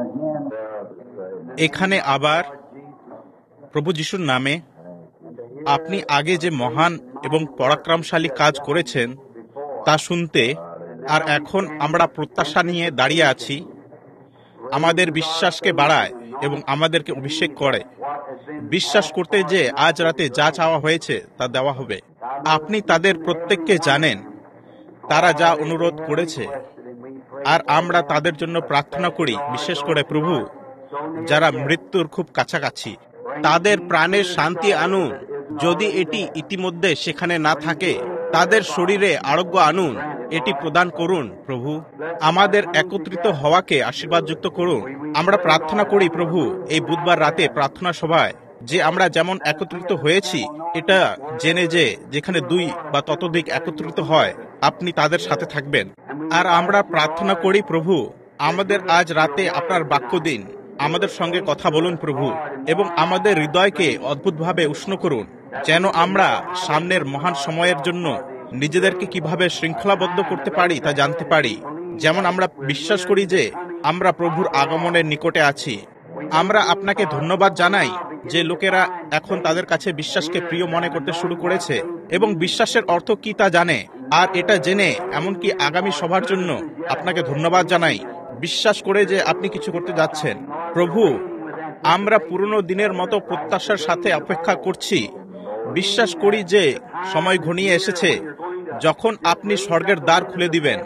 এখানে আবার প্রভু যিশুর নামে আপনি আগে যে মহান এবং পরাক্রমশালী কাজ করেছেন তা শুনতে আর এখন আমরা প্রত্যাশা নিয়ে দাঁড়িয়ে আছি। আমাদের বিশ্বাসকে বাড়ায় এবং আমাদেরকে অভিষেক করে বিশ্বাস করতে যে আজ রাতে যা চাওয়া হয়েছে তা দেওয়া হবে। আপনি তাদের প্রত্যেককে জানেন, তারা যা অনুরোধ করেছে, আর আমরা তাদের জন্য প্রার্থনা করি। বিশেষ করে প্রভু, যারা মৃত্যুর খুব কাছাকাছি, তাদের প্রাণের শান্তি আনুন। যদি এটি ইতিমধ্যে সেখানে না থাকে, তাদের শরীরে আরোগ্য আনুন। এটি প্রদান করুন প্রভু। আমাদের একত্রিত হওয়াকে আশীর্বাদযুক্ত করুন। আমরা প্রার্থনা করি প্রভু, এই বুধবার রাতে প্রার্থনা সভায় যে আমরা যেমন একত্রিত হয়েছি, এটা জেনে যে যেখানে 2 বা ততোধিক একত্রিত হয়, আপনি তাদের সাথে থাকবেন। আর আমরা প্রার্থনা করি প্রভু, আমাদের আজ রাতে আপনার বাক্য দিন। আমাদের সঙ্গে কথা বলুন প্রভু, এবং আমাদের হৃদয়কে অদ্ভুতভাবে উষ্ণ করুন, যেন আমরা সামনের মহান সময়ের জন্য নিজেদেরকে কিভাবে শৃঙ্খলাবদ্ধ করতে পারি তা জানতে পারি। যেমন আমরা বিশ্বাস করি যে আমরা প্রভুর আগমনের নিকটে আছি। আমরা আপনাকে ধন্যবাদ জানাই যে লোকেরা এখন তাদের কাছে বিশ্বাসকে প্রিয় মনে করতে শুরু করেছে এবং বিশ্বাসের অর্থ কি তা জানে। আর এটা জেনে এমনকি আগামী সভার জন্য আপনাকে ধন্যবাদ জানাই, বিশ্বাস করে যে আপনি কিছু করতে যাচ্ছেন। প্রভু, আমরা পুরনো দিনের মতো প্রত্যাশার সাথে অপেক্ষা করছি। বিশ্বাস করি যে সময় ঘনিয়ে এসেছে যখন আপনি স্বর্গের দ্বার খুলে দিবেন,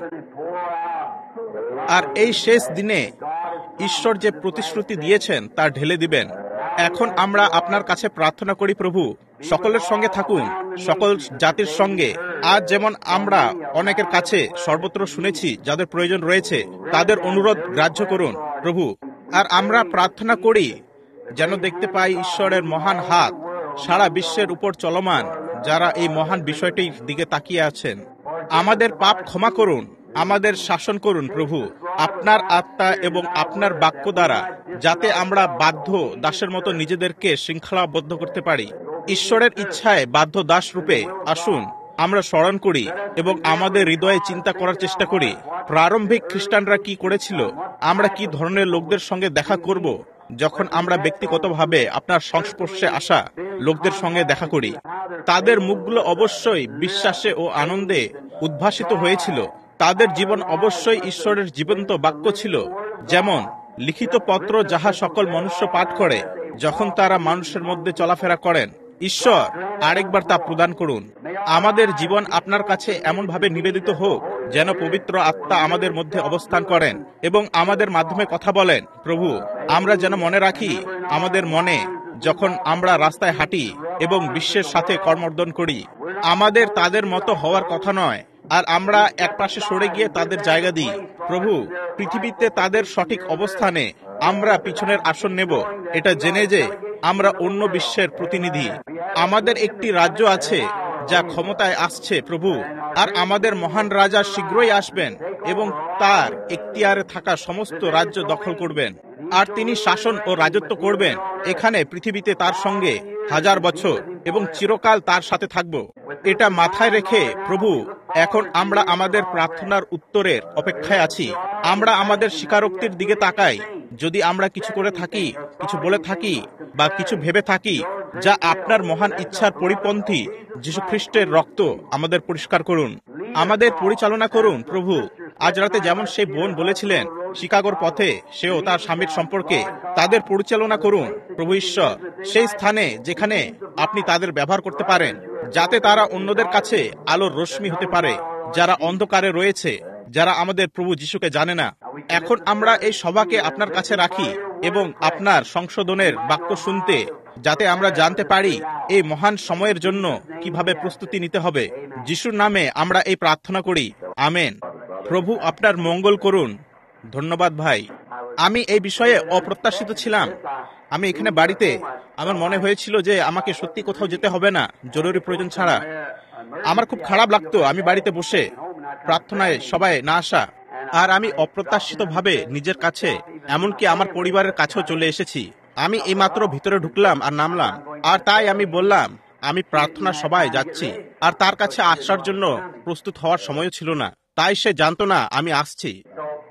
আর এই শেষ দিনে ঈশ্বর যে প্রতিশ্রুতি দিয়েছেন তা ঢেলে দিবেন। এখন আমরা আপনার কাছে প্রার্থনা করি প্রভু, সকলের সঙ্গে থাকুন, সকল জাতির সঙ্গে। আজ যেমন আমরা অনেকের কাছে সর্বত্র শুনেছি যাদের প্রয়োজন রয়েছে, তাদের অনুরোধ গ্রাহ্য করুন প্রভু। আর আমরা প্রার্থনা করি যেন দেখতে পাই ঈশ্বরের মহান হাত সারা বিশ্বের উপর চলমান, যারা এই মহান বিষয়টির দিকে তাকিয়ে আছেন। আমাদের পাপ ক্ষমা করুন, আমাদের শাসন করুন প্রভু, আপনার আত্মা এবং আপনার বাক্য দ্বারা, যাতে আমরা বাধ্য দাসের মতো নিজেদেরকে শৃঙ্খলাবদ্ধ করতে পারি। ঈশ্বরের ইচ্ছায় বাধ্য দাস রূপে আসুন। আমরা স্মরণ করি এবং আমাদের হৃদয়ে চিন্তা করার চেষ্টা করি প্রারম্ভিক খ্রিস্টানরা কি করেছিল। আমরা কি ধরনের লোকদের সঙ্গে দেখা করব যখন আমরা ব্যক্তিগতভাবে আপনার সংস্পর্শে আসা লোকদের সঙ্গে দেখা করি। তাদের মুখগুলো অবশ্যই বিশ্বাসে ও আনন্দে উদ্ভাসিত হয়েছিল। তাদের জীবন অবশ্যই ঈশ্বরের জীবন্ত বাক্য ছিল, যেমন লিখিত পত্র যাহা সকল মনুষ্য পাঠ করে যখন তারা মানুষের মধ্যে চলাফেরা করেন। ঈশ্বর, আরেকবার তা প্রদান করুন। আমাদের জীবন আপনার কাছে এমনভাবে নিবেদিত হোক যেন পবিত্র আত্মা আমাদের মধ্যে অবস্থান করেন এবং আমাদের মাধ্যমে কথা বলেন। প্রভু, আমরা যেন মনে রাখি আমাদের মনে, যখন আমরা রাস্তায় হাঁটি এবং বিশ্বের সাথে কর্মর্দন করি, আমাদের তাদের মতো হওয়ার কথা নয়, আর আমরা একপাশে সরে গিয়ে তাদের জায়গা দিই। প্রভু, পৃথিবীতে তাদের সঠিক অবস্থানে আমরা পিছনের আসন নেব, এটা জেনে যে আমরা অন্য বিশ্বের প্রতিনিধি। আমাদের একটি রাজ্য আছে যা ক্ষমতায় আসছে প্রভু, আর আমাদের মহান রাজা শীঘ্রই আসবেন এবং তার এখতিয়ারে থাকা সমস্ত রাজ্য দখল করবেন, আর তিনি শাসন ও রাজত্ব করবেন এখানে পৃথিবীতে তার সঙ্গে 1000 বছর এবং চিরকাল তার সাথে থাকব। এটা মাথায় রেখে প্রভু, এখন আমরা আমাদের প্রার্থনার উত্তরের অপেক্ষায় আছি। আমরা আমাদের স্বীকারোক্তির দিকে তাকাই। যদি আমরা কিছু করে থাকি, কিছু বলে থাকি বা কিছু ভেবে থাকি যা আপনার মহান ইচ্ছার পরিপন্থী, যীশু খ্রিস্টের রক্ত আমাদের পরিষ্কার করুন, আমাদের পরিচালনা করুন প্রভু। আজ রাতে যেমন সেই বোন বলেছিলেন শিকাগোর পথে সেও তার স্বামীর সম্পর্কে, তাদের পরিচালনা করুন প্রভু ঈশ্বর, সেই স্থানে যেখানে আপনি তাদের ব্যবহার করতে পারেন, যাতে তারা অন্যদের কাছে আলোর রশ্মি হতে পারে, যারা অন্ধকারে রয়েছে, যারা আমাদের প্রভু যিশুকে জানে না। এখন আমরা এই সভাকে আপনার কাছে রাখি এবং আপনার সংশোধনের বাক্য শুনতে, যাতে আমরা জানতে পারি এই মহান সময়ের জন্য কিভাবে প্রস্তুতি নিতে হবে। যিশুর নামে আমরা এই প্রার্থনা করি, আমেন। প্রভু আপনার মঙ্গল করুন। ধন্যবাদ ভাই। আমি এই বিষয়ে অপ্রত্যাশিত ছিলাম। আমি এখানে বাড়িতে, আমার মনে হয়েছিল যে আমাকে সত্যি কোথাও যেতে হবে না জরুরি প্রয়োজন ছাড়া। আমার খুব খারাপ লাগতো আমি বাড়িতে বসে প্রার্থনায় সবাই না আসা, আর আমি অপ্রত্যাশিতভাবে নিজের কাছে, এমনকি আমার পরিবারের কাছেও চলে এসেছি। আমি এইমাত্র ভিতরে ঢুকলাম আর নামলাম, আর তাই আমি বললাম আমি প্রার্থনা সভায় যাচ্ছি, আর তার কাছে আসার জন্য প্রস্তুত হওয়ার সময়ও ছিল না, তাই সে জানতো না আমি আসছি।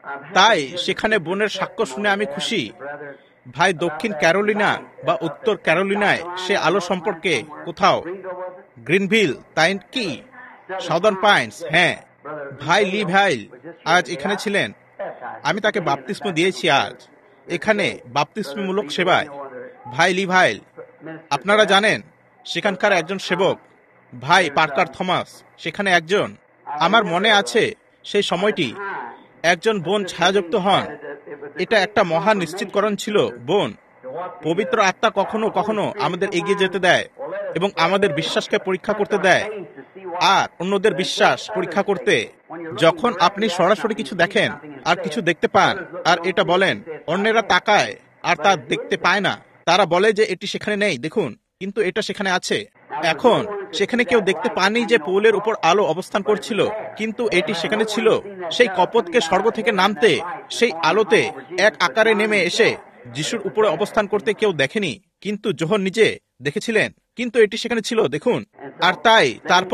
তাই সেখানে বোনের সাক্ষ্য শুনে আমি খুশি। ভাই দক্ষিণ ক্যারোলিনা বা উত্তর ক্যারোলিনায় সে আলো সম্পর্কে কোথাও গ্রিনভিল, তাই কি? সাউদার্ন পাইন্স, হ্যাঁ। ভাই লি ভাইল আজ এখানে ছিলেন। আমি তাকে বাপ্তিস্ম দিয়েছি আজ এখানে বাপ্তিস্মমূলক সেবায়। ভাই লি ভাইল, আপনারা জানেন সেখানকার একজন সেবক, ভাই পার্কার থমাস, সেখানে একজন। আমার মনে আছে সেই সময়টি একজন বোন ছায়াযুক্ত হন। এটা একটা মহান নিশ্চিতকরণ ছিল। বোন, পবিত্র আত্মা কখনো কখনো আমাদের এগিয়ে যেতে দেয় এবং আমাদের বিশ্বাসকে পরীক্ষা করতে দেয় আর অন্যদের বিশ্বাস পরীক্ষা করতে। যখন আপনি সরাসরি কিছু দেখেন আর কিছু দেখতে পান আর এটা বলেন, অন্যেরা তাকায় আর তা দেখতে পায় না, তারা বলে যে এটি সেখানে নেই, দেখুন কিন্তু এটা সেখানে আছে। এখন সেখানে কেউ দেখতে পাননি যে পৌলের উপর আলো অবস্থান করছিল, কিন্তু এটি সেখানে ছিল। সেই কপোতকে স্বর্গ থেকে নামতে, সেই আলোতে এক আকারে নেমে এসে যিশুর উপরে অবস্থান করতে কেউ দেখেনি, কিন্তু যোহন নিজে দেখেছিলেন, কিন্তু এটি সেখানে ছিল, দেখুন। আর তাই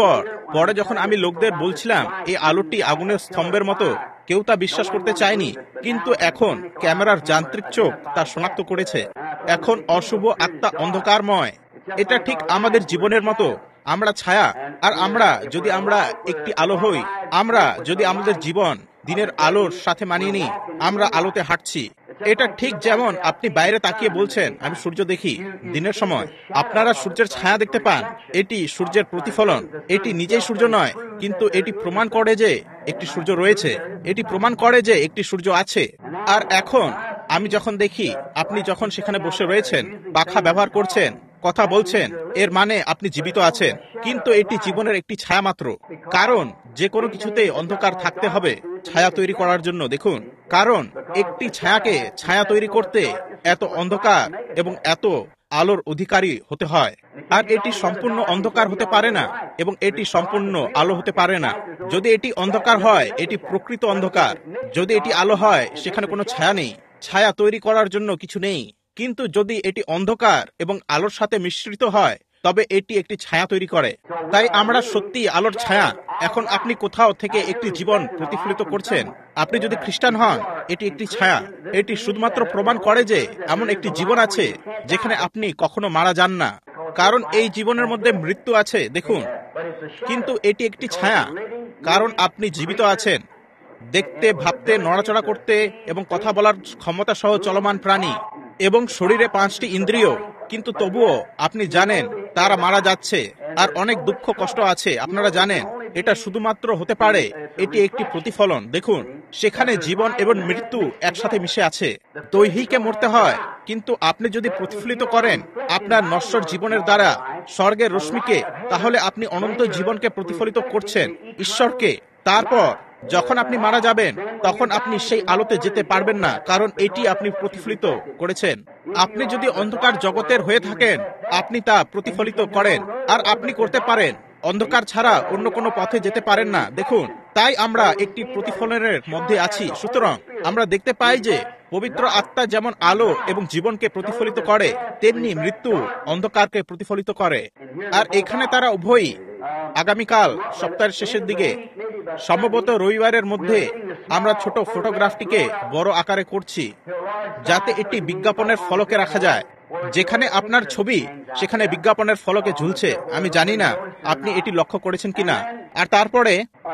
পরে যখন আমি লোকদের বলছিলাম এই আলোটি আগুনের স্তম্ভের মতো, কেউ তা বিশ্বাস করতে চায়নি, কিন্তু এখন ক্যামেরার যান্ত্রিক চোখ তা শনাক্ত করেছে। এখন অশুভ আত্মা অন্ধকারময়। এটা ঠিক আমাদের জীবনের মতো, আমরা ছায়া। আর আমরা একটি আলো হই, আমরা যদি আমাদের জীবন দিনের আলোর সাথে মানিয়ে নিই, আমরা আলোতে হাঁটছি। এটা ঠিক যেমন আপনি বাইরে তাকিয়ে বলছেন আমি সূর্য দেখি দিনের সময়, আপনারা সূর্যের ছায়া দেখতে পান, এটি সূর্যের প্রতিফলন। এটি নিজেই সূর্য নয়, কিন্তু এটি প্রমাণ করে যে একটি সূর্য রয়েছে, এটি প্রমাণ করে যে একটি সূর্য আছে। আর এখন আমি যখন দেখি আপনি যখন সেখানে বসে রয়েছেন, পাখা ব্যবহার করছেন, কথা বলছেন, এর মানে আপনি জীবিত আছেন, কিন্তু এটি জীবনের একটি ছায়া মাত্র। কারণ যে কোনো কিছুতেই অন্ধকার থাকতে হবে ছায়া তৈরি করার জন্য, দেখুন। কারণ একটি ছায়াকে ছায়া তৈরি করতে এত অন্ধকার এবং এত আলোর অধিকারী হতে হয়। আর এটি সম্পূর্ণ অন্ধকার হতে পারে না এবং এটি সম্পূর্ণ আলো হতে পারে না। যদি এটি অন্ধকার হয়, এটি প্রকৃত অন্ধকার। যদি এটি আলো হয়, সেখানে কোনো ছায়া নেই, ছায়া তৈরি করার জন্য কিছু নেই। কিন্তু যদি এটি অন্ধকার এবং আলোর সাথে মিশ্রিত হয়, তবে এটি একটি ছায়া তৈরি করে। তাই আমরা সত্যি আলোর ছায়া। এখন আপনি কোথাও থেকে একটি জীবন প্রতিফলিত করছেন। আপনি যদি খ্রিস্টান হন, এটি একটি ছায়া। এটি শুধুমাত্র প্রমাণ করে যে এমন একটি জীবন আছে যেখানে আপনি কখনো মারা যান না, কারণ এই জীবনের মধ্যে মৃত্যু আছে, দেখুন। কিন্তু এটি একটি ছায়া, কারণ আপনি জীবিত আছেন, দেখতে, ভাবতে, নড়াচড়া করতে এবং কথা বলার ক্ষমতা সহ চলমান প্রাণী এবং শরীরে 5টি ইন্দ্রিয়। কিন্তু তবুও আপনি জানেন তারা মারা যাচ্ছে আর অনেক দুঃখ কষ্ট আছে, আপনারা জানেন। এটা শুধুমাত্র হতে পারে এটি একটি প্রতিফলন। দেখুন, সেখানে জীবন এবং মৃত্যু একসাথে মিশে আছে। দৈহিকে মরতে হয়, কিন্তু আপনি যদি প্রতিফলিত করেন আপনার নশ্বর জীবনের দ্বারা স্বর্গের রশ্মিকে, তাহলে আপনি অনন্ত জীবনকে প্রতিফলিত করছেন, ঈশ্বরকে। তারপর যখন আপনি মারা যাবেন, তখন আপনি সেই আলোতে যেতে পারবেন না, কারণ এটি আপনি প্রতিফলিত করেছেন। আপনি যদি অন্ধকার জগতের হয়ে থাকেন, আপনি তা প্রতিফলিত করেন, আর আপনি করতে পারেন। অন্ধকার ছাড়া অন্য কোনো পথে যেতে পারেন না, দেখুন। তাই আমরা একটি প্রতিফলনের মধ্যে আছি। সুতরাং আমরা দেখতে পাই যে পবিত্র আত্মা যেমন আলো এবং জীবনকে প্রতিফলিত করে, তেমনি মৃত্যু অন্ধকারকে প্রতিফলিত করে। আর এখানে তারা উভয়ই আগামীকাল সপ্তাহের শেষের দিকে, সম্ভবত রবিবারের মধ্যে, আমরা ছোট ফটোগ্রাফটিকে বড় আকারে করছি যাতে এটি বিজ্ঞাপনের ফলকে রাখা যায়। যেখানে আপনার ছবি, সেখানে বিজ্ঞাপনের ফলকে ঝুলছে। আমি জানি না আপনি এটি লক্ষ্য করেছেন কিনা। আর তারপরে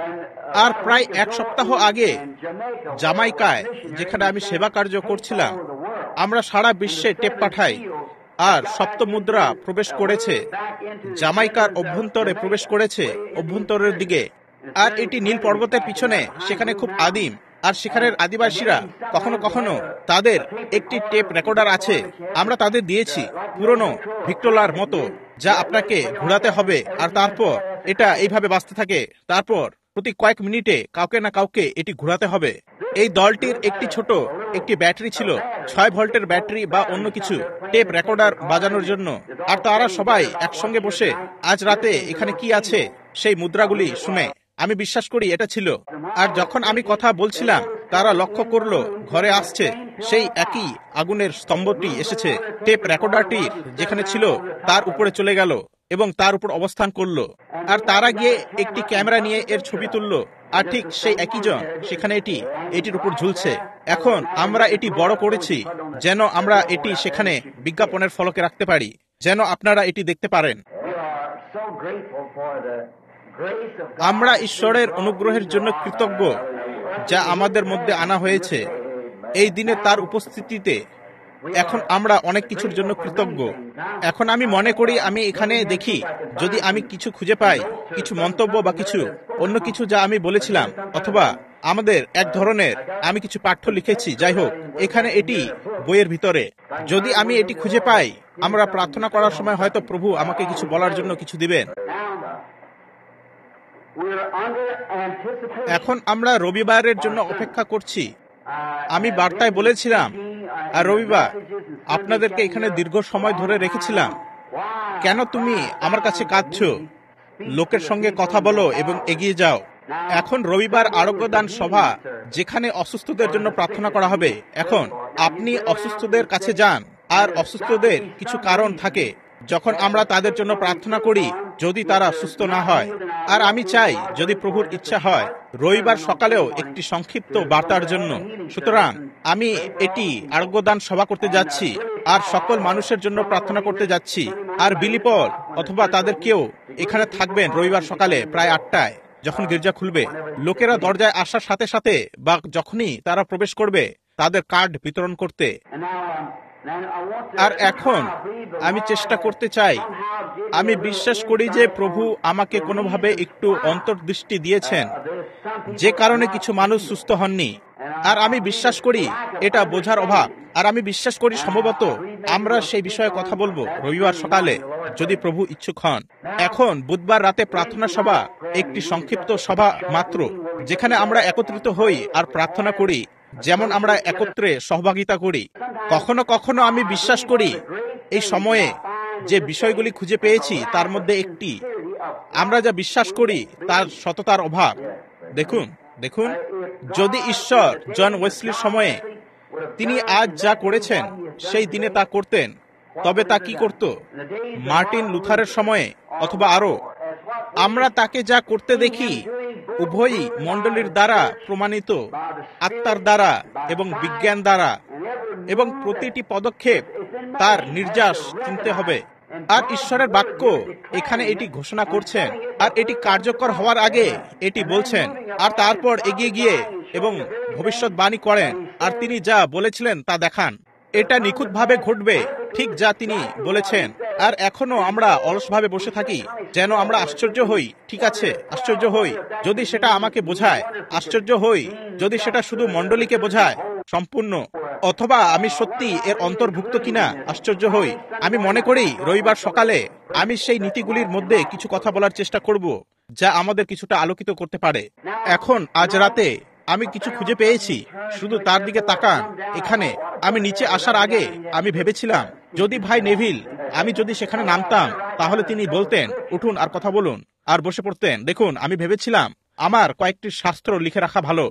আর প্রায় 1 সপ্তাহ আগে জামাইকায়, যেখানে আমি সেবা কার্য করছিলাম, আমরা সারা বিশ্বে টেপ পাঠাই, আর সপ্ত মুদ্রা প্রবেশ করেছে, জামাইকার অভ্যন্তরে প্রবেশ করেছে, অভ্যন্তরের দিকে। আর এটি নীল পর্বতের পিছনে, সেখানে খুব আদিম। আর সেখানের আদিবাসীরা কখনো কখনো তাদের একটি টেপ রেকর্ডার আছে, আমরা তাদের দিয়েছি, পুরনো ভিক্টোলার মতো, যা আপনাকে ঘোরাতে হবে। আর তারপর এটা এইভাবে বাজতে থাকে। তারপর প্রতি কয়েক মিনিটে কাউকে না কাউকে এটি ঘোরাতে হবে। এই দলটির একটি ব্যাটারি ছিল, 6 ভোল্টের ব্যাটারি বা অন্য কিছু, টেপ রেকর্ডার বাজানোর জন্য। আর তারা সবাই একসঙ্গে বসে আজ রাতে এখানে কি আছে সেই মুদ্রাগুলি শুনে। আমি বিশ্বাস করি এটা ছিল। আর যখন আমি কথা বলছিলাম, তারা লক্ষ্য করলো ঘরে আসছে সেই একই আগুনের স্তম্ভটি এসেছে, টেপ রেকর্ডারটির যেখানে ছিল তার উপরে চলে গেল এবং তার উপর অবস্থান করলো। আর তারা গিয়ে একটি ক্যামেরা নিয়ে এর ছবি তুললো। আর ঠিক সেই একই জন সেখানে এটির উপর ঝুলছে। এখন আমরা এটি বড় করেছি যেন আমরা এটি সেখানে বিজ্ঞাপনের ফলকে রাখতে পারি, যেন আপনারা এটি দেখতে পারেন। আমরা ঈশ্বরের অনুগ্রহের জন্য কৃতজ্ঞ যা আমাদের মধ্যে আনা হয়েছে এই দিনে তার উপস্থিতিতে। এখন আমরা অনেক কিছুর জন্য কৃতজ্ঞ। এখন আমি মনে করি আমি এখানে দেখি যদি আমি কিছু খুঁজে পাই, কিছু মন্তব্য বা কিছু অন্য কিছু যা আমি বলেছিলাম, অথবা আমাদের এক ধরনের আমি কিছু পাঠ্য লিখেছি, যাই হোক এখানে এটি বইয়ের ভিতরে যদি আমি এটি খুঁজে পাই, আমরা প্রার্থনা করার সময় হয়তো প্রভু আমাকে কিছু বলার জন্য কিছু দিবেন। এখন আমরা রবিবারের জন্য অপেক্ষা করছি। আমি বার্তায় বলেছিলাম আর রবিবার আপনাদেরকে এখানে দীর্ঘ সময় ধরে রেখেছিলাম। কেন তুমি আমার কাছে কাঁদছো? লোকের সঙ্গে কথা বলো এবং এগিয়ে যাও। এখন রবিবার আরোগ্যদান সভা, যেখানে অসুস্থদের জন্য প্রার্থনা করা হবে। এখন আপনি অসুস্থদের কাছে যান, আর অসুস্থদের কিছু কারণ থাকে যখন আমরা তাদের জন্য প্রার্থনা করি যদি তারা সুস্থ না হয়। আর আমি চাই যদি প্রভুর ইচ্ছা হয় রবিবার সকালেও একটি সংক্ষিপ্ত বার্তার জন্য। সুতরাং আমি এটি আরোগ্যদান সভা করতে যাচ্ছি আর সকল মানুষের জন্য প্রার্থনা করতে যাচ্ছি। আর বিলিপল অথবা তাদের কেউ এখানে থাকবেন রবিবার সকালে প্রায় 8টায় যখন গির্জা খুলবে। লোকেরা দরজায় আসার সাথে সাথে বা যখনই তারা প্রবেশ করবে তাদের কার্ড বিতরণ করতে। আর এখন আমি চেষ্টা করতে চাই, আমি বিশ্বাস করি যে প্রভু আমাকে কোনোভাবে একটু অন্তর্দৃষ্টি দিয়েছেন যে কারণে কিছু মানুষ সুস্থ হননি। আর আমি বিশ্বাস করি এটা বোঝার অভাব। আর আমি বিশ্বাস করি সম্ভবত আমরা সেই বিষয়ে কথা বলবো রবিবার সকালে যদি প্রভু ইচ্ছুক হন। এখন বুধবার রাতে প্রার্থনা সভা একটি সংক্ষিপ্ত সভা মাত্র, যেখানে আমরা একত্রিত হই আর প্রার্থনা করি, যেমন আমরা একত্রে সহভাগিতা করি। কখনো কখনো আমি বিশ্বাস করি এই সময়ে যে বিষয়গুলি খুঁজে পেয়েছি তার মধ্যে একটি, আমরা যা বিশ্বাস করি তার সততার অভাব। দেখুন যদি ঈশ্বর জন ওয়েসলির সময়ে তিনি আজ যা করেছেন সেই দিনে তা করতেন, তবে তা কি করত? মার্টিন লুথারের সময়ে অথবা আরো আমরা তাকে যা করতে দেখি, উভয়ই মণ্ডলীর দ্বারা প্রমাণিত, আত্মার দ্বারা এবং বিজ্ঞান দ্বারা, এবং প্রতিটি পদক্ষেপ তার নির্যাস চিনতে হবে। আর ঈশ্বরের বাক্য এখানে এটি ঘোষণা করছেন, আর এটি কার্যকর হওয়ার আগে এটি বলছেন, আর তারপর এগিয়ে গিয়ে এবং ভবিষ্যৎবাণী করেন, আর তিনি যা বলেছিলেন তা দেখান। এটা নিখুঁতভাবে ঘটবে, ঠিক যা তিনি বলেছেন। আর এখনো আমরা অলসভাবে বসে থাকি যেন আমরা আশ্চর্য হই। ঠিক আছে, আশ্চর্য হই যদি সেটা আমাকে বোঝায়, আশ্চর্য হই যদি সেটা শুধু মণ্ডলীকে বোঝায় সম্পূর্ণ, অথবা আমি সত্যি এর অন্তর্ভুক্ত কিনা আশ্চর্য হই। আমি মনে করি রবিবার সকালে আমি সেই নীতিগুলির মধ্যে কিছু কথা বলার চেষ্টা করব যা আমাদের কিছুটা আলোকিত করতে পারে। এখন আজ রাতে আমি কিছু খুঁজে পেয়েছি, শুধু তার দিকে তাকান। এখানে আমি নিচে আসার আগে আমি ভেবেছিলাম যদি ভাই নেভিল, আমি যদি সেখানে নামতাম তাহলে তিনি বলতেন উঠুন আর কথা বলুন, আর বসে পড়তেন। দেখুন, আমি ভেবেছিলাম আমার কয়েকটি শাস্ত্র লিখে রাখা ভালো,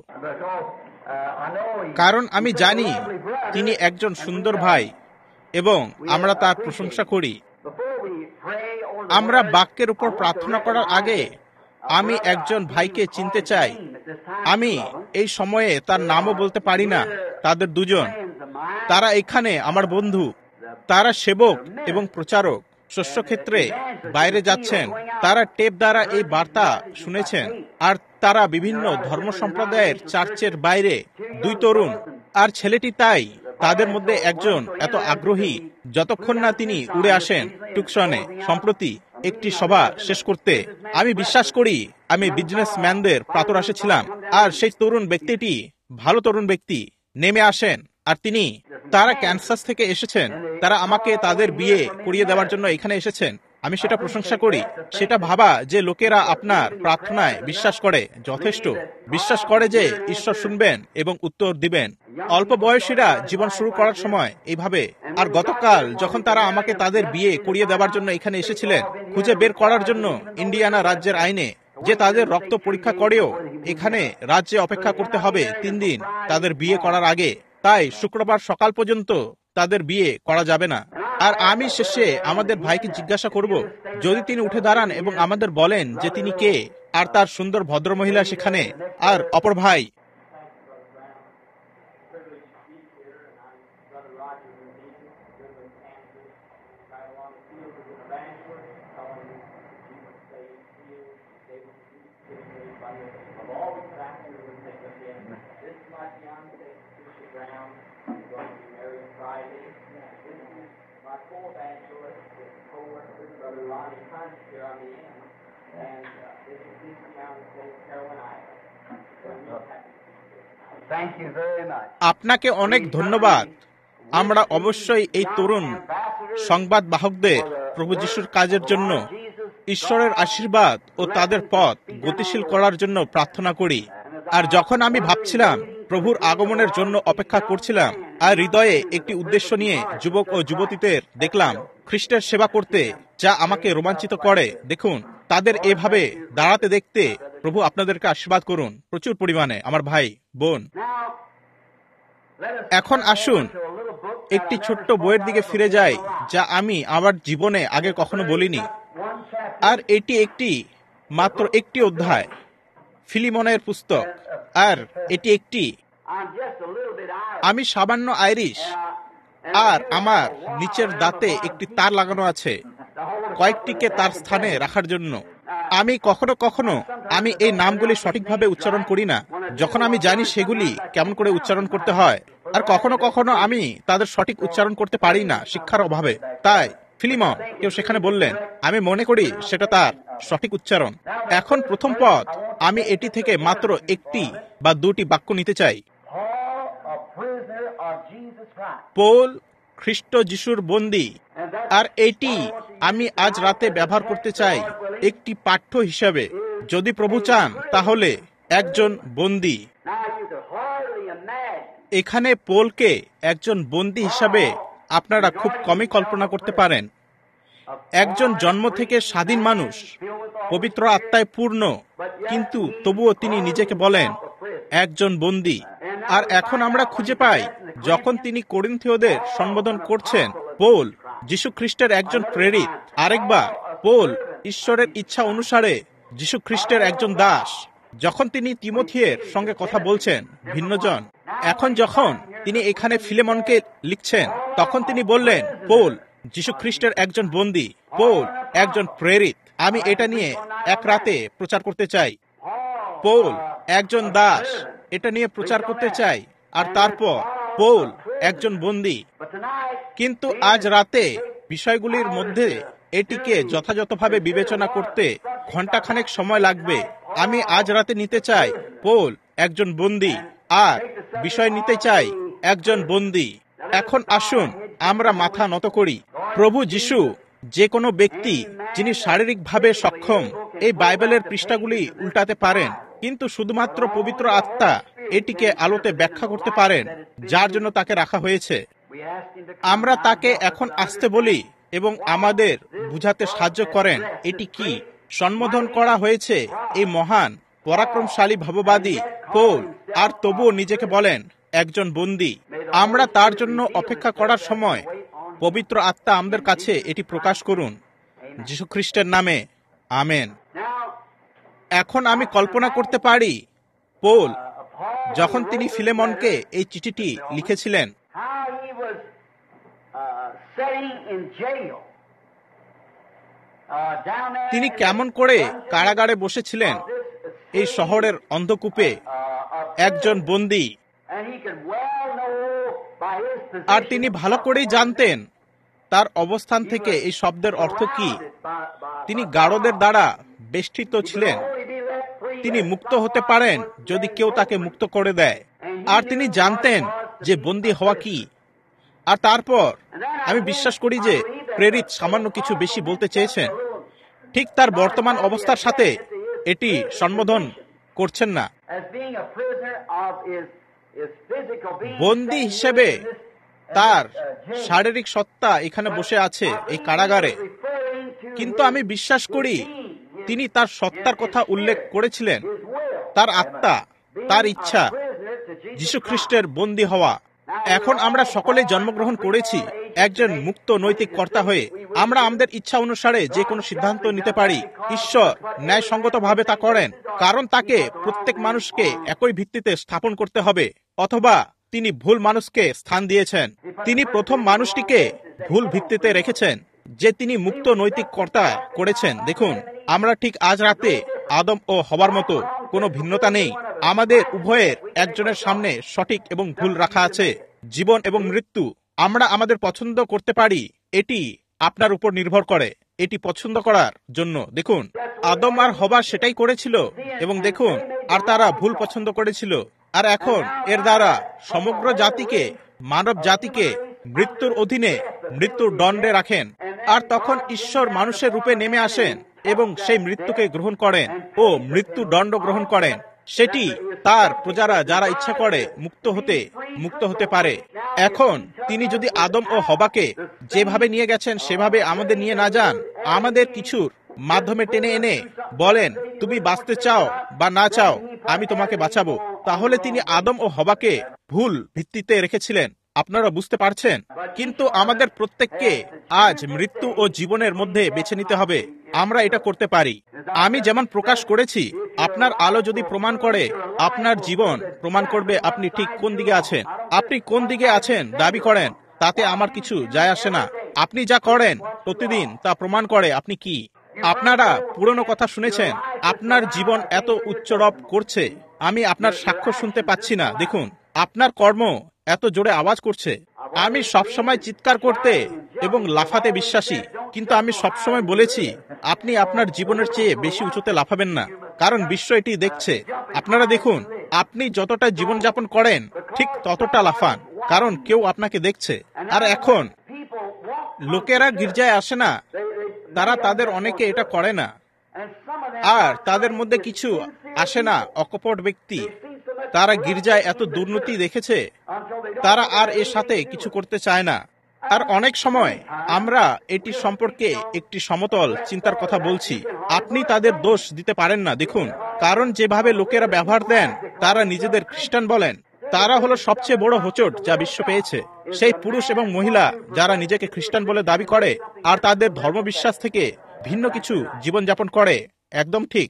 কারণ আমি জানি তিনি একজন সুন্দর ভাই এবং আমরা তার প্রশংসা করি। আমরা বাক্যের উপর প্রার্থনা করার আগে আমি একজন ভাইকে চিনতে চাই। আমি এই সময়ে তার নামও বলতে পারি না। তাদের দুজন, তারা এখানে আমার বন্ধু, তারা সেবক এবং প্রচারক, শস্যক্ষেত্রে বাইরে যাচ্ছেন। তারা টেপ দ্বারা এই বার্তা শুনেছেন, আর তারা বিভিন্ন ধর্ম সম্প্রদায়ের চার্চের বাইরে। 2 তরুণ আর ছেলেটি, তাই তাদের মধ্যে একজন এত আগ্রহী যতক্ষণ না তিনি উড়ে আসেন টুকসনে সম্প্রতি একটি সভা শেষ করতে। আমি বিশ্বাস করি আমি বিজনেসম্যানদের প্রাতরাশে ছিলাম, আর সেই তরুণ ব্যক্তিটি ভালো তরুণ ব্যক্তি নেমে আসেন, আর তারা ক্যান্সাস থেকে এসেছেন। তারা আমাকে তাদের বিয়ে করিয়ে দেওয়ার জন্য এখানে এসেছেন। আমি সেটা প্রশংসা করি। সেটা ভাবা যে লোকেরা আপনার প্রার্থনায় বিশ্বাস করে, যথেষ্ট বিশ্বাস করে যে ঈশ্বর শুনবেন এবং উত্তর দিবেন। অল্প বয়সীরা জীবন শুরু করার সময় এইভাবে। আর গতকাল যখন তারা আমাকে তাদের বিয়ে করিয়ে দেওয়ার জন্য এখানে এসেছিলেন, খুঁজে বের করার জন্য ইন্ডিয়ানা রাজ্যের আইনে যে তাদের রক্ত পরীক্ষা করেও এখানে রাজ্যে অপেক্ষা করতে হবে 3 দিন তাদের বিয়ে করার আগে, তাই শুক্রবার সকাল পর্যন্ত তাদের বিয়ে করা যাবে না। আর আমি শেষে আমাদের ভাইকে জিজ্ঞাসা করব, যদি তিনি উঠে দাঁড়ান এবং আমাদের বলেন যে তিনি কে, আর তার সুন্দর ভদ্রমহিলা সেখানে, আর অপর ভাই। আপনাকে অনেক ধন্যবাদ। আমরা অবশ্যই এই তরুণ সংবাদ বাহকদের প্রভু যিশুর কাজের জন্য ঈশ্বরের আশীর্বাদ ও তাদের পথ গতিশীল করার জন্য প্রার্থনা করি। আর যখন আমি ভাবছিলাম, প্রভুর আগমনের জন্য অপেক্ষা করছিলাম, আর হৃদয়ে একটি উদ্দেশ্য নিয়ে যুবক ও যুবতীদের দেখলাম খ্রিস্টের সেবা করতে, যা আমাকে রোমাঞ্চিত করে। দেখুন, তাদের এভাবে দাঁড়াতে দেখতে প্রভু আপনাদেরকে আশীর্বাদ করুন প্রচুর পরিমাণে, আমার ভাই বোন। এখন আসুন একটি ছোট্ট বইয়ের দিকে ফিরে যাই, যা আমি আমার জীবনে আগে কখনো বলিনি। আর এটি মাত্র একটি অধ্যায়, ফিলিমনের পুস্তক। আর এটি আমি সামান্য আইরিশ, আর আমার নিচের দাঁতে একটি তার লাগানো আছে কয়েকটিকে তার স্থানে রাখার জন্য। আমি কখনো কখনো আমি এই নামগুলি সঠিকভাবে উচ্চারণ করি না, যখন আমি জানি সেগুলি কেমন করে উচ্চারণ করতে হয়। আর কখনো কখনো আমি তাদের সঠিক উচ্চারণ করতে পারি না শিক্ষার অভাবে। তাই ফিলিমন কেউ সেখানে বললেন, আমি মনে করি সেটা তার সঠিক উচ্চারণ। এখন প্রথম পদ, আমি এটি থেকে মাত্র একটি বা দুটি বাক্য নিতে চাই। পৌল খ্রিস্ট যিশুর বন্দী। আর এটি আমি আজ রাতে ব্যবহার করতে চাই একটি পাঠ্য হিসাবে। যদি প্রভু চান তাহলে একজন বন্দী। এখানে পৌলকে একজন বন্দী হিসাবে আপনারা খুব কমই কল্পনা করতে পারেন। একজন জন্ম থেকে স্বাধীন মানুষ, পবিত্র আত্মায় পূর্ণ, কিন্তু তবুও তিনি নিজেকে বলেন একজন বন্দী। আর এখন আমরা খুঁজে পাই, যখন তিনি করিন্থীয়দের সম্বোধন করছেন, পৌল যীশু খ্রিস্টের একজন প্রেরিত। আরেকবার, পৌল ঈশ্বরের ইচ্ছা অনুসারে যীশু খ্রিস্টের একজন দাস। যখন তিনি তিমোথিয়ের সঙ্গে কথা বলছেন, ভিন্নজন। এখন যখন তিনি এখানে ফিলেমনকে লিখছেন, তখন তিনি বললেন পৌল যীশু খ্রিস্টের একজন বন্দী, পৌল একজন প্রেরিত। আমি এটা নিয়ে এক রাতে প্রচার করতে চাই। পৌল একজন দাস, এটা নিয়ে প্রচার করতে চাই। আর তারপর পৌল একজন বন্দী। কিন্তু আজ রাতে বিষয়গুলির মধ্যে এটিকে যথাযথভাবে বিবেচনা করতে ঘন্টাখানেক সময় লাগবে। আমি আজ রাতে নিতে চাই পৌল একজন বন্দী, আর বিষয় নিতে চাই একজন বন্দী। এখন আসুন আমরা মাথা নত করি। প্রভু যিশু যে কোনো ব্যক্তি যিনি শারীরিকভাবে সক্ষম এই বাইবেলের পৃষ্ঠাগুলি উল্টাতে পারেন, কিন্তু শুধুমাত্র পবিত্র আত্মা এটিকে আলোতে ব্যাখ্যা করতে পারেন, যার জন্য তাকে রাখা হয়েছে। আমরা তাকে এখন আসতে বলি এবং আমাদের বুঝাতে সাহায্য করেন এটি কি সম্বোধন করা হয়েছে এই মহান পরাক্রমশালী ভাববাদী পৌল, আর তবুও নিজেকে বলেন একজন বন্দী। আমরা তার জন্য অপেক্ষা করার সময় পবিত্র আত্মা আমাদের কাছে এটি প্রকাশ করুন যীশু খ্রিস্টের নামে, আমেন। এখন আমি কল্পনা করতে পারি পৌল যখন তিনি ফিলেমনকে এই চিঠিটি লিখেছিলেন, তিনি কেমন করে কারাগারে বসেছিলেন এই শহরের অন্ধকূপে, একজন বন্দী। আর তিনি ভালো করেই জানতেন তার অবস্থান থেকে এই শব্দের অর্থ কি। তিনি গারদের দ্বারা বেষ্টিত ছিলেন। তিনি মুক্ত হতে পারেন যদি কেউ তাকে মুক্ত করে দেয়। আর তিনি জানতেন যে বন্দী হওয়া কি। আর তারপর আমি বিশ্বাস করি যে প্রেরিত সামান্য কিছু বেশি বলতে চেয়েছেন। ঠিক তার বর্তমান অবস্থার সাথে এটি সম্বোধন করছেন না। বন্দী হিসেবে তার শারীরিক সত্তা এখানে বসে আছে এই কারাগারে, কিন্তু আমি বিশ্বাস করি তিনি তার সত্তার কথা উল্লেখ করেছিলেন, তার আত্মা, তার ইচ্ছা, যীশু খ্রিস্টের বন্দী হওয়া। এখন আমরা সকলেই জন্মগ্রহণ করেছি একজন মুক্ত নৈতিক কর্তা হয়ে। আমরা আমাদের ইচ্ছা অনুসারে যে কোনো সিদ্ধান্ত নিতে পারি। ঈশ্বর ন্যায়সঙ্গতভাবে তা করেন, কারণ তাকে প্রত্যেক মানুষকে একই ভিত্তিতে স্থাপন করতে হবে, অথবা তিনি ভুল মানুষকে স্থান দিয়েছেন। তিনি প্রথম মানুষটিকে ভুল ভিত্তিতে রেখেছেন, যে তিনি মুক্ত নৈতিক কর্তা করেছেন। দেখুন, আমরা ঠিক আজ রাতে আদম ও হবার মতো কোনো ভিন্নতা নেই। আমাদের উভয়ের একজনের সামনে সঠিক এবং ভুল রাখা আছে, জীবন এবং মৃত্যু। আমরা আমাদের পছন্দ করতে পারি, এটি আপনার উপর নির্ভর করে এটি পছন্দ করার জন্য। দেখুন, আদম আর হবা সেটাই করেছিল, এবং দেখুন, আর তারা ভুল পছন্দ করেছিল। আর এখন এর দ্বারা সমগ্র জাতিকে, মানব জাতিকে মৃত্যুর অধীনে, মৃত্যুর দণ্ডে রাখেন। আর তখন ঈশ্বর মানুষের রূপে নেমে আসেন এবং সেই মৃত্যুকে গ্রহণ করেন ও মৃত্যু দণ্ড গ্রহণ করেন। সেটি তার প্রজারা যারা ইচ্ছা করে মুক্ত হতে পারে। এখন তিনি যদি আদম ও হবাকে যেভাবে নিয়ে গেছেন সেভাবে আমাদের নিয়ে না যান, আমাদের কিছুর মাধ্যমে টেনে এনে বলেন, তুমি বাঁচতে চাও বা না চাও, আমি তোমাকে বাঁচাবো, তাহলে তিনি আদম ও হবাকে ভুল ভিত্তিতে রেখেছিলেন। আপনারা বুঝতে পারছেন? কিন্তু আমাদের প্রত্যেককে আজ মৃত্যু ও জীবনের মধ্যে বেছে নিতে হবে। আমরা এটা করতে পারি। আমি যেমন প্রকাশ করেছি, আপনার আলো যদি প্রমাণ করে, আপনার জীবন প্রমাণ করবে আপনি ঠিক কোন দিকে আছেন। আপনি কোন দিকে আছেন দাবি করেন, তাতে আমার কিছু যায় আসে না। আপনি যা করেন প্রতিদিন তা প্রমাণ করে আপনি কি। আপনারা পুরনো কথা শুনেছেন, আপনার জীবন এত উচ্চরব করছে, আমি আপনার সাক্ষ্য শুনতে পাচ্ছি না। দেখুন, আপনার কর্ম এত জোরে আওয়াজ করছে। আমি সবসময় চিৎকার করতে এবং লাফাতে বিশ্বাসী, কিন্তু আমি সবসময় বলেছি, আপনি আপনার জীবনের চেয়ে বেশি উঁচুতে লাফাবেন না, কারণ বিশ্ব এটি দেখছে। আপনারা দেখুন, আপনি যতটা জীবনযাপন করেন ঠিক ততটা লাফান, কারণ কেউ আপনাকে দেখছে। আর এখন লোকেরা গির্জায় আসে না, তারা তাদের অনেকে এটা করে না। আর তাদের মধ্যে কিছু আসে না অকপট ব্যক্তি, তারা গির্জায় এত দুর্নীতি দেখেছে, তারা আর এর সাথে কিছু করতে চায় না। আর অনেক সময় আমরা এটি সম্পর্কে একটি সমতল চিন্তার কথা বলছি। আপনি তাদের দোষ দিতে পারেন না। দেখুন, কারণ যেভাবে লোকেরা ব্যবহার দেন, তারা নিজেদের খ্রিস্টান বলেন। তারা হলো সবচেয়ে বড় হোঁচট যা বিশ্ব পেয়েছে। সেই পুরুষ এবং মহিলা যারা নিজেকে খ্রিস্টান বলে দাবি করে আর তাদের ধর্মবিশ্বাস থেকে ভিন্ন কিছু জীবনযাপন করে। একদম ঠিক।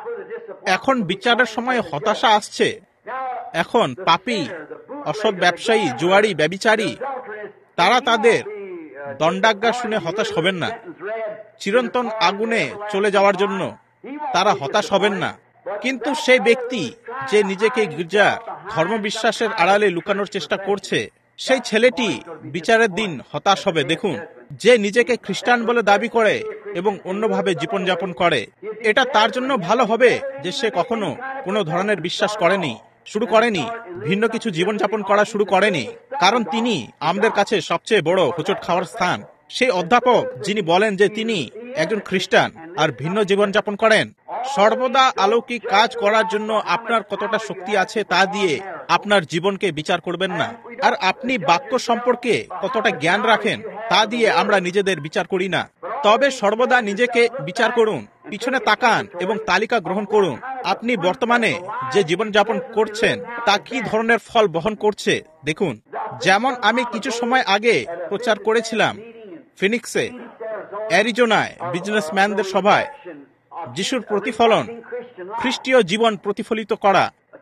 এখন বিচারের সময় হতাশা আসছে। এখন পাপী, অসৎ ব্যবসায়ী, জুয়ারি, ব্যভিচারী, তারা তাদের দণ্ডাজ্ঞা শুনে হতাশ হবেন না। চিরন্তন আগুনে চলে যাওয়ার জন্য তারা হতাশ হবেন না। কিন্তু সেই ব্যক্তি যে নিজেকে গির্জার ধর্মবিশ্বাসের আড়ালে লুকানোর চেষ্টা করছে, সেই ছেলেটি বিচারের দিন হতাশ হবে। দেখুন, যে নিজেকে খ্রিস্টান বলে দাবি করে এবং অন্যভাবে জীবনযাপন করে, এটা তার জন্য ভালো হবে যে সে কখনো কোনো ধরনের বিশ্বাস শুরু করেনি, ভিন্ন কিছু জীবনযাপন করা শুরু করেনি, কারণ তিনি আমাদের কাছে সবচেয়ে বড় হোঁচট খাওয়ার স্থান। সেই অধ্যাপক যিনি বলেন যে তিনি একজন খ্রিস্টান আর ভিন্ন জীবনযাপন করেন। সর্বদা অলৌকিক কাজ করার জন্য আপনার কতটা শক্তি আছে তা দিয়ে আপনার জীবনকে বিচার করবেন না। আর আপনি বাক্য সম্পর্কে কতটা জ্ঞান রাখেন তা দিয়ে আমরা নিজেদের বিচার করি না। তবে সর্বদা নিজেকে বিচার করুন, পিছনে তাকান এবং তালিকা গ্রহণ করুন। আপনি বর্তমানে যে জীবনযাপন করছেন তা কি ধরনের ফল বহন করছে দেখুন। যেমন আমি কিছু সময় আগে প্রচার করেছিলাম ফিনিক্সে, অ্যারিজোনায় বিজনেসম্যানদের সভায়, যিশুর প্রতিফলন, খ্রিস্টীয় জীবন প্রতিফলিত করা।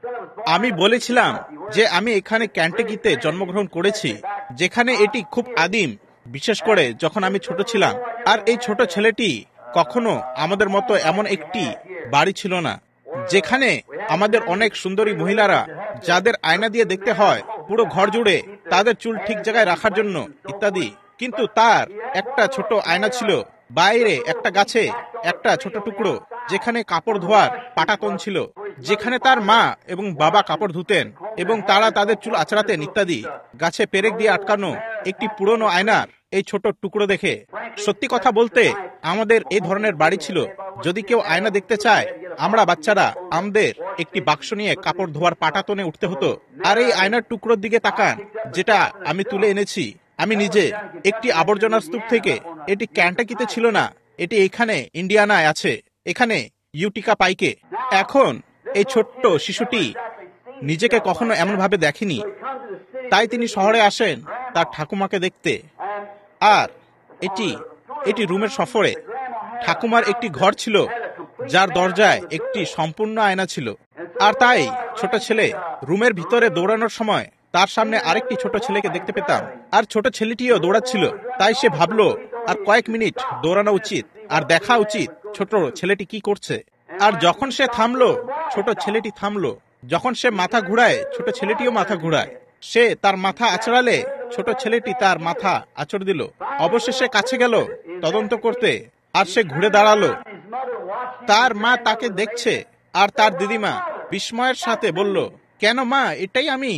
আমি বলেছিলাম যে আমি এখানে ক্যান্টাকিতে জন্মগ্রহণ করেছি, যেখানে এটি খুব আদিম, বিশেষ করে যখন আমি ছোট ছিলাম। আর এই ছোট ছেলেটি কখনো আমাদের মতো এমন একটি বাড়ি ছিল না, যেখানে আমাদের অনেক সুন্দরী মহিলারা, যাদের আয়না দিয়ে দেখতে হয় পুরো ঘর জুড়ে তাদের চুল ঠিক জায়গায় রাখার জন্য ইত্যাদি। কিন্তু তার একটা ছোট আয়না ছিল, বাইরে একটা গাছে একটা ছোট টুকরো, যেখানে কাপড় ধোয়ার পাটাতন ছিল, যেখানে তার মা এবং বাবা কাপড় ধুতেন এবং তারা তাদের চুল আঁচড়াতেন ইত্যাদি। গাছে পেরেক দিয়ে আটকানো একটি পুরনো আয়নার এই ছোট টুকরো দেখে, সত্যি কথা বলতে আমাদের এই ধরনের বাড়ি ছিল। যদি কেউ আয়না দেখতে চায়, আমরা বাচ্চারা আমাদের একটি বাক্স নিয়ে কাপড় ধোয়ার পাটাতনে উঠতে হতো। আর এই আয়নার টুকরোর দিকে তাকান, যেটা আমি তুলে এনেছি আমি নিজে একটি আবর্জনার স্তূপ থেকে। এটি ক্যান্টাকিতে ছিল না, এটি এখানে ইন্ডিয়ানায় আছে, এখানে ইউটিকা পাইকে। এখন এই ছোট্ট শিশুটি নিজেকে কখনো এমন ভাবে দেখেনি। তাই তিনি শহরে আসেন তার ঠাকুমাকে দেখতে। আর এটি রুমের সফরে ঠাকুমার একটি ঘর ছিল যার দরজায় একটি সম্পূর্ণ আয়না ছিল। আর তাই ছোট ছেলে রুমের ভিতরে দৌড়ানোর সময় তার সামনে আরেকটি ছোট ছেলেকে দেখতে পেতাম, আর ছোট ছেলেটিও দৌড়াচ্ছিল। তাই সে ভাবলো আর কয়েক মিনিট দৌড়ানো উচিত আর দেখা উচিত ছোট ছেলেটি কি করছে। আর যখন সে থামলো, ছোট ছেলেটি থামলো। যখন সে মাথা ঘুরায়, ছোট ছেলেটিও মাথা ঘুরায়। সে তার মাথা আঁচড়ালে ছোট ছেলেটি তার মাথা আঁচড় দিল। অবশেষে কাছে গেল তদন্ত করতে, আর সে ঘুরে দাঁড়ালো। তার মা তাকে দেখছে, আর তার দিদিমা বিস্ময়ের সাথে বলল, কেন মা, এটাই আমি।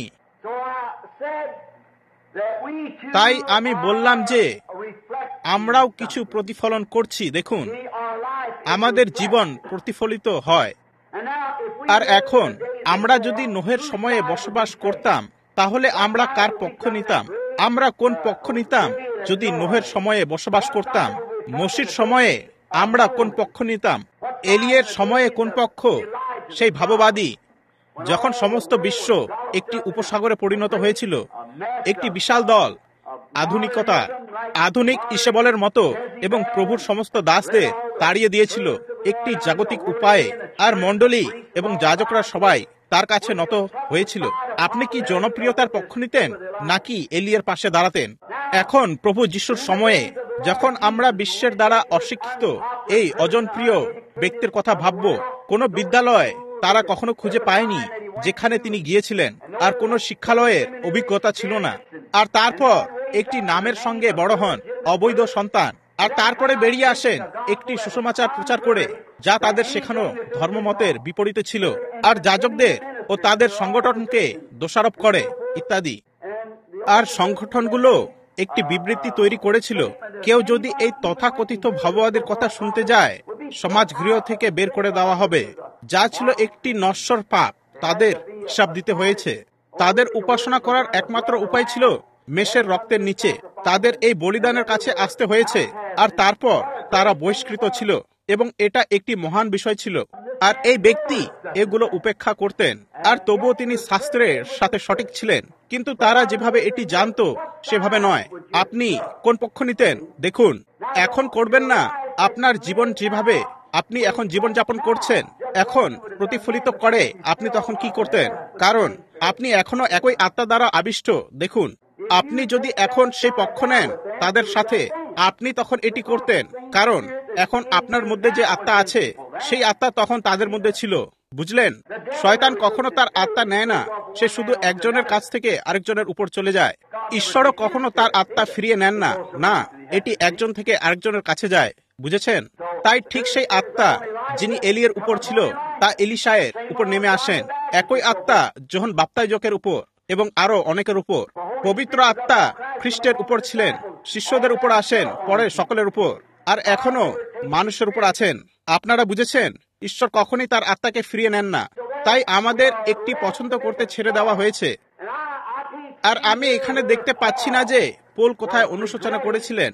তাই আমি বললাম যে আমরাও কিছু প্রতিফলন করছি। দেখুন, আমাদের জীবন প্রতিফলিত হয়। আর এখন আমরা যদি নোহের সময়ে বসবাস করতাম, তাহলে আমরা কার পক্ষ নিতাম? আমরা কোন পক্ষ নিতাম যদি নোহের সময়ে বসবাস করতাম? মসির সময়ে আমরা কোন পক্ষ নিতাম? এলিয়ের সময়ে কোন পক্ষ? সেই ভাববাদী, যখন সমস্ত বিশ্ব একটি উপসাগরে পরিণত হয়েছিল, একটি বিশাল দল আধুনিক ইসেবলের মতো এবং প্রভুর সমস্ত দাসদের তাড়িয়ে দিয়েছিল একটি জাগতিক উপায়ে। আর মণ্ডলী এবং যাজকরা সবাই তার কাছে নত হয়েছিল। আপনি কি জনপ্রিয়তার পক্ষ নিতেন নাকি এলিয়ের পাশে দাঁড়াতেন? এখন প্রভু যিশুর সময়ে যখন আমরা বিশ্বের দ্বারা অশিক্ষিত এই অজনপ্রিয় ব্যক্তির কথা ভাবব, কোন বিদ্যালয় তারা কখনো খুঁজে পায়নি যেখানে তিনি গিয়েছিলেন, আর কোন শিক্ষালয়ের অভিজ্ঞতা ছিল না। আর তারপর একটি নামের সঙ্গে বড় হন, অবৈধ সন্তান, আর তারপরে বেরিয়ে আসেন একটি সুসমাচার প্রচার করে যা তাদের শেখানো ধর্মমতের বিপরীতে ছিল, আর যাজকদের ও তাদের সংগঠনকে দোষারোপ করে ইত্যাদি। আর সংগঠনগুলো একটি বিবৃতি তৈরি করেছিল, কেউ যদি এই তথাকথিত ভাববাদীর কথা শুনতে যায়, সমাজ গৃহ থেকে বের করে দেওয়া হবে, যা ছিল একটি নশ্বর পাপ। তাদের হিসাব দিতে হয়েছে। তাদের উপাসনা করার একমাত্র উপায় ছিল মেষের রক্তের নিচে। তাদের এই বলিদানের কাছে আসতে হয়েছে, আর তারপর তারা বহিষ্কৃত ছিল, এবং এটা একটি মহান বিষয় ছিল। আর এই ব্যক্তি এগুলো উপেক্ষা করতেন, আর তবুও তিনি শাস্ত্রের সাথে সঠিক ছিলেন। কিন্তু তারা যেভাবে এটি জানতো সেভাবে নয়। আপনি কোন পক্ষ নিতেন? দেখুন, এখন করবেন না। আপনার জীবন যেভাবে আপনি এখন জীবন যাপন করছেন এখন প্রতিফলিত করে আপনি তখন কি করতেন, কারণ আপনি এখনো একই আত্মা দ্বারা আবিষ্ট। দেখুন, আপনি যদি এখন সেই পক্ষ নেন তাদের সাথে, আপনি তখন এটি করতেন, কারণ এখন আপনার মধ্যে যে আত্মা আছে সেই আত্মা তখন তাদের মধ্যে ছিল। বুঝলেন? শয়তান কখনো তার আত্মা নেয় না, সে শুধু একজনের কাছ থেকে আরেকজনের উপর চলে যায়। ঈশ্বরও কখনো তার আত্মা ফিরিয়ে নেন না, না, এটি একজন থেকে আরেকজনের কাছে যায়। বুঝেছেন? তাই ঠিক সেই আত্মা যিনি এলিয়ের উপর ছিল তা এলিশায়ের উপর নেমে আসেন। একই আত্মা যোহন বাপ্তাইজকের উপর এবং আরো অনেকের উপর। পবিত্র আত্মা খ্রিস্টের উপর ছিলেন, শিষ্যদের উপর আসেন, পরে সকলের উপর, আর এখনো মানুষের উপর আছেন। আপনারা বুঝেছেন? ঈশ্বর কখনই তার আত্মাকে ফিরিয়ে নেন না। তাই আমাদের একটি পছন্দ করতে ছেড়ে দেওয়া হয়েছে। আর আমি এখানে দেখতে পাচ্ছি না যে পৌল কোথায় অনুশোচনা করেছিলেন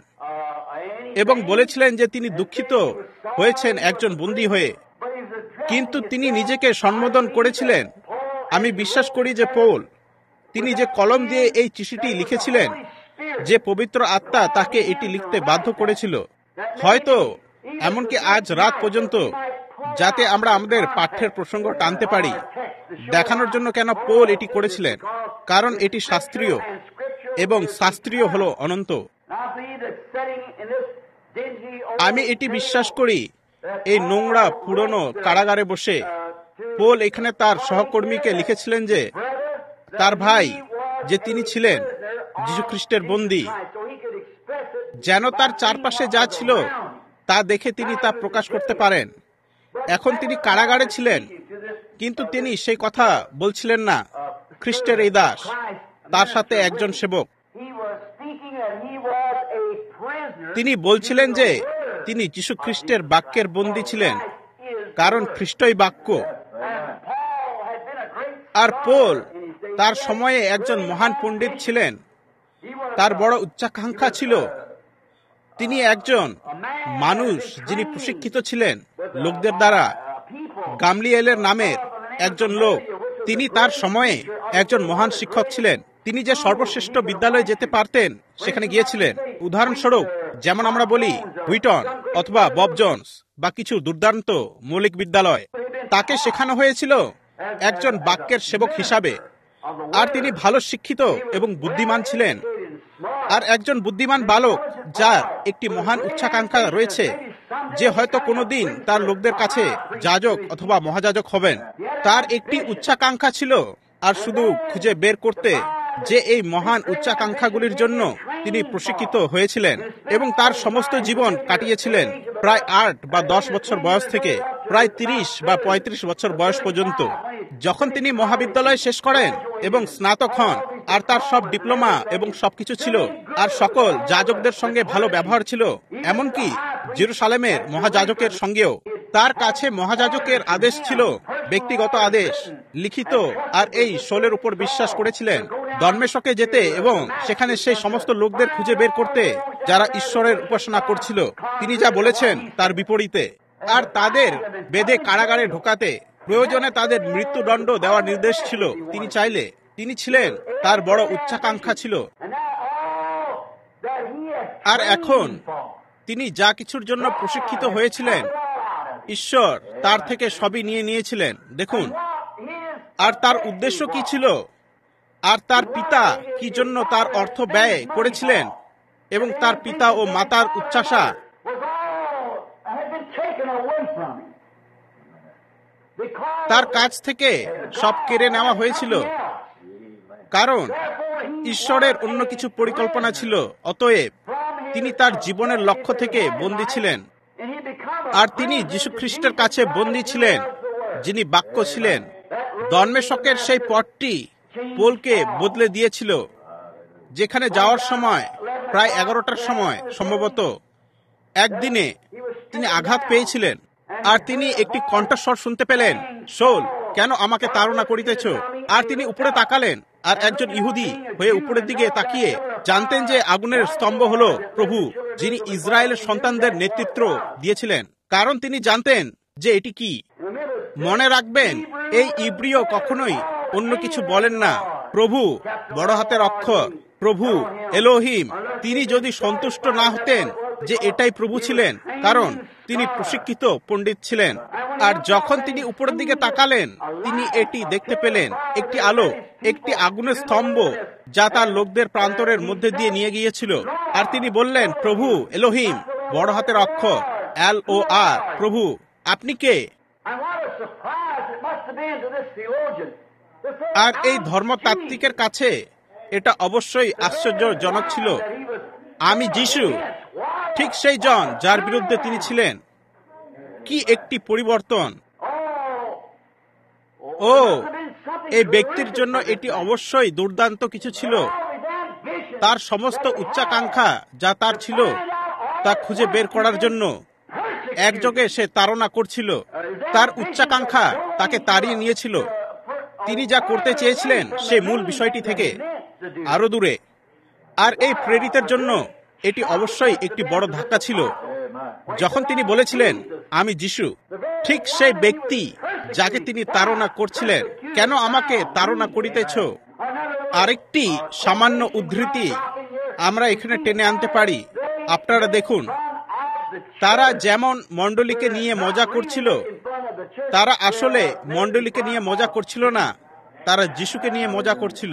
এবং বলেছিলেন যে তিনি দুঃখিত হয়েছেন একজন বন্দী হয়ে, কিন্তু তিনি নিজেকে সম্বোধন করেছিলেন। আমি বিশ্বাস করি যে পৌল, তিনি যে কলম দিয়ে এই চিঠিটি লিখেছিলেন, যে পবিত্র আত্মা তাকে এটি লিখতে বাধ্য করেছিল, হয়তো এমনকি আজ রাত পর্যন্ত, যাতে আমরা আমাদের পাঠ্যের প্রসঙ্গ টানতে পারি, দেখানোর জন্য কেন পৌল এটি করেছিলেন, কারণ এটি শাস্ত্রীয়, এবং শাস্ত্রীয় হলো অনন্ত। আমি এটি বিশ্বাস করি, এই নোংরা পুরনো কারাগারে বসে পৌল এখানে তার সহকর্মীকে লিখেছিলেন যে তার ভাই যে তিনি ছিলেন যীশু খ্রিস্টের বন্দী, যেন তার চারপাশে যা ছিল তা দেখে তিনি তা প্রকাশ করতে পারেন। এখন তিনি কারাগারে ছিলেন, কিন্তু তিনি সেই কথা বলছিলেন না। খ্রিস্টের এই দাস, তার সাথে একজন সেবক, তিনি বলছিলেন যে তিনি যীশু খ্রিস্টের বাক্যের বন্দী ছিলেন, কারণ খ্রিস্টই বাক্য। আর পৌল তার সময়ে একজন মহান পণ্ডিত ছিলেন, তার বড় উচ্চাকাঙ্ক্ষা ছিল। তিনি একজন মানুষ যিনি প্রশিক্ষিত ছিলেন লোকদের দ্বারা। গামলিয়েলের নামের একজন লোক, তিনি তার সময়ে একজন মহান শিক্ষক ছিলেন, তিনি যে সর্বশ্রেষ্ঠ বিদ্যালয়ে যেতে পারতেন সেখানে গিয়েছিলেন। উদাহরণস্বরূপ যেমন আমরা বলি হুইটন অথবা বব জোন্স বা কিছু দুর্দান্ত মৌলিক বিদ্যালয়, তাকে শেখানো হয়েছিল একজন বাক্যের সেবক হিসাবে। আর তিনি ভালো শিক্ষিত এবং বুদ্ধিমান ছিলেন। আর একজন বুদ্ধিমান বালক যার একটি মহান উচ্চাকাঙ্ক্ষা রয়েছে যে হয়তো কোনোদিন তার লোকদের কাছে যাজক অথবা মহাযাজক হবেন, তার একটি উচ্চাকাঙ্ক্ষা ছিল। আর শুধু খুঁজে বের করতে যে এই মহান উচ্চাকাঙ্ক্ষাগুলির জন্য তিনি প্রশিক্ষিত হয়েছিলেন এবং তার সমস্ত জীবন কাটিয়েছিলেন প্রায় 8 বা 10 বছর বয়স থেকে প্রায় 30 বা 35 বছর বয়স পর্যন্ত। যখন তিনি মহাবিদ্যালয় শেষ করেন এবং স্নাতক হন, আর তার সব ডিপ্লোমা এবং সবকিছু ছিল, আর সকল যাজকদের সঙ্গে ভালো ব্যবহার ছিল, এমনকি জেরুসালেমের মহাযাজকের সঙ্গেও। তার কাছে মহাযাজকের আদেশ ছিল, ব্যক্তিগত আদেশ লিখিত, আর এই শোলের উপর বিশ্বাস করেছিলেন দরমেশকে যেতে এবং সেখানে সেই সমস্ত লোকদের খুঁজে বের করতে যারা ঈশ্বরের উপাসনা করছিল, তিনি যা বলেছেন তার বিপরীতে, আর তাদের বেঁধে কারাগারে ঢোকাতে, প্রয়োজনে তাদের মৃত্যুদণ্ড দেওয়ার নির্দেশ ছিল তিনি চাইলে। তিনি ছিলেন, তার বড় উচ্চাকাঙ্ক্ষা ছিল। আর এখন তিনি যা কিছুর জন্য প্রশিক্ষিত হয়েছিলেন, ঈশ্বর তার থেকে সবই নিয়ে নিয়েছিলেন। দেখুন, আর তার উদ্দেশ্য কি ছিল, আর তার পিতা কি জন্য তার অর্থ ব্যয় করেছিলেন, এবং তার পিতা ও মাতার উচ্চাসা তার কাছ থেকে সব কেড়ে নেওয়া হয়েছিল, কারণ ঈশ্বরের অন্য কিছু পরিকল্পনা ছিল। অতএব তিনি তার জীবনের লক্ষ্য থেকে বন্দী ছিলেন, আর তিনি যীশু খ্রিস্টের কাছে বন্দী ছিলেন, যিনি বাক্য ছিলেন। দরমেশকের সেই পথটি পোলকে বদলে দিয়েছিল, যেখানে যাওয়ার সময় প্রায় 11টার সময় সম্ভবত একদিনে তিনি আঘাত পেয়েছিলেন, আর তিনি একটি কণ্ঠস্বর শুনতে পেলেন, শোল, কেন আমাকে তাড়না করিতেছ? আর তিনি উপরে তাকালেন, আর একজন ইহুদি হয়ে উপরের দিকে তাকিয়ে জানতেন যে আগুনের স্তম্ভ হলো প্রভু, যিনি ইসরায়েলের সন্তানদের নেতৃত্ব দিয়েছিলেন, কারণ তিনি জানতেন যে এটি কি। মনে রাখবেন, এই ইব্রিয় কখনোই অন্য কিছু বলেন না। প্রভু বড় হাতের অক্ষর, প্রভু এলোহিম। তিনি যদি সন্তুষ্ট না হতেন যে এটাই প্রভু ছিলেন, কারণ তিনি প্রশিক্ষিত পণ্ডিত ছিলেন। আর যখন তিনি উপরের দিকে তাকালেন, তিনি এটি দেখতে পেলেন, একটি আলো, একটি আগুনের স্তম্ভ যা তার লোকদের প্রান্তরের মধ্যে দিয়ে নিয়ে গিয়েছিল। আর তিনি বললেন, প্রভু এলোহিম, বড় হাতের অক্ষর LOR, প্রভু আপনি কে? আর এই ধর্মতাত্ত্বিকের কাছে এটা অবশ্যই আশ্চর্যজনক ছিল। আমি যিশু, ঠিক সেই জন যার বিরুদ্ধে তিনি ছিলেন। কি একটি পরিবর্তন! ও, এই ব্যক্তির জন্য এটি অবশ্যই দুর্দান্ত কিছু ছিল। তার সমস্ত উচ্চাকাঙ্ক্ষা যা তার ছিল তা খুঁজে বের করার জন্য একযোগে সে তাড়না করছিল। তার উচ্চাকাঙ্ক্ষা তাকে তাড়িয়ে নিয়েছিল। তিনি যা করতে চেয়েছিলেন সেই মূল বিষয়টি থেকে আরো দূরে। আর এই প্রেরিতের জন্য এটি অবশ্যই একটি বড় ধাক্কা ছিল, যখন তিনি বলেছিলেন, আমি যিশু, ঠিক সেই ব্যক্তি যাকে তিনি তাড়না করছিলেন। কেন আমাকে তাড়না করিতেছ? আরেকটি সামান্য উদ্ধৃতি আমরা এখানে টেনে আনতে পারি। আপনারা দেখুন, তারা যেমন মণ্ডলীকে নিয়ে মজা করছিল, তারা আসলে মণ্ডলীকে নিয়ে মজা করছিল না, তারা যিশুকে নিয়ে মজা করছিল।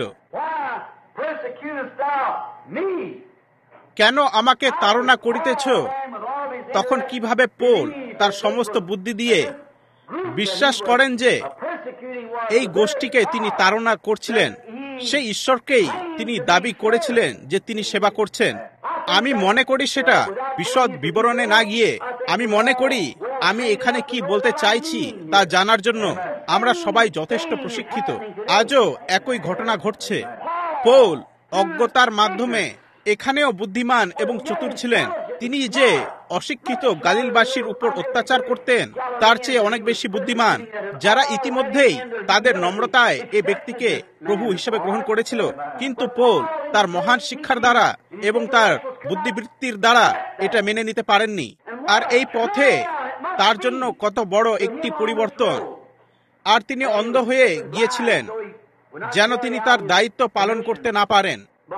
কেন আমাকে তাড়না করিতেছ? তখন কিভাবে পৌল তার সমস্ত বুদ্ধি দিয়ে বিশ্বাস করেন যে এই গোষ্ঠীকে তিনি তাড়না করছিলেন, সেই ঈশ্বরকেই তিনি দাবি করেছিলেন যে তিনি সেবা করছেন। আমি মনে করি সেটা বিশদ বিবরণে না গিয়ে, আমি মনে করি আমি এখানে কি বলতে চাইছি তা জানার জন্য আমরা সবাই যথেষ্ট প্রশিক্ষিত। আজও একই ঘটনা ঘটছে। পৌল অজ্ঞতার মাধ্যমে এখানেও বুদ্ধিমান এবং চতুর ছিলেন। তিনি যে অশিক্ষিত গালিলবাসীর উপর অত্যাচার করতেন তার চেয়ে অনেক বেশি বুদ্ধিমান, যারা ইতিমধ্যেই তাদের নম্রতায় এই ব্যক্তিকে প্রভু হিসেবে গ্রহণ করেছিল। কিন্তু পৌল তার মহান শিক্ষার দ্বারা এবং তার বুদ্ধিবৃত্তির দ্বারা এটা মেনে নিতে পারেননি। আর এই পথে তার জন্য কত বড় একটি পরিবর্তন। আর তিনি অন্ধ হয়ে গিয়েছিলেন, যেন তিনি তার দায়িত্ব পালন করতে না পারেন।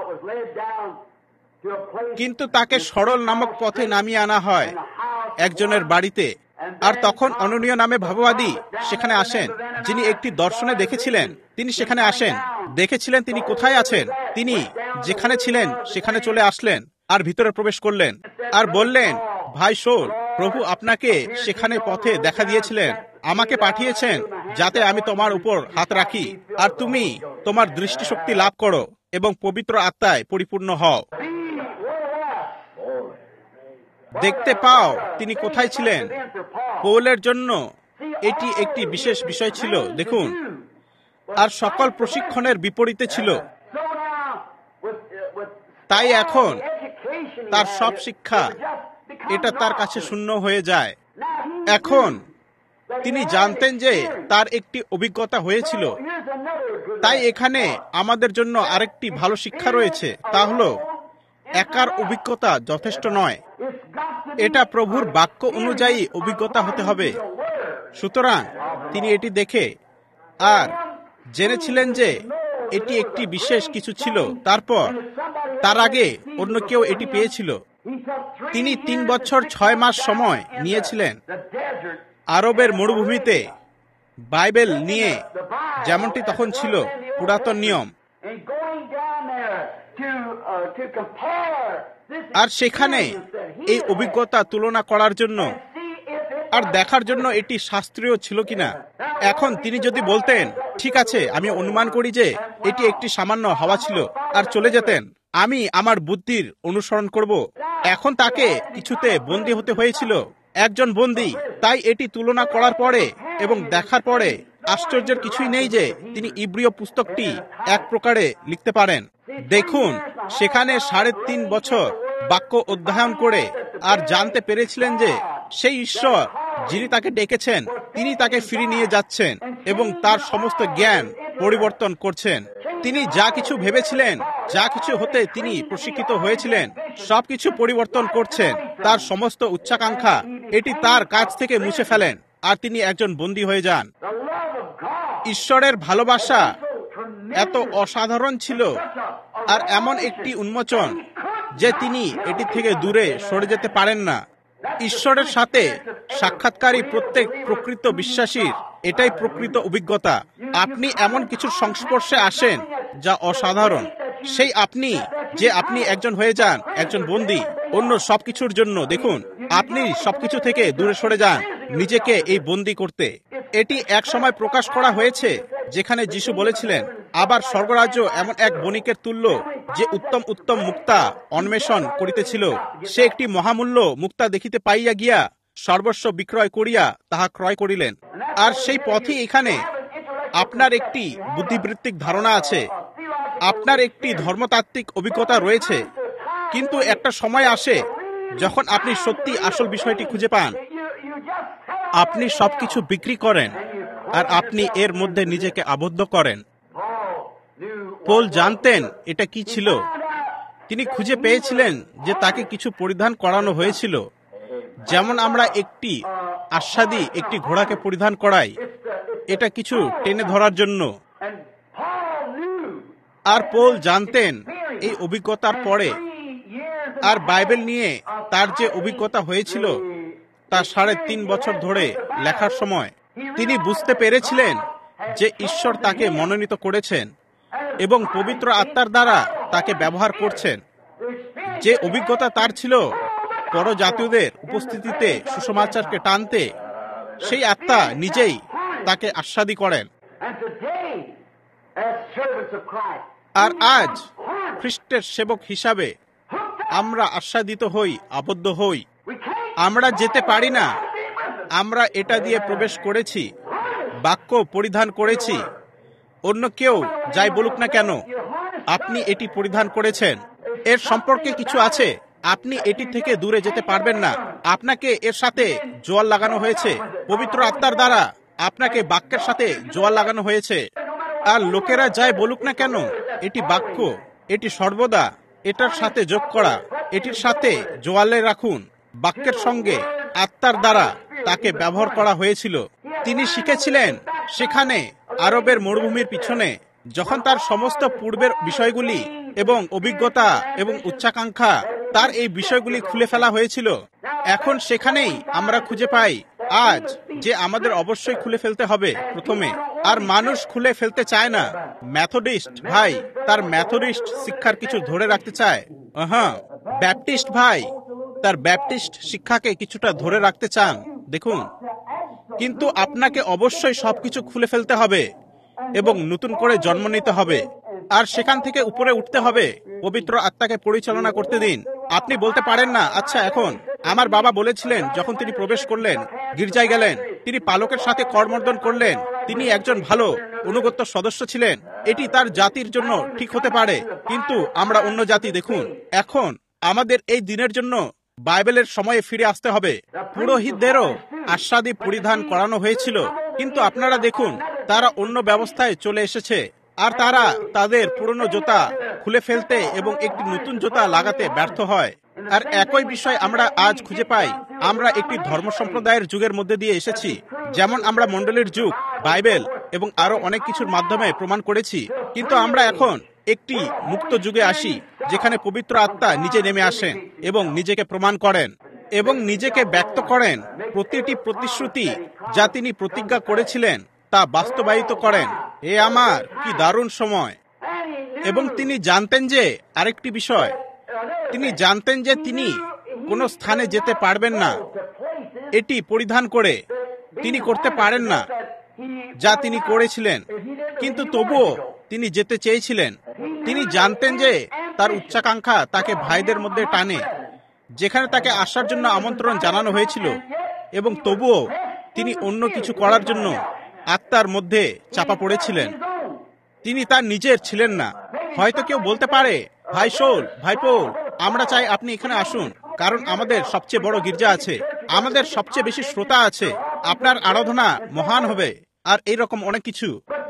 কিন্তু তাকে সরল নামক পথে নামিয়ে আনা হয় একজনের বাড়িতে। আর তখন অননীয় নামে ভাববাদী সেখানে আসেন, যিনি একটি দর্শনে দেখেছিলেন। তিনি সেখানে আসেন, দেখেছিলেন তিনি কোথায় আছেন। তিনি যেখানে ছিলেন সেখানে চলে আসলেন আর ভিতরে প্রবেশ করলেন আর বললেন, ভাই শোল, প্রভু আপনাকে সেখানে পথে দেখা দিয়েছিলেন, আমাকে পাঠিয়েছেন যাতে আমি তোমার উপর হাত রাখি আর তুমি তোমার দৃষ্টিশক্তি লাভ করো এবং পবিত্র আত্মায় পরিপূর্ণ হও। দেখতে পাও তিনি কোথায় ছিলেন। পৌলের জন্য এটি একটি বিশেষ বিষয় ছিল, দেখুন, আর সকল প্রশিক্ষণের বিপরীতে ছিল। তাই এখন তার সব শিক্ষা এটা তার কাছে শূন্য হয়ে যায়। এখন তিনি জানতেন যে তার একটি অভিজ্ঞতা হয়েছিল। তাই এখানে আমাদের জন্য আরেকটি ভালো শিক্ষা রয়েছে, তা হলো একার অভিজ্ঞতা যথেষ্ট নয়, এটা প্রভুর বাক্য অনুযায়ী অভিজ্ঞতা হতে হবে। সুতরাং তিনি এটি দেখে আর জেনেছিলেন যে এটি একটি বিশেষ কিছু ছিল। তারপর তার আগে অন্য কেউ এটি পেয়েছিল। তিনি 3 বছর 6 মাস সময় নিয়েছিলেন আরবের মরুভূমিতে বাইবেল নিয়ে, যেমনটি তখন ছিল পুরাতন নিয়ম, আর সেখানে এই অভিজ্ঞতা তুলনা করার জন্য আর দেখার জন্য এটি শাস্ত্রীয় ছিল কিনা। এখন তিনি যদি বলতেন, ঠিক আছে, আমি অনুমান করি যে এটি একটি সামান্য হাওয়া ছিল, আর চলে যেতেন, আমি আমার বুদ্ধির অনুসরণ করব। এখন তাকে কিছুতে বন্দী হতে হয়েছিল, একজন বন্দী। তাই এটি তুলনা করার পরে এবং দেখার পরে আশ্চর্যের কিছুই নেই যে তিনি ইব্রিয় পুস্তকটি এক প্রকারে লিখতে পারেন। দেখুন, সেখানে 3.5 বছর বাক্য অধ্যয়ন করে আর জানতে পেরেছিলেন যে সেই ঈশ্বর যিনি তাকে ডেকেছেন তিনি তাকে ফিরিয়ে নিয়ে যাচ্ছেন এবং তার সমস্ত জ্ঞান পরিবর্তন করছেন। তিনি যা কিছু ভেবেছিলেন, যা কিছু হতে তিনি প্রশিক্ষিত হয়েছিলেন, সবকিছু পরিবর্তন করছেন। তার সমস্ত উচ্চাকাঙ্ক্ষা এটি তার কাছ থেকে মুছে ফেলেন আর তিনি একজন বন্দী হয়ে যান। ঈশ্বরের ভালোবাসা এত অসাধারণ ছিল আর এমন একটি উন্মোচন যে তিনি এটি থেকে দূরে সরে যেতে পারেন না। ঈশ্বরের সাথে সাক্ষাৎকারী প্রত্যেক প্রকৃত বিশ্বাসীর এটাই প্রকৃত অভিজ্ঞতা। আপনি এমন কিছুর সংস্পর্শে আসেন যা অসাধারণ। সেই আপনি যে আপনি একজন হয়ে যান একজন বন্দী অন্য সবকিছুর জন্য। দেখুন, আপনি সবকিছু থেকে দূরে সরে যান নিজেকে এই বন্দী করতে। এটি এক সময় প্রকাশ করা হয়েছে যেখানে যিশু বলেছিলেন, আবার স্বর্গরাজ্য এমন এক বণিকের তুল্য যে উত্তম উত্তম মুক্তা অন্বেষণ করিতেছিল। সে একটি মহামূল্য মুক্তা দেখিতে পাইয়া গিয়া সর্বস্ব বিক্রয় করিয়া তাহা ক্রয় করিলেন। আর সেই পথই এখানে। আপনার একটি বুদ্ধিবৃত্তিক ধারণা আছে, আপনার একটি ধর্মতাত্ত্বিক অভিজ্ঞতা রয়েছে, কিন্তু একটা সময় আসে যখন আপনি সত্যি আসল বিষয়টি খুঁজে পান। আপনি সবকিছু বিক্রি করেন আর আপনি এর মধ্যে নিজেকে আবদ্ধ করেন। পৌল জানতেন এটা কি ছিল। তিনি খুঁজে পেয়েছিলেন যে তাকে কিছু পরিধান করানো হয়েছিল, যেমন আমরা একটি আস্বাদী একটি ঘোড়াকে পরিধান করাই, এটা কিছু টেনে ধরার জন্য। আর পৌল জানতেন এই অভিজ্ঞতার পরে আর বাইবেল নিয়ে তার যে অভিজ্ঞতা হয়েছিল তা 3.5 বছর ধরে লেখার সময় তিনি বুঝতে পেরেছিলেন যে ঈশ্বর তাকে মনোনীত করেছেন এবং পবিত্র আত্মার দ্বারা তাকে ব্যবহার করছেন। যে অভিজ্ঞতা তার ছিল পরজাতীয়দের উপস্থিতিতে সুসমাচারকে টানতে, সেই আত্মা নিজেই তাকে আস্বাদী করেন। আর আজ খ্রিস্টের সেবক হিসাবে আমরা আস্বাদিত হই, আবদ্ধ হই। আমরা যেতে পারি না। আমরা এটা দিয়ে প্রবেশ করেছি, বাক্য পরিধান করেছি। অন্য কেউ যাই বলুক না কেন, আপনি এটি পরিধান করেছেন। এর সম্পর্কে কিছু আছে, আপনি এটি থেকে দূরে যেতে পারবেন না। আপনাকে এর সাথে জোয়াল লাগানো হয়েছে, পবিত্র আত্মার দ্বারা আপনাকে বাক্যের সাথে জোয়াল লাগানো হয়েছে। আর লোকেরা যাই বলুক না কেন, এটি বাক্য, এটি সর্বদা এটার সাথে যোগ করা, এটির সাথে জোয়ালে রাখুন। বাক্যের সঙ্গে আত্মার দ্বারা তাকে ব্যবহার করা হয়েছিল। তিনি শিখেছিলেন সেখানে আরবের মরুভূমির পিছনে যখন তার সমস্ত পূর্বের বিষয়গুলি এবং অভিজ্ঞতা এবং উচ্চাকাঙ্ক্ষা, তার এই বিষয়গুলি খুলে ফেলা হয়েছিল। এখন সেখানেই আমরা খুঁজে পাই আজ যে আমাদের অবশ্যই খুলে ফেলতে হবে প্রথমে। আর মানুষ খুলে ফেলতে চায় না। মেথডিস্ট ভাই তার মেথডিস্ট শিক্ষার কিছু ধরে রাখতে চায়। ব্যাপটিস্ট ভাই তার ব্যাপটিস্ট শিক্ষাকে কিছুটা ধরে রাখতে চান। দেখুন, কিন্তু আপনাকে অবশ্যই সবকিছু খুলে ফেলতে হবে এবং নতুন করে জন্ম নিতে হবে, আর সেখান থেকে উপরে উঠতে হবে। পবিত্র আত্মাকে পরিচালনা করতে দিন। আপনি বলতে পারেন না, আচ্ছা এখন আমার বাবা বলেছিলেন যখন তিনি প্রবেশ করলেন, গির্জায় গেলেন, তিনি পালকের সাথে করমর্দন করলেন, তিনি একজন ভালো অনুগত সদস্য ছিলেন, এটি তার জাতির জন্য ঠিক হতে পারে, কিন্তু আমরা অন্য জাতি। দেখুন, এখন আমাদের এই দিনের জন্য বাইবেলের সময়ে ফিরে আসতে হবে। পুরোহিতদেরও আস্বাদি পরিধান করানো হয়েছিল, কিন্তু আপনারা দেখুন তারা অন্য ব্যবস্থায় চলে এসেছে, আর তারা তাদের পুরনো জুতা খুলে ফেলতে এবং একটি নতুন জুতা লাগাতে ব্যর্থ হয়। আর একই বিষয় আমরা আজ খুঁজে পাই। আমরা একটি ধর্ম সম্প্রদায়ের যুগের মধ্যে দিয়ে এসেছি, যেমন আমরা মণ্ডলীর যুগ, বাইবেল এবং আরো অনেক কিছুর মাধ্যমে প্রমাণ করেছি, কিন্তু আমরা এখন একটি মুক্ত যুগে আসি, যেখানে পবিত্র আত্মা নিজে নেমে আসেন এবং নিজেকে প্রমাণ করেন এবং নিজেকে ব্যক্ত করেন। প্রতিটি প্রতিশ্রুতি যা তিনি প্রতিজ্ঞা করেছিলেন তা বাস্তবায়িত করেন। এ আমার কি দারুণ সময়! এবং তিনি জানতেন যে আরেকটি বিষয়, তিনি জানতেন যে তিনি কোনো স্থানে যেতে পারবেন না এটি পরিধান করে, তিনি করতে পারেন না যা তিনি করেছিলেন, কিন্তু তবুও তিনি যেতে চেয়েছিলেন। তিনি জানতেন যে তার উচ্চাকাঙ্ক্ষা তাকে ভাইদের মধ্যে টানে, যেখানে তাকে আসার জন্য আমন্ত্রণ জানানো হয়েছিল, এবং তবুও তিনি অন্য কিছু করার জন্য আত্মার মধ্যে চাপা পড়েছিলেন। তিনি তার নিজের ছিলেন না। হয়তো কেউ বলতে পারে, ভাই শোল, ভাই পৌল, আমরা চাই আপনি এখানে আসুন, কারণ আমাদের সবচেয়ে বড় গির্জা আছে, আমাদের সবচেয়ে বেশি শ্রোতা আছে, আপনার আরাধনা মহান হবে, আর এইরকম অনেক কিছু।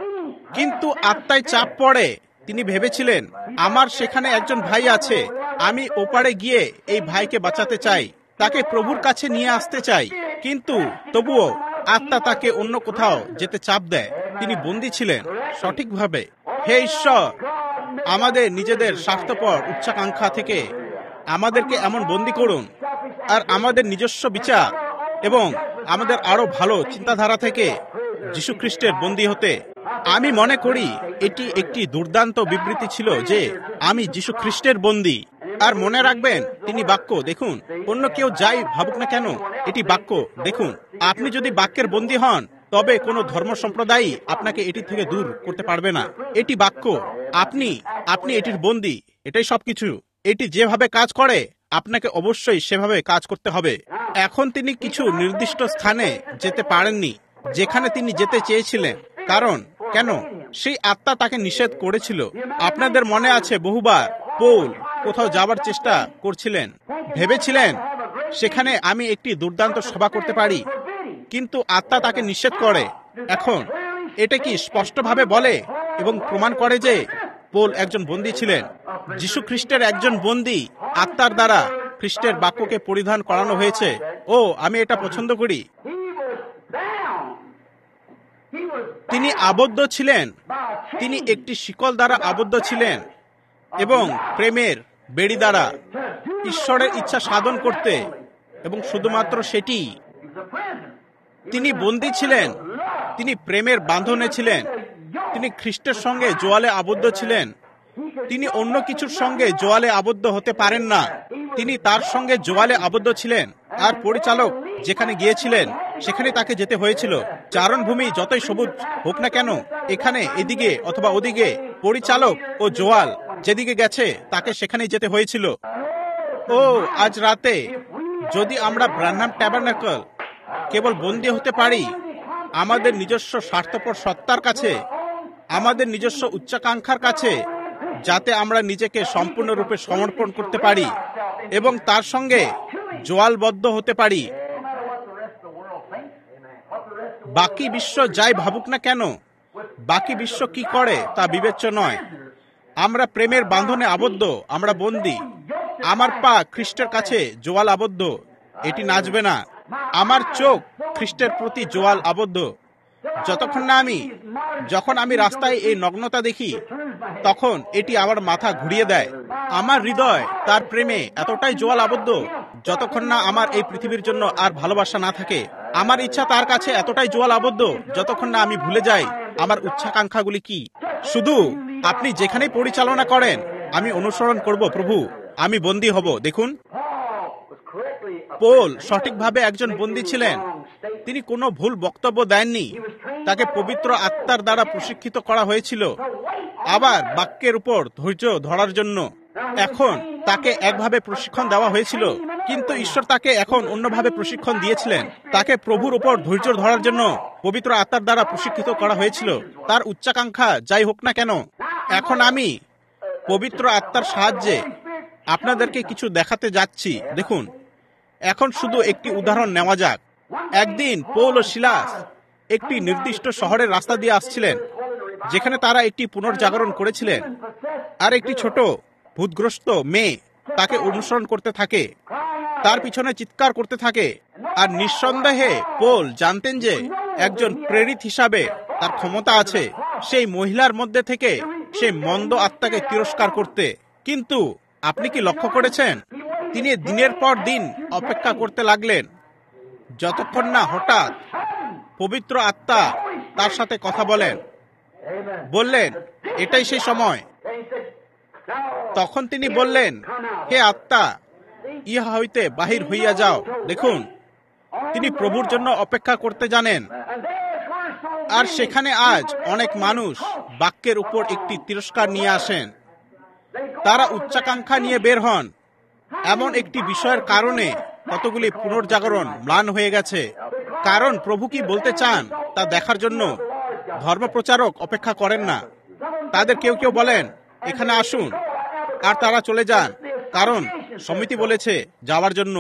কিন্তু আত্মায় চাপ পড়ে। তিনি ভেবেছিলেন, আমার সেখানে একজন ভাই আছে, আমি ওপারে গিয়ে এই ভাইকে বাঁচাতে চাই, তাকে প্রভুর কাছে নিয়ে আসতে চাই, কিন্তু তবুও আত্মা তাকে অন্য কোথাও যেতে চাপ দেয়। তিনি বন্দী ছিলেন সঠিকভাবে। হে ঈশ্বর, আমাদের নিজেদের স্বার্থপর উচ্চাকাঙ্ক্ষা থেকে আমাদেরকে এমন বন্দী করুন, আর আমাদের নিজস্ব বিচার এবং আমাদের আরো ভালো চিন্তাধারা থেকে যীশু খ্রিস্টের বন্দী হতে। আমি মনে করি এটি একটি দুর্দান্ত বিবৃতি ছিল যে আমি যীশু খ্রিস্টের বন্দী। আর মনে রাখবেন, তিনি বাক্য। দেখুন, অন্য কেউ যাই ভাবুক না কেন, এটি বাক্য। দেখুন, আপনি যদি বাক্যের বন্দী হন, তবে কোনো ধর্ম সম্প্রদায় আপনাকে এটি থেকে দূর করতে পারবে না। এটি বাক্য, আপনি এটির বন্দী। এটাই সবকিছু। এটি যেভাবে কাজ করে আপনাকে অবশ্যই সেভাবে কাজ করতে হবে। এখন তিনি কিছু নির্দিষ্ট স্থানে যেতে পারেননি যেখানে তিনি যেতে চেয়েছিলেন। কারণ কেন? সেই আত্মা তাকে নিষেধ করেছিল। আপনাদের মনে আছে, বহুবার পৌল কোথাও যাবার চেষ্টা করছিলেন, ভেবেছিলেন সেখানে আমি একটি দুর্দান্ত সভা করতে পারি, কিন্তু আত্মা তাকে নিষেধ করে। এখন এটা কি স্পষ্টভাবে বলে এবং প্রমাণ করে যে পৌল একজন বন্দী ছিলেন, যীশু খ্রিস্টের একজন বন্দী। আত্মার দ্বারা খ্রিস্টের বাক্যকে পরিধান করানো হয়েছে। ও, আমি এটা পছন্দ করি। তিনি আবদ্ধ ছিলেন, তিনি একটি শিকল দ্বারা আবদ্ধ ছিলেন এবং প্রেমের বেড়ি দ্বারা ঈশ্বরের ইচ্ছা সাধন করতে, এবং শুধুমাত্র সেটি। তিনি বন্দী ছিলেন, তিনি প্রেমের বাঁধনে ছিলেন, তিনি খ্রিস্টের সঙ্গে জোয়ালে আবদ্ধ ছিলেন। তিনি অন্য কিছুর সঙ্গে জোয়ালে আবদ্ধ হতে পারেন না। তিনি তার সঙ্গে জোয়ালে আবদ্ধ ছিলেন, আর পরিচালক যেখানে গিয়েছিলেন সেখানে তাকে যেতে হয়েছিল। চারণভূমি যতই সবুজ হোক না কেন, এখানে এদিকে অথবা ওদিকে, পরিচালক ও জোয়াল যেদিকে গেছে তাকে সেখানেই যেতে হয়েছিল। ও, আজ রাতে যদি আমরা ব্রানহাম ট্যাবারনাকল কেবল বন্দী হতে পারি আমাদের নিজস্ব স্বার্থপর সত্তার কাছে, আমাদের নিজস্ব উচ্চাকাঙ্ক্ষার কাছে, যাতে আমরা নিজেকে সম্পূর্ণরূপে সমর্পণ করতে পারি এবং তার সঙ্গে জোয়ালবদ্ধ হতে পারি। বাকি বিশ্ব যাই ভাবুক না কেন, বাকি বিশ্ব কি করে তা বিবেচ্য নয়। আমরা প্রেমের বাঁধনে আবদ্ধ, আমরা বন্দী। আমার পা খ্রিস্টের কাছে জোয়াল আবদ্ধ, এটি নাচবে না। আমার চোখ খ্রিস্টের প্রতি জোয়াল আবদ্ধ, যখন আমি রাস্তায় এই নগ্নতা দেখি, তখন এটি আমার মাথা ঘুরিয়ে দেয়। আমার হৃদয় তার প্রেমে এতটাই জোয়াল আবদ্ধ, যতক্ষণ না আমার এই পৃথিবীর জন্য আর ভালোবাসা না থাকে। আমার ইচ্ছা তার কাছে এতটাই জোয়াল আবদ্ধ, যতক্ষণ না আমি ভুলে যাই আমার উচ্চাকাঙ্ক্ষাগুলি কি। শুধু আপনি যেখানেই পরিচালনা করেন, আমি অনুসরণ করব প্রভু, আমি বন্দী হব। দেখুন, পৌল সঠিকভাবে একজন বন্দী ছিলেন। তিনি কোনো ভুল বক্তব্য দেননি। তাকে পবিত্র আত্মার দ্বারা প্রশিক্ষিত করা হয়েছিল, আবার বাক্যের উপর ধৈর্য ধরার জন্য। এখন তাকে একভাবে প্রশিক্ষণ দেওয়া হয়েছিল, কিন্তু ঈশ্বর তাকে এখন অন্যভাবে প্রশিক্ষণ দিয়েছিলেন। তাকে প্রভুর উপর ধৈর্য ধরার জন্য পবিত্র আত্মার দ্বারা প্রশিক্ষিত করা হয়েছিল, তার উচ্চাকাঙ্ক্ষা যাই হোক না কেন। এখন আমি পবিত্র আত্মার সাহায্যে আপনাদেরকে কিছু দেখাতে যাচ্ছি। দেখুন, এখন শুধু একটি উদাহরণ নেওয়া যাক। একদিন পৌল ও সিলাস একটি নির্দিষ্ট শহরের রাস্তা দিয়ে আসছিলেন, যেখানে তারা একটি পুনর্জাগরণ করেছিলেন। আর একটি ছোট ভূতগ্রস্ত মেয়ে তাকে অনুসরণ করতে থাকে, তার পিছনে চিৎকার করতে থাকে। আর নিঃসন্দেহে পৌল জানতেন যে একজন প্রেরিত হিসাবে তার ক্ষমতা আছে সেই মহিলার মধ্যে থেকে সেই মন্দ আত্মাকে তিরস্কার করতে। কিন্তু আপনি কি লক্ষ্য করেছেন, তিনি দিনের পর দিন অপেক্ষা করতে লাগলেন, যতক্ষণ না হঠাৎ পবিত্র আত্মা তার সাথে কথা বললেন, এটাই সেই সময়। তখন তিনি বললেন, হে আত্মা, ইহা হইতে বাহির হইয়া যাও। দেখুন, তিনি প্রভুর জন্য অপেক্ষা করতে জানেন। আর সেখানে আজ অনেক মানুষ বাক্যের উপর একটি তিরস্কার নিয়ে আসেন। তারা উচ্চাকাঙ্ক্ষা নিয়ে বের হন। এমন একটি বিষয়ের কারণে কতগুলি পুনর্জাগরণ ম্লান হয়ে গেছে, কারণ প্রভু কি বলতে চান তা দেখার জন্য ধর্মপ্রচারক অপেক্ষা করেন না। তাদের কেউ কেউ বলেন, এখানে আসুন, আর তারা চলে যান, কারণ সমিতি বলেছে যাওয়ার জন্য।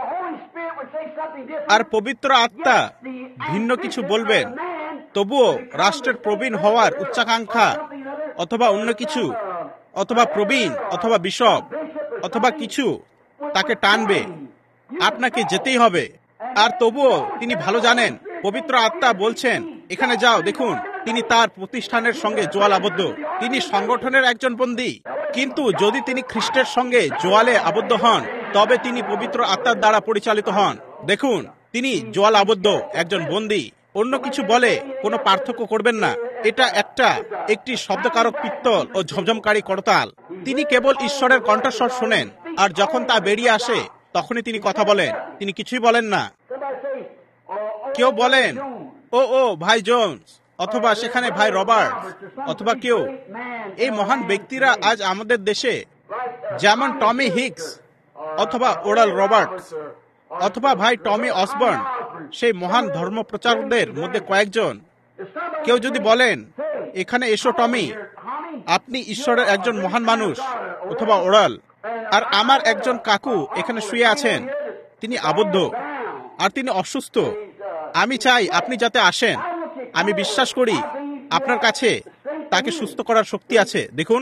আর পবিত্র আত্মা ভিন্ন কিছু বলবেন, তবুও রাষ্ট্রের প্রবীণ হওয়ার উচ্চাকাঙ্ক্ষা অথবা অন্য কিছু, অথবা প্রবীণ অথবা বিশপ অথবা কিছু তাকে টানবে। আপনাকে যেতেই হবে। আর তবুও তিনি ভালো জানেন পবিত্র আত্মা বলছেন, এখানে যাও। দেখুন, তিনি তার প্রতিষ্ঠানের সঙ্গে জোয়াল আবদ্ধ। তিনি সংগঠনের একজন বন্দী, কিন্তু যদি তিনি খ্রিস্টের সঙ্গে জোয়ালে আবদ্ধ হন, তবে তিনি পবিত্র আত্মার দ্বারা পরিচালিত হন। দেখুন, তিনি জোয়াল আবদ্ধ একজন বন্দী। অন্য কিছু বলে কোনো পার্থক্য করবেন না। এটা একটি শব্দকারক পিত্তল ও ঝমঝমকারী করতাল। তিনি কেবল ঈশ্বরের কণ্ঠস্বর শোনেন, আর যখন তা বেরিয়ে আসে তখনই তিনি কথা বলেন, তিনি কিছুই বলেন না। কেউ বলেন, ও ভাই জোন্স, অথবা সেখানে ভাই রবার্ট, অথবা কেউ। এই মহান ব্যক্তিরা আজ আমাদের দেশে, যেমন টমি হিক্স অথবা ওরাল রবার্টস অথবা ভাই টমি অসবর্ন, সেই মহান ধর্মপ্রচারকদের মধ্যে কয়েকজন। কেউ যদি বলেন, এখানে এসো টমি, আপনি ঈশ্বরের একজন মহান মানুষ, অথবা ওরাল, আর আমার একজন কাকু এখানে শুয়ে আছেন, তিনি আবদ্ধ আর তিনি অসুস্থ, আমি চাই আপনি যাতে আসেন। আমি বিশ্বাস করি আপনার কাছে তাকে সুস্থ করার শক্তি আছে। দেখুন,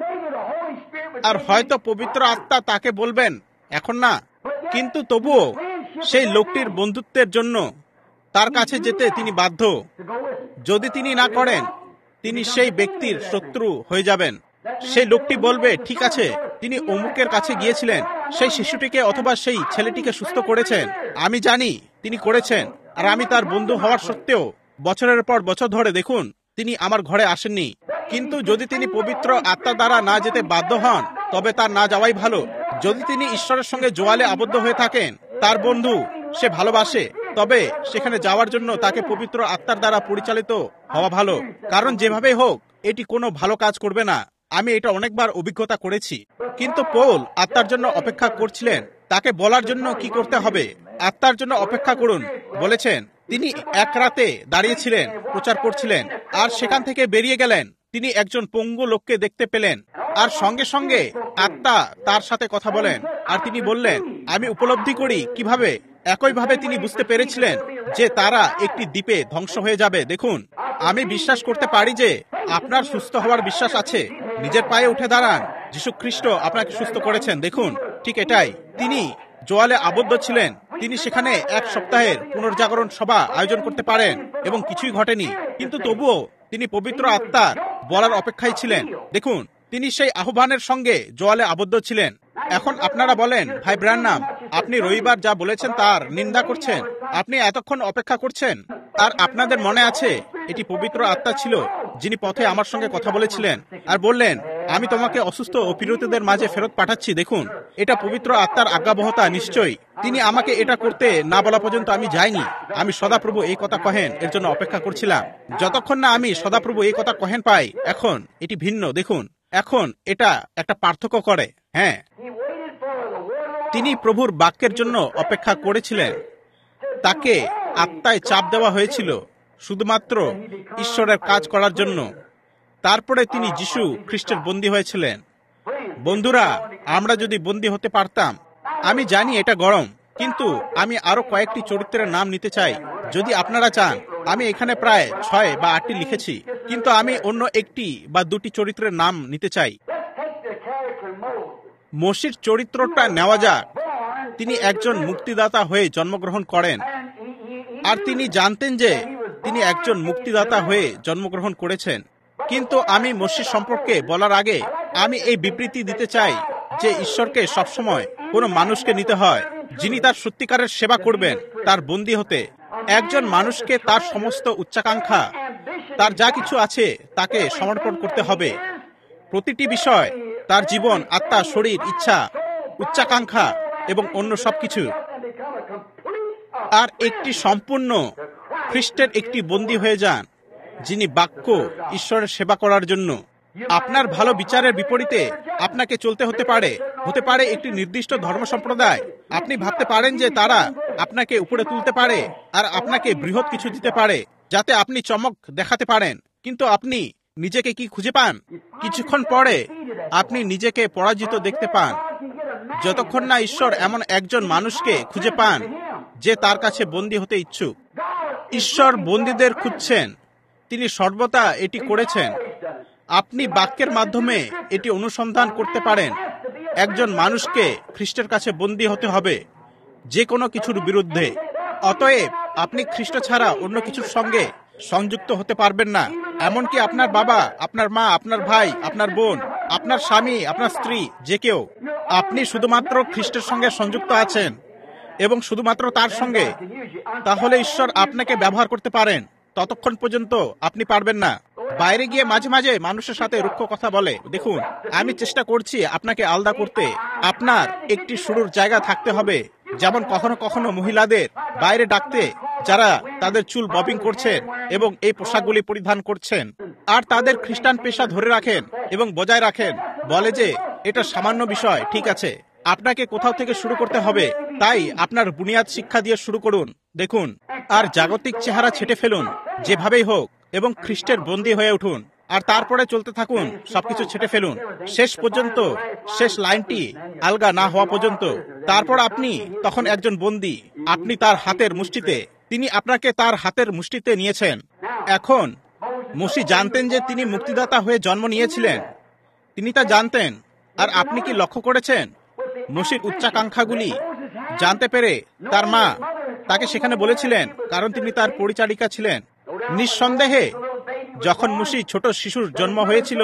আর হয়তো পবিত্র আত্মা তাকে বলবেন এখন না, কিন্তু তবুও সেই লোকটির বন্ধুত্বের জন্য তার কাছে যেতে তিনি বাধ্য। যদি তিনি না করেন, তিনি সেই ব্যক্তির শত্রু হয়ে যাবেন। সেই লোকটি বলবে, ঠিক আছে, তিনি অমুকের কাছে গিয়েছিলেন, সেই শিশুটিকে অথবা সেই ছেলেটিকে সুস্থ করেছেন, আমি জানি তিনি করেছেন, আর আমি তার বন্ধু হওয়ার সত্ত্বেও বছরের পর বছর ধরে দেখুন তিনি আমার ঘরে আসেননি। কিন্তু যদি তিনি পবিত্র আত্মা দ্বারা না যেতে বাধ্য হন, তবে তার না যাওয়াই ভালো। যদি তিনি ঈশ্বরের সঙ্গে জোয়ালে আবদ্ধ হয়ে থাকেন, তার বন্ধু, সে ভালোবাসে, তবে সেখানে যাওয়ার জন্য তাকে পবিত্র আত্মার দ্বারা পরিচালিত হওয়া ভালো। কারণ যেভাবে হোক এটি কোনো ভালো কাজ করবে না। আমি এটা অনেকবার অভিজ্ঞতা করেছি। কিন্তু পৌল আত্মার জন্য অপেক্ষা করছিলেন। তাকে বলার জন্য কি করতে হবে, আত্মার জন্য অপেক্ষা করুন বলেছেন। তিনি এক রাতে দাঁড়িয়েছিলেন, প্রচার করছিলেন, আর সেখান থেকে বেরিয়ে গেলেন। তিনি একজন পঙ্গু লোককে দেখতে পেলেন, আর সঙ্গে সঙ্গে আত্মা তার সাথে কথা বলেন। আর তিনি বললেন, আমি উপলব্ধি করি কিভাবে। একইভাবে তিনি বুঝতে পেরেছিলেন যে তারা একটি দ্বীপে ধ্বংস হয়ে যাবে। দেখুন, আমি বিশ্বাস করতে পারি যে আপনার সুস্থ হওয়ার বিশ্বাস আছে। নিজের পায়ে উঠে দাঁড়ান, যীশু খ্রিস্ট আপনাকে সুস্থ করেছেন। দেখুন, ঠিক এটাই। তিনি জোয়ালে আবদ্ধ ছিলেন, তিনি সেখানে এক সপ্তাহের পুনর্জাগরণ সভা আয়োজন করতে পারেন এবং কিছুই ঘটেনি, কিন্তু তবুও তিনি পবিত্র আত্মার বলার অপেক্ষায় ছিলেন। দেখুন, তিনি সেই আহ্বানের সঙ্গে জোয়ালে আবদ্ধ ছিলেন। এখন আপনারা বলেন, ভাই ব্রায়ানহাম, আপনি রবিবার যা বলেছেন তার নিন্দা করছেন, আপনি এতক্ষণ অপেক্ষা করছেন। আর আপনাদের মনে আছে, এটি পবিত্র আত্মা ছিল যিনি পথে আমার সঙ্গে কথা বলেছিলেন আর বললেন, আমি তোমাকে অসুস্থ ও পীড়িতদের মাঝে ফেরত পাঠাচ্ছি। দেখুন, এটা পবিত্র আত্মার আজ্ঞাবহতা। নিশ্চয়ই তিনি আমাকে এটা করতে না বলা পর্যন্ত আমি যাইনি। আমি সদাপ্রভু এই কথা কহেন এর জন্য অপেক্ষা করছিলাম। যতক্ষণ না আমি সদাপ্রভু এই কথা কহেন পাই। এখন এটি ভিন্ন। দেখুন, এখন এটা একটা পার্থক্য করে। হ্যাঁ, তিনি প্রভুর বাক্যের জন্য অপেক্ষা করেছিলেন। তাকে আত্মায় চাপ দেওয়া হয়েছিল শুধুমাত্র ঈশ্বরের কাজ করার জন্য। তারপরে তিনি যিশু খ্রিস্টের বন্দী হয়েছিলেন। বন্ধুরা, আমরা যদি বন্দী হতে পারতাম। আমি জানি এটা গরম, কিন্তু আমি আরো কয়েকটি চরিত্রের নাম নিতে চাই। যদি আপনারা চান, আমি এখানে প্রায় 6 বা 8টি লিখেছি, কিন্তু আমি অন্য একটি বা দুটি চরিত্রের নাম নিতে চাই। মোশির চরিত্রটা নেওয়া যাক। তিনি একজন মুক্তিদাতা হয়ে জন্মগ্রহণ করেন, আর তিনি জানতেন যে তিনি একজন মুক্তিদাতা হয়ে জন্মগ্রহণ করেছেন। কিন্তু আমি মোশি সম্পর্কে বলার আগে আমি এই বিবৃতি দিতে চাই যে ঈশ্বরকে সবসময় কোনো মানুষকে নিতে হয় যিনি তার সত্যিকারের সেবা করবেন, তার বন্দী হতে। একজন মানুষকে তার সমস্ত উচ্চাকাঙ্ক্ষা, তার যা কিছু আছে তাকে সমর্পণ করতে হবে। প্রতিটি বিষয়, তার জীবন, আত্মা, শরীর, ইচ্ছা, উচ্চাকাঙ্ক্ষা এবং অন্য সবকিছু। আর একটি সম্পূর্ণ খ্রিস্টের একটি বন্দী হয়ে যান যিনি বাক্য ঈশ্বরের সেবা করার জন্য। আপনার ভালো বিচারের বিপরীতে আপনাকে চলতে হতে পারে একটি নির্দিষ্ট ধর্ম সম্প্রদায়। আপনি ভাবতে পারেন যে তারা আপনাকে উপরে তুলতে পারে আর আপনাকে বৃহৎ কিছু দিতে পারে যাতে আপনি চমক দেখাতে পারেন। কিন্তু আপনি নিজেকে কি খুঁজে পান? কিছুক্ষণ পরে আপনি নিজেকে পরাজিত দেখতে পান, যতক্ষণ না ঈশ্বর এমন একজন মানুষকে খুঁজে পান যে তার কাছে বন্দী হতে ইচ্ছুক। ঈশ্বর বন্দীদের খুঁজছেন। তিনি সর্বদা এটি করেছেন। আপনি বাক্যের মাধ্যমে এটি অনুসন্ধান করতে পারেন। একজন মানুষকে খ্রিস্টের কাছে বন্দী হতে হবে যে কোনো কিছুর বিরুদ্ধে। অতএব আপনি খ্রিস্ট ছাড়া অন্য কিছুর সঙ্গে সংযুক্ত হতে পারবেন না। এমনকি আপনার বাবা, আপনার মা, আপনার ভাই, আপনার বোন, আপনার স্বামী, আপনার স্ত্রী, যে কেউ। আপনি শুধুমাত্র খ্রিস্টের সঙ্গে সংযুক্ত আছেন এবং শুধুমাত্র তার সঙ্গে। তাহলে ঈশ্বর আপনাকে ব্যবহার করতে পারেন। ততক্ষণ পর্যন্ত আপনি পারবেন না। বাইরে গিয়ে মাঝে মাঝে মানুষের সাথে রুক্ষ কথা বলে। দেখুন, আমি চেষ্টা করছি আপনাকে আলাদা করতে। আপনার একটি শুরুর জায়গা থাকতে হবে। যেমন কখনো কখনো মহিলাদের বাইরে ডাকতে, যারা তাদের চুল ববিং করছেন এবং এই পোশাকগুলি পরিধান করছেন, আর তাদের খ্রিস্টান পেশা ধরে রাখেন এবং বজায় রাখেন। বলে যে এটা সামান্য বিষয়। ঠিক আছে, আপনাকে কোথাও থেকে শুরু করতে হবে। তাই আপনার বুনিয়াদ শিক্ষা দিয়ে শুরু করুন। দেখুন, আর জাগতিক চেহারা ছেটে ফেলুন যেভাবেই হোক, এবং খ্রিস্টের বন্দী হয়ে উঠুন। আর তারপরে চলতে থাকুন, সবকিছু ছেটে ফেলুন শেষ পর্যন্ত, শেষ লাইনটি আলগা না হওয়া পর্যন্ত। তারপর আপনি তখন একজন বন্দী। আপনি তার হাতের মুষ্টিতে। তিনি আপনাকে তার হাতের মুষ্টিতে নিয়েছেন। এখন মোশি জানতেন যে তিনি মুক্তিদাতা হয়ে জন্ম নিয়েছিলেন। তিনি তা জানতেন। আর আপনি কি লক্ষ্য করেছেন মোশির উচ্চাকাঙ্ক্ষাগুলি জানতে পেরে তার মা তাকে সেখানে বলেছিলেন, কারণ তিনি তার পরিচারিকা ছিলেন। নিঃসন্দেহে যখন মোশি ছোট শিশুর জন্ম হয়েছিল,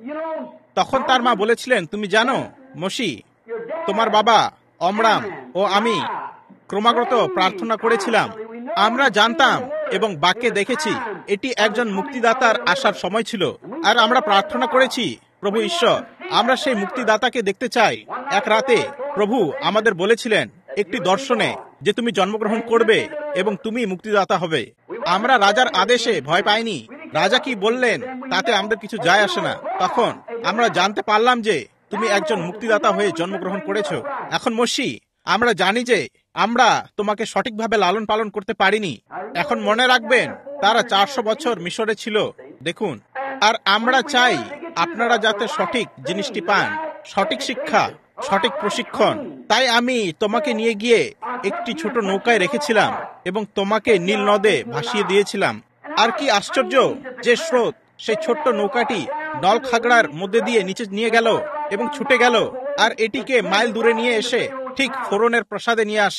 তখন তার মা বলেছিলেন, তুমি জানো মোশি, তোমার বাবা অমরাম ও আমি ক্রমাগত প্রার্থনা করেছিলাম। আমরা জানতাম এবং বাক্যে দেখেছি এটি একজন মুক্তিদাতার আসার সময় ছিল। আর আমরা প্রার্থনা করেছি, প্রভু ঈশ্বর, আমরা সেই মুক্তিদাতাকে দেখতে চাই। এক রাতে প্রভু আমাদের বলেছিলেন একটি দর্শনে যে তুমি জন্মগ্রহণ করবে এবং তুমি মুক্তিদাতা হবে। আমরা রাজার আদেশে ভয় পাইনি। রাজা কি বললেন তাতে আমাদের কিছু যায় আসে না। তখন আমরা জানতে পারলাম যে তুমি একজন মুক্তিদাতা হয়ে জন্মগ্রহণ করেছো। এখন মোশি, আমরা জানি যে আমরা তোমাকে সঠিকভাবে লালন পালন করতে পারিনি। এখন মনে রাখবেন, তারা 400 বছর মিশরে ছিল। দেখুন, আর আমরা চাই আপনারা যাতে সঠিক জিনিসটি পান, সঠিক শিক্ষা, সঠিক প্রশিক্ষণ। তাই আমি তোমাকে নিয়ে গিয়ে একটি ছোট নৌকায় রেখেছিলাম এবং তোমাকে নীল নদে ভাসিয়ে দিয়েছিলাম। আর কি আশ্চর্য যে স্রোত সেই ছোট্ট নৌকাটি নল খাগড়ার মধ্যে দিয়ে নিচে নিয়ে গেল এবং ছুটে গেল, আর এটিকে মাইল দূরে নিয়ে এসে ঠিক ফোরনের প্রাসাদে নিয়ে আসে।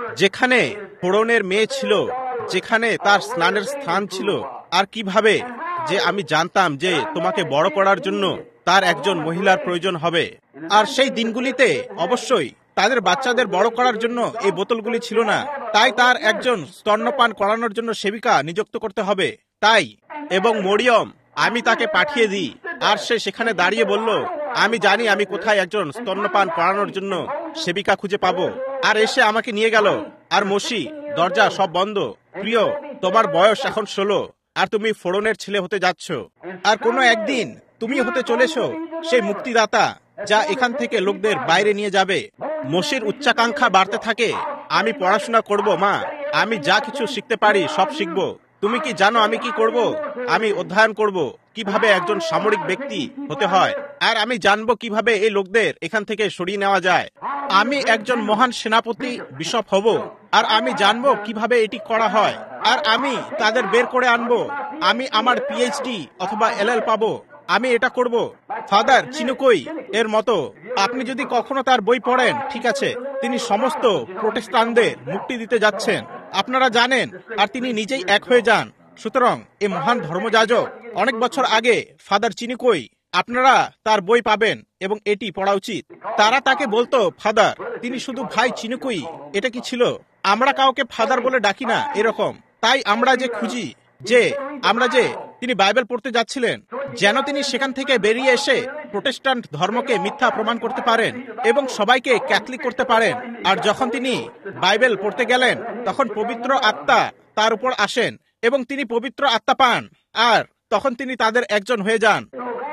যেখানে ফোড়নের মেয়ে ছিল, যেখানে তার স্নানের স্থান ছিল, আর কিভাবে যে আমি জানতাম যে তোমাকে বড় করার জন্য তার একজন মহিলার প্রয়োজন হবে। আর সেই দিনগুলিতে অবশ্যই তাদের বাচ্চাদের বড় করার জন্য এই বোতলগুলি ছিল না, তাই তার একজন স্তন্যপান করানোর জন্য সেবিকা নিযুক্ত করতে হবে। তাই এবং মরিয়ম, আমি তাকে পাঠিয়ে দিই, আর সে সেখানে দাঁড়িয়ে বলল, আমি জানি আমি কোথায় একজন স্তন্যপান করানোর জন্য সেবিকা খুঁজে পাবো। আর এসে আমাকে নিয়ে গেল। আর মসি, দরজা সব বন্ধ। প্রিয়, তোমার বয়স এখন 16, আর তুমি ফোড়নের ছেলে হতে যাচ্ছ, আর কোনো একদিন তুমি হতে চলেছ সেই মুক্তিদাতা যা এখান থেকে লোকদের বাইরে নিয়ে যাবে। মসির উচ্চাকাঙ্ক্ষা বাড়তে থাকে, আমি পড়াশোনা করব মা, আমি যা কিছু শিখতে পারি সব শিখব। তুমি কি জানো আমি কি করব? আমি অধ্যয়ন করব কিভাবে একজন সামরিক ব্যক্তি হতে হয়, আর আমি জানবো কিভাবে এই লোকদের এখান থেকে সরিয়ে নেওয়া যায়। আমি একজন মহান সেনাপতি বিশপ হব, আর আমি জানবো কিভাবে এটি করা হয়, আর আমি তাদের বের করে আনবো। আমি আমার পিএইচডি অথবা এলএল পাবো। আমি এটা করব। ফাদার চিনুকই এর মতো আপনি যদি কখনো তার বই পড়েন, ঠিক আছে, তিনি সমস্ত প্রোটেস্টান্টদের মুক্তি দিতে যাচ্ছেন, আপনারা জানেন, আর তিনি নিজেই এক হয়ে যান। সুতরাং এই মহান ধর্মযাজক অনেক বছর আগে ফাদার চিনুকই, আপনারা তার বই পাবেন এবং এটি পড়া উচিত। তারা তাকে বলতো ফাদার, তিনি শুধু ভাই চিনুকই। এটা কি ছিল? আমরা কাউকে ফাদার বলে ডাকি না এরকম। তাই আমরা যে খুঁজি যে তিনি বাইবেল পড়তে যাচ্ছিলেন, যেন তিনি সেখান থেকে বেরিয়ে এসে প্রোটেস্ট্যান্ট ধর্মকে মিথ্যা প্রমাণ করতে পারেন এবং সবাইকে ক্যাথলিক করতে পারেন। আর যখন তিনি বাইবেল পড়তে গেলেন, তখন পবিত্র আত্মা তার উপর আসেন এবং তিনি পবিত্র আত্মা পান, আর তখন তিনি তাদের একজন হয়ে যান।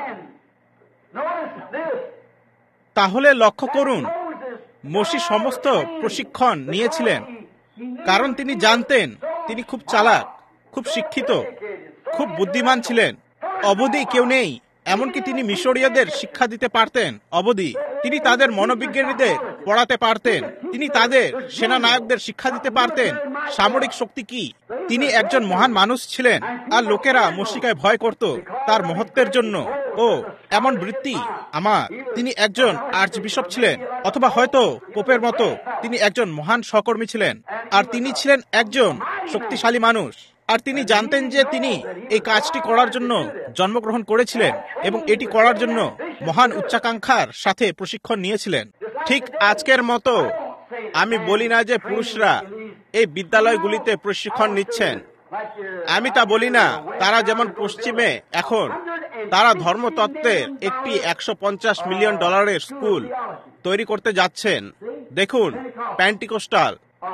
তাহলে লক্ষ্য করুন, মসি সমস্ত প্রশিক্ষণ নিয়েছিলেন, কারণ তিনি জানতেন তিনি খুব চালাক, খুব শিক্ষিত, খুব বুদ্ধিমান ছিলেন। অবধি কেউ নেই, এমনকি তিনি মিশরীয়দের শিক্ষা দিতে পারতেন। অবধি তিনি তাদের মনোবিজ্ঞানীদের পড়াতে পারতেন, তিনি তাদের সেনানায়কদের শিক্ষা দিতে পারতেন সামরিক শক্তি কি। তিনি একজন মহান মানুষ ছিলেন, আর লোকেরা মসিকে ভয় করত তার মহত্বের জন্য। ও এমন বৃত্তি আমার। তিনি একজন আর্চবিশপ ছিলেন, অথবা হয়তো পোপের মতো তিনি একজন মহান সহকর্মী ছিলেন, আর তিনি ছিলেন একজন শক্তিশালী মানুষ। আর তিনি জানতেন যে তিনি এই কাজটি করার জন্য জন্মগ্রহণ করেছিলেন এবং এটি করার জন্য মহান উচ্চাকাঙ্ক্ষার সাথে প্রশিক্ষণ নিয়েছিলেন। ঠিক আজকের মতো আমি বলি না যে পুরুষরা এই বিদ্যালয়গুলিতে প্রশিক্ষণ নিচ্ছেন, আমি তা বলি না। তারা যেমন পশ্চিমে এখন তারা ধর্মতত্ত্বের একটি $150 মিলিয়ন স্কুল তৈরি করতে যাচ্ছেন। দেখুন, প্যান্টিকোস্টাল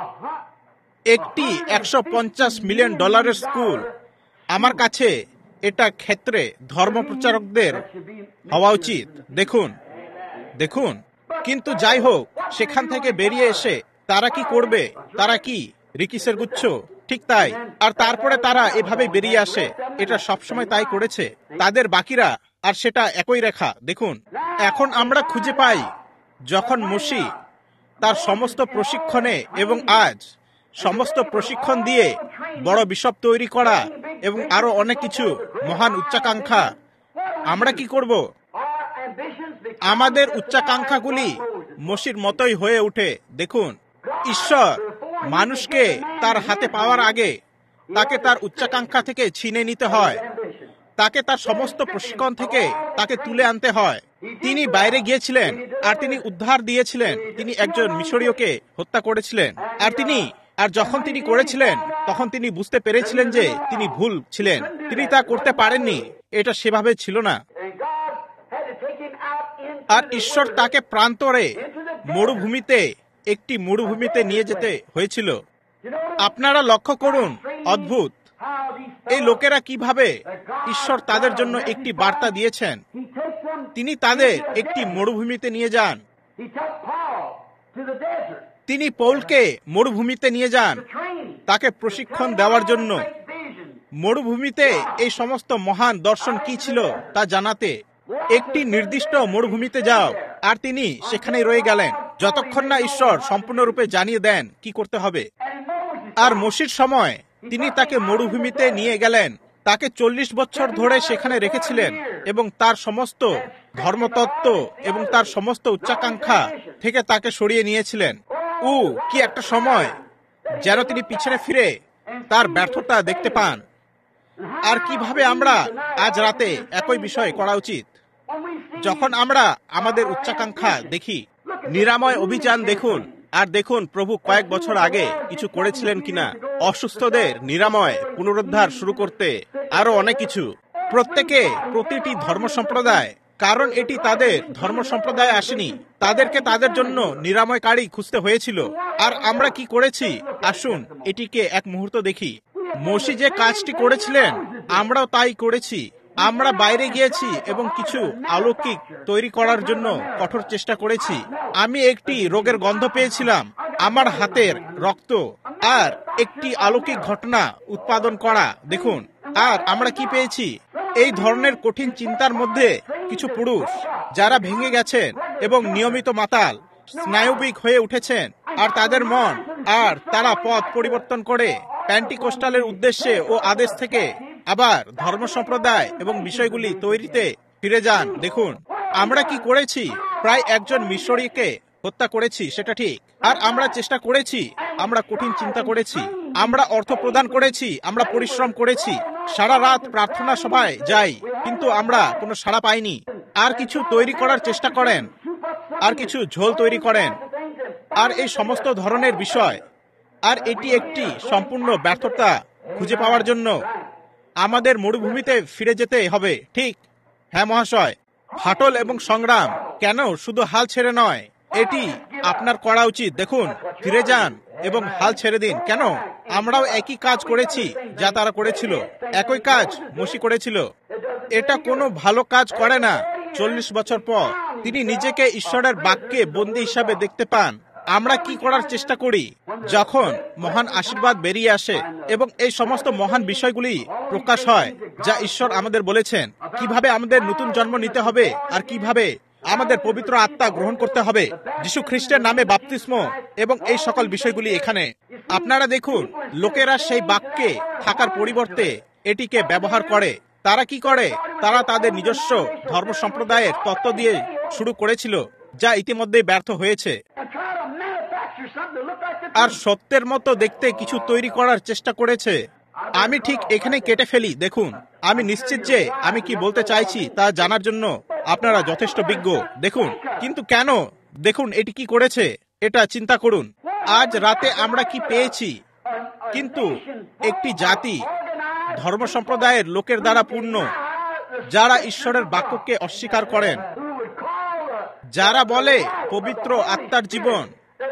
একটি $150 মিলিয়ন স্কুল। আমার কাছে এটা ক্ষেত্রে ধর্ম প্রচারকদের হওয়া উচিত। দেখুন, কিন্তু যাই হোক, সেখান থেকে বেরিয়ে এসে তারা কি করবে? তারা কি রিকিসের গুচ্ছ? ঠিক তাই। আর তারপরে তারা এভাবে বেরিয়ে আসে। এটা সবসময় তাই করেছে তাদের বাকিরা, আর সেটা একই রেখা। দেখুন, এখন আমরা খুঁজে পাই যখন মসি তার সমস্ত প্রশিক্ষণে এবং আজ সমস্ত প্রশিক্ষণ দিয়ে বড় বিশপ তৈরি করা এবং আরো অনেক কিছু মহান উচ্চাকাঙ্ক্ষা, আমরা কি করব? আমাদের উচ্চাকাঙ্ক্ষাগুলি মসির মতোই হয়ে ওঠে। দেখুন, ঈশ্বর মানুষকে তার হাতে পাওয়ার আগে তাকে তার উচ্চাকাঙ্ক্ষা থেকে ছিনে নিতে হয়, তাকে তার সমস্ত প্রশিক্ষণ থেকে তাকে তুলে আনতে হয়। তিনি বাইরে গিয়েছিলেন আর তিনি উদ্ধার দিয়েছিলেন। তিনি একজন মিশরীয়কে হত্যা করেছিলেন, আর যখন তিনি করেছিলেন তখন তিনি বুঝতে পেরেছিলেন যে তিনি ভুল ছিলেন। তিনি তা করতে পারেননি, এটা সেভাবে ছিল না। আর ঈশ্বর তাকে প্রান্তরে একটি মরুভূমিতে নিয়ে যেতে হয়েছিল। আপনারা লক্ষ্য করুন, অদ্ভুত এই লোকেরা কিভাবে ঈশ্বর তাদের জন্য একটি বার্তা দিয়েছেন। তিনি তাদের একটি মরুভূমিতে নিয়ে যান। তিনি পৌলকে মরুভূমিতে নিয়ে যান তাকে প্রশিক্ষণ দেওয়ার জন্য। মরুভূমিতে এই সমস্ত মহান দর্শন কি ছিল তা জানাতে। একটি নির্দিষ্ট মরুভূমিতে যাও, আর তিনি সেখানে রয়ে গেলেন যতক্ষণ না ঈশ্বর সম্পূর্ণরূপে জানিয়ে দেন কি করতে হবে। আর মসির সময় তিনি তাকে মরুভূমিতে নিয়ে গেলেন, তাকে 40 বছর ধরে সেখানে রেখেছিলেন এবং তার সমস্ত ধর্মতত্ত্ব এবং তার সমস্ত উচ্চাকাঙ্ক্ষা থেকে তাকে সরিয়ে নিয়েছিলেন। কি একটা সময় যেন তিনি পিছনে ফিরে তার ব্যর্থতা দেখতে পান। আর কিভাবে আমরা আজ রাতে একই বিষয় করা উচিত? যখন আমরা আমাদের উচ্চাকাঙ্ক্ষা দেখি, নিরাময় অভিযান দেখুন, আর দেখুন প্রভু কয়েক বছর আগে কিছু করেছিলেন কিনা, অসুস্থদের নিরাময়, পুনরুদ্ধার শুরু করতে আরো অনেক কিছু। প্রত্যেকে, প্রতিটি ধর্ম সম্প্রদায়, কারণ এটি তাদের ধর্ম সম্প্রদায় আসেনি, তাদেরকে তাদের জন্য নিরাময়কারী খুঁজতে হয়েছিল। আর আমরা কি করেছি? আসুন এটিকে এক মুহূর্ত দেখি। মোশি যে কাজটি করেছিলেন, আমরাও তাই করেছি। আমরা বাইরে গিয়েছি এবং কিছু অলৌকিক তৈরি করার জন্য কঠোর চেষ্টা করেছি। আমি একটি রোগের গন্ধ পেয়েছিলাম, আমার হাতের রক্ত, আর একটি অলৌকিক ঘটনা উৎপাদন করা দেখুন। আর আমরা কি পেয়েছি? এই ধরনের কঠিন চিন্তার মধ্যে কিছু পুরুষ যারা ভেঙে গেছেন এবং নিয়মিত মাতাল, স্নায়বিক হয়ে উঠেছেন, আর তাদের মন, আর তারা পথ পরিবর্তন করে প্যান্টিকোস্টালের উদ্দেশ্যে ও আদেশ থেকে আবার ধর্ম সম্প্রদায় এবং বিষয়গুলি তৈরিতে ফিরে যান। দেখুন আমরা কি করেছি। প্রায় একজন মিশরীকে হত্যা করেছি, সেটা ঠিক। আর আমরা চেষ্টা করেছি, আমরা কঠিন চিন্তা করেছি, আমরা অর্থ প্রদান করেছি, আমরা পরিশ্রম করেছি, সারা রাত প্রার্থনা সভায় যাই, কিন্তু আমরা কোনো সাড়া পাইনি। আর কিছু তৈরি করার চেষ্টা করেন, আর কিছু ঝোল তৈরি করেন, আর এই সমস্ত ধরনের বিষয়। আর এটি একটি সম্পূর্ণ ব্যর্থতা খুঁজে পাওয়ার জন্য আমাদের মরুভূমিতে ফিরে যেতে হবে, ঠিক? হ্যাঁ মহাশয়। ফাটল এবং সংগ্রাম কেন শুধু হাল ছেড়ে নয়, এটি আপনার করা উচিত। দেখুন, ফিরে যান এবং হাল ছেড়ে দিন। কেন? আমরাও একই কাজ করেছি যা তারা করেছিল, একই কাজ মোশি করেছিল। এটা কোনো ভালো কাজ করে না। 40 বছর পর তিনি নিজেকে ঈশ্বরের বাক্যে বন্দী হিসাবে দেখতে পান। আমরা কি করার চেষ্টা করি যখন মহান আশীর্বাদ বেরিয়ে আসে এবং এই সমস্ত মহান বিষয়গুলি প্রকাশ হয় যা ঈশ্বর আমাদের বলেছেন, কিভাবে আমাদের নতুন জন্ম নিতে হবে আর কিভাবে আমাদের পবিত্র আত্মা গ্রহণ করতে হবে, যীশু খ্রিস্টের নামে বাপ্তিস্ম এবং এই সকল বিষয়গুলি এখানে। আপনারা দেখুন, লোকেরা সেই বাক্যে থাকার পরিবর্তে এটিকে ব্যবহার করে। তারা কি করে? তারা তাদের নিজস্ব ধর্ম সম্প্রদায়ের তত্ত্ব দিয়ে শুরু করেছিল, যা ইতিমধ্যেই ব্যর্থ হয়েছে, আর সত্যের মতো দেখতে কিছু তৈরি করার চেষ্টা করেছে। আমি ঠিক এখানে কেটে ফেলি। দেখুন, আমি নিশ্চিত যে আমি কি বলতে চাইছি তা জানার জন্য আপনারা যথেষ্ট বিজ্ঞ। দেখুন, কিন্তু কেন? দেখুন এটি কি করেছে, এটা চিন্তা করুন। আজ রাতে আমরা কি পেয়েছি? কিন্তু একটি জাতি ধর্ম সম্প্রদায়ের লোকের দ্বারা পূর্ণ, যারা ঈশ্বরের বাক্যকে অস্বীকার করেন, যারা বলে পবিত্র আত্মার জীবন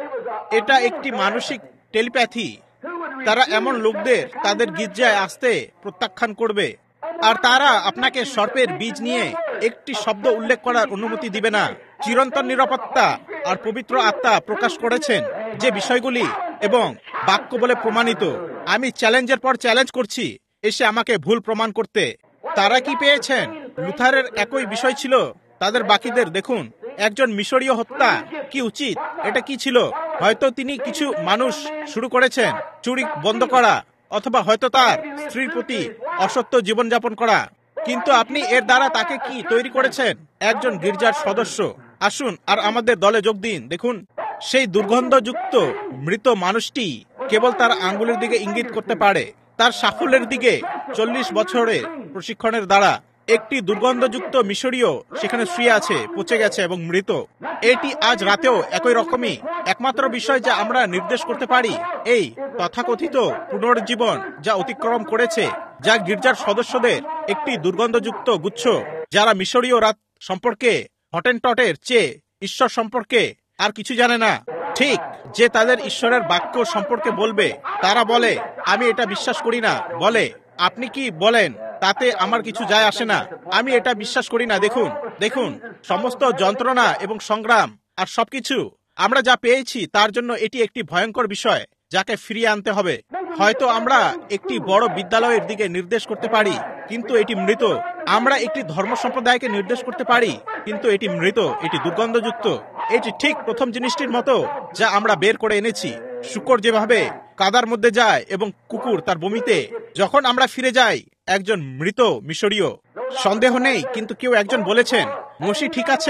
এটা একটি মানসিক টেলিপ্যাথি। তারা এমন লোকদের তাদের গির্জায় আসতে প্রত্যাখ্যান করবে, আর তারা আপনাকে সর্পের বীজ নিয়ে একটি শব্দ উল্লেখ করার অনুমতি দিবে না। চিরন্তন নিরাপত্তা আর পবিত্র আত্মা প্রকাশ করেছেন যে বিষয়গুলি এবং বাক্য বলে প্রমাণিত। আমি চ্যালেঞ্জের পর চ্যালেঞ্জ করছি এসে আমাকে ভুল প্রমাণ করতে। তারা কি পেয়েছেন? লুথারের একই বিষয় ছিল তাদের বাকিদের। দেখুন, একজন মিশরীয় হত্যা কি উচিত? এটা কি ছিল? হয়তো তিনি কিছু মানুষ শুরু করেছেন চুরি বন্ধ করা, অথবা হয়তো তার স্ত্রীর প্রতি অসত্য জীবনযাপন করা, কিন্তু আপনি এর দ্বারা তাকে কি তৈরি করেছেন? একজন গির্জার সদস্য। আসুন আর আমাদের দলে যোগ দিন। দেখুন, সেই দুর্গন্ধযুক্ত মৃত মানুষটি কেবল তার আঙ্গুলের দিকে ইঙ্গিত করতে পারে, তার সাফল্যের দিকে। 40 বছরের প্রশিক্ষণের দ্বারা একটি দুর্গন্ধযুক্ত মিশরীয় সেখানে শুয়ে আছে, পচে গেছে এবং মৃত। এটি আজ রাতেও একই রকমই। একমাত্র বিষয় যা আমরা নির্দেশ করতে পারি এই তথাকথিত পুনর্জীবন যা অতিক্রম করেছে, যা গির্জার সদস্যদের একটি দুর্গন্ধযুক্ত গুচ্ছ, যারা মিশরীয় রাত সম্পর্কে হটেনটটের চেয়ে ঈশ্বর সম্পর্কে আর কিছু জানে না। ঠিক, যে তাদের ঈশ্বরের বাক্য সম্পর্কে বলবে, তারা বলে আমি এটা বিশ্বাস করি না। বলে আপনি কি বলেন তাতে আমার কিছু যায় আসে না, আমি এটা বিশ্বাস করি না। দেখুন, দেখুন সমস্ত যন্ত্রণা এবং সংগ্রাম আর সবকিছু আমরা যা পেয়েছি তার জন্য এটি একটি ভয়ঙ্কর বিষয় যাকে ফিরিয়ে আনতে হবে। হয়তো আমরা একটি বড় বিদ্যালয়ের দিকে নির্দেশ করতে পারি, কিন্তু এটি মৃত। আমরা একটি ধর্ম সম্প্রদায়কে নির্দেশ করতে পারি, কিন্তু এটি মৃত, এটি দুর্গন্ধযুক্ত। এটি ঠিক প্রথম জিনিসটির মতো যা আমরা বের করে এনেছি। শূকর যেভাবে কাদার মধ্যে যায় এবং কুকুর তার বমিতে, যখন আমরা ফিরে যাই একজন মৃত মিশরীয়। সন্দেহ নেই, কিন্তু কেউ একজন বলেছেন মোশি ঠিক আছে,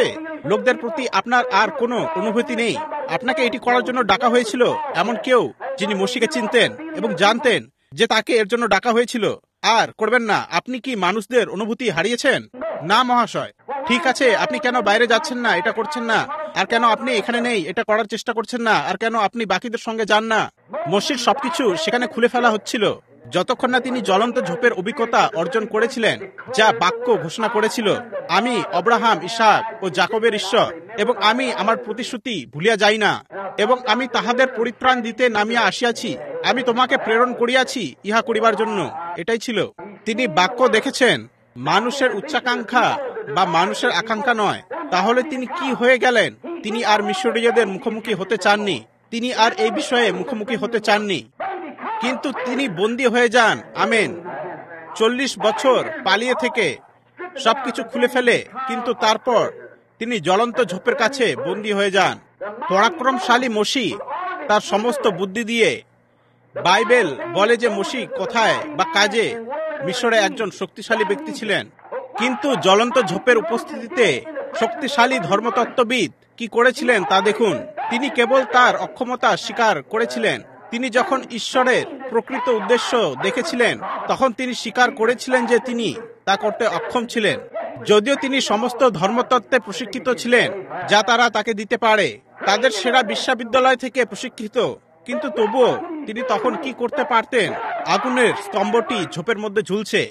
লোকদের প্রতি আপনার আর কোনো অনুভূতি নেই। আপনাকে এটি করার জন্য ডাকা হয়েছিল এমন কেউ যিনি মসিকে চিনতেন এবং জানতেন যে তাকে এর জন্য ডাকা হয়েছিল, আর করবেন না। আপনি কি মানুষদের অনুভূতি হারিয়েছেন? না মহাশয়। ঠিক আছে, আপনি কেন বাইরে যাচ্ছেন না, এটা করছেন না? আর কেন আপনি এখানে নেই, এটা করার চেষ্টা করছেন না? আর কেন আপনি বাকিদের সঙ্গে যান না? মসির সবকিছু সেখানে খুলে ফেলা হচ্ছিল যতক্ষণ না তিনি জ্বলন্ত ঝোপের অভিজ্ঞতা অর্জন করেছিলেন, যা বাক্য ঘোষণা করেছিল, আমি অব্রাহাম, ইসহাক ও যাকবের ঈশ্বর, এবং আমি আমার প্রতিশ্রুতি ভুলিয়া যাই না, এবং আমি তাহাদের পরিত্রাণ দিতে নামিয়া আসিয়াছি। আমি তোমাকে প্রেরণ করিয়াছি ইহা করিবার জন্য। এটাই ছিল। তিনি বাক্য দেখেছেন, মানুষের উচ্চাকাঙ্ক্ষা বা মানুষের আকাঙ্ক্ষা নয়। তাহলে তিনি কি হয়ে গেলেন? তিনি আর মিশরীয়দের মুখোমুখি হতে চাননি। তিনি আর এই বিষয়ে মুখোমুখি হতে চাননি। কিন্তু তিনি বন্দী হয়ে যান। আমেন। 40 বছর পালিয়ে থেকে সবকিছু খুলে ফেলে, কিন্তু তারপর তিনি জ্বলন্ত ঝোপের কাছে বন্দী হয়ে যান। পরাক্রমশালী মসি তার সমস্ত বুদ্ধি দিয়ে, বাইবেল বলে যে মসি কথায় বা কাজে মিশরে একজন শক্তিশালী ব্যক্তি ছিলেন। কিন্তু জ্বলন্ত ঝোপের উপস্থিতিতে শক্তিশালী ধর্মতত্ত্ববিদ কি করেছিলেন তা দেখুন। তিনি কেবল তার অক্ষমতা স্বীকার করেছিলেন। তিনি যখন ঈশ্বরের প্রকৃত উদ্দেশ্য দেখেছিলেন, তখন তিনি স্বীকার করেছিলেন যে তিনি তা করতে অক্ষম ছিলেন। যদিও তিনি সমস্ত ধর্মতত্ত্বে প্রশিক্ষিত ছিলেন যা তারা তাকে দিতে পারে, তাদের সেরা বিশ্ববিদ্যালয় থেকে প্রশিক্ষিত, কিন্তু তবুও তিনি তখন কি করতে পারতেন? আগুনের স্তম্ভটি ঝোপের মধ্যে ঝুলছে।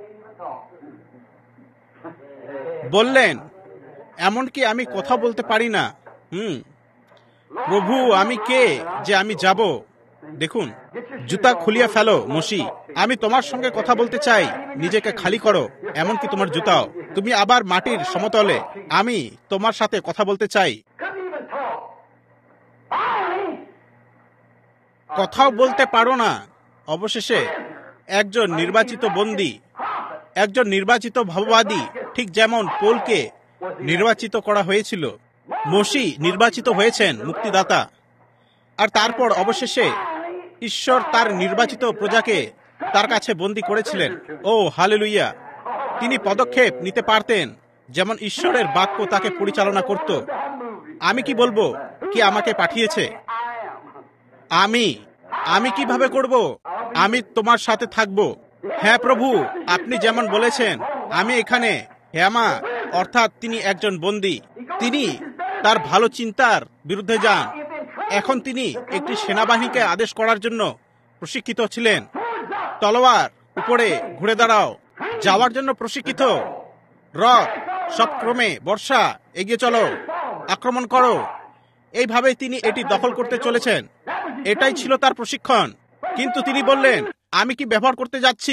বললেন, এমনকি আমি কথা বলতে পারি না। প্রভু, আমি কে যে আমি যাব? দেখুন, জুতা খুলিয়া ফেলো মসি। আমি তোমার সঙ্গে কথা বলতে চাই। নিজেকে খালি করো, এমনকি তোমার জুতাও। তুমি আবার মাটির সমতলে। আমি তোমার সাথে কথা বলতে চাই। কথাও বলতে পারো না। অবশেষে একজন নির্বাচিত বন্দী, একজন নির্বাচিত ভাববাদী, ঠিক যেমন পৌলকে নির্বাচিত করা হয়েছিল। মসি নির্বাচিত হয়েছেন মুক্তিদাতা। আর তারপর অবশেষে ঈশ্বর তার নির্বাচিত প্রজাকে তার কাছে বন্দী করেছিলেন। ও হালেলুইয়া! তিনি পদক্ষেপ নিতে পারতেন যেমন ঈশ্বরের বাক্য তাকে পরিচালনা করত। আমি কি বলবো? কি আমাকে পাঠিয়েছে? আমি কিভাবে করব? আমি তোমার সাথে থাকব। হ্যাঁ প্রভু, আপনি যেমন বলেছেন, আমি এখানে। হ্যামা, অর্থাৎ তিনি একজন বন্দী। তিনি তার ভালো চিন্তার বিরুদ্ধে যান। এখন তিনি একটি সেনাবাহিনীকে আদেশ করার জন্য প্রশিক্ষিত ছিলেন। তলোয়ার উপরে ঘুরে দাঁড়াও, যাওয়ার জন্য প্রশিক্ষিত। রথ, সব ক্রমে বর্ষা, এগিয়ে চলো, আক্রমণ করো। এইভাবে তিনি এটি দখল করতে চলেছেন। এটাই ছিল তার প্রশিক্ষণ। কিন্তু তিনি বললেন, আমি কি ব্যবহার করতে যাচ্ছি?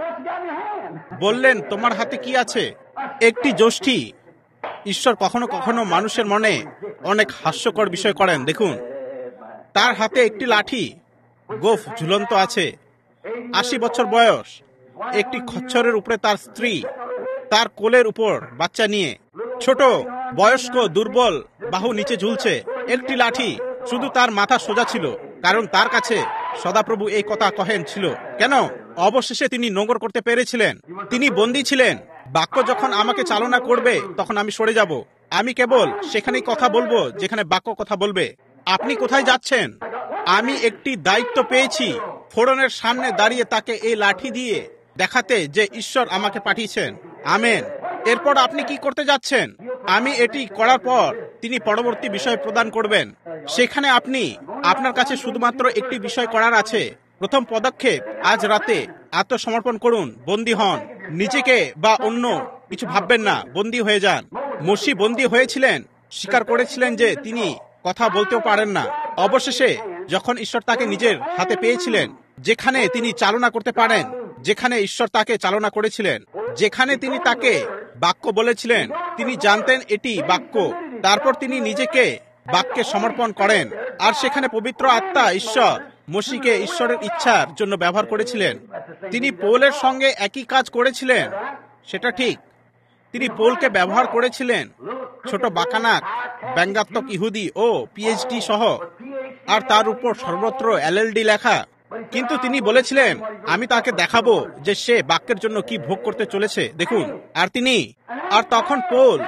বললেন, তোমার হাতে কি আছে? একটি যষ্টি। ঈশ্বর কখনো কখনো মানুষের মনে অনেক হাস্যকর বিষয় করেন। দেখুন, তার হাতে একটি লাঠি, গোফ ঝুলন্ত আছে। 80 বছর বয়স, একটি খচ্চরের উপরে তার স্ত্রী, তার কোলের উপর বাচ্চা নিয়ে, ছোট, বয়স্ক, দুর্বল, বাহু নিচে ঝুলছে। একটি লাঠি, শুধু তার মাথা সোজা ছিল, কারণ তার কাছে সদাপ্রভু এই কথা কহেন ছিল। কেন? অবশেষে তিনি নোংর করতে পেরেছিলেন। তিনি বন্দী ছিলেন। বাক্য যখন আমাকে চালনা করবে, তখন আমি সরে যাব। আমি কেবল সেখানেই কথা বলবো যেখানে বাক্য কথা বলবে। আপনি কোথায় যাচ্ছেন? আমি একটি দায়িত্ব পেয়েছি, ফোড়নের সামনে দাঁড়িয়ে তাকে এই লাঠি দিয়ে দেখাতে যে ঈশ্বর আমাকে পাঠিয়েছেন। আমেন। এরপর আপনি কি করতে যাচ্ছেন? আমি এটি করার পর তিনি পরবর্তী বিষয় প্রদান করবেন। সেখানে আপনি, আপনার কাছে শুধুমাত্র একটি বিষয় করার আছে। প্রথম পদক্ষেপ, আজ রাতে আত্মসমর্পণ করুন, বন্দী হন। নিজেকে বা অন্য কিছু ভাববেন না, বন্দী হয়ে যান। মসি বন্দী হয়েছিলেন, স্বীকার করেছিলেন যে তিনি কথা বলতেও পারেন না। অবশেষে যখন ঈশ্বর তাকে নিজের হাতে পেয়েছিলেন, যেখানে তিনি চালনা করতে পারেন, যেখানে ঈশ্বর তাকে চালনা করেছিলেন, যেখানে তিনি তাকে বাক্য বলেছিলেন, তিনি জানতেন এটি বাক্য। তারপর তিনি নিজেকে বাক্যে সমর্পণ করেন। আর সেখানে পবিত্র আত্মা ঈশ্বর মসিকে ঈশ্বরের ইচ্ছার জন্য ব্যবহার করেছিলেন। তিনি পৌলের সঙ্গে একই কাজ করেছিলেন, সেটা ঠিক। তিনি পৌলকে ব্যবহার করেছিলেন, ছোট বাকানাক, ব্যঙ্গাত্মক ইহুদি ও পিএইচডি সহ, আর তার উপর সর্বত্র এলএলডি লেখা। কিন্তু তিনি বলেছিলেন, আমি তাকে দেখাবো যে সে বাক্যের জন্য কি ভোগ করতে চলেছে। দেখুন, আর তখন পৌল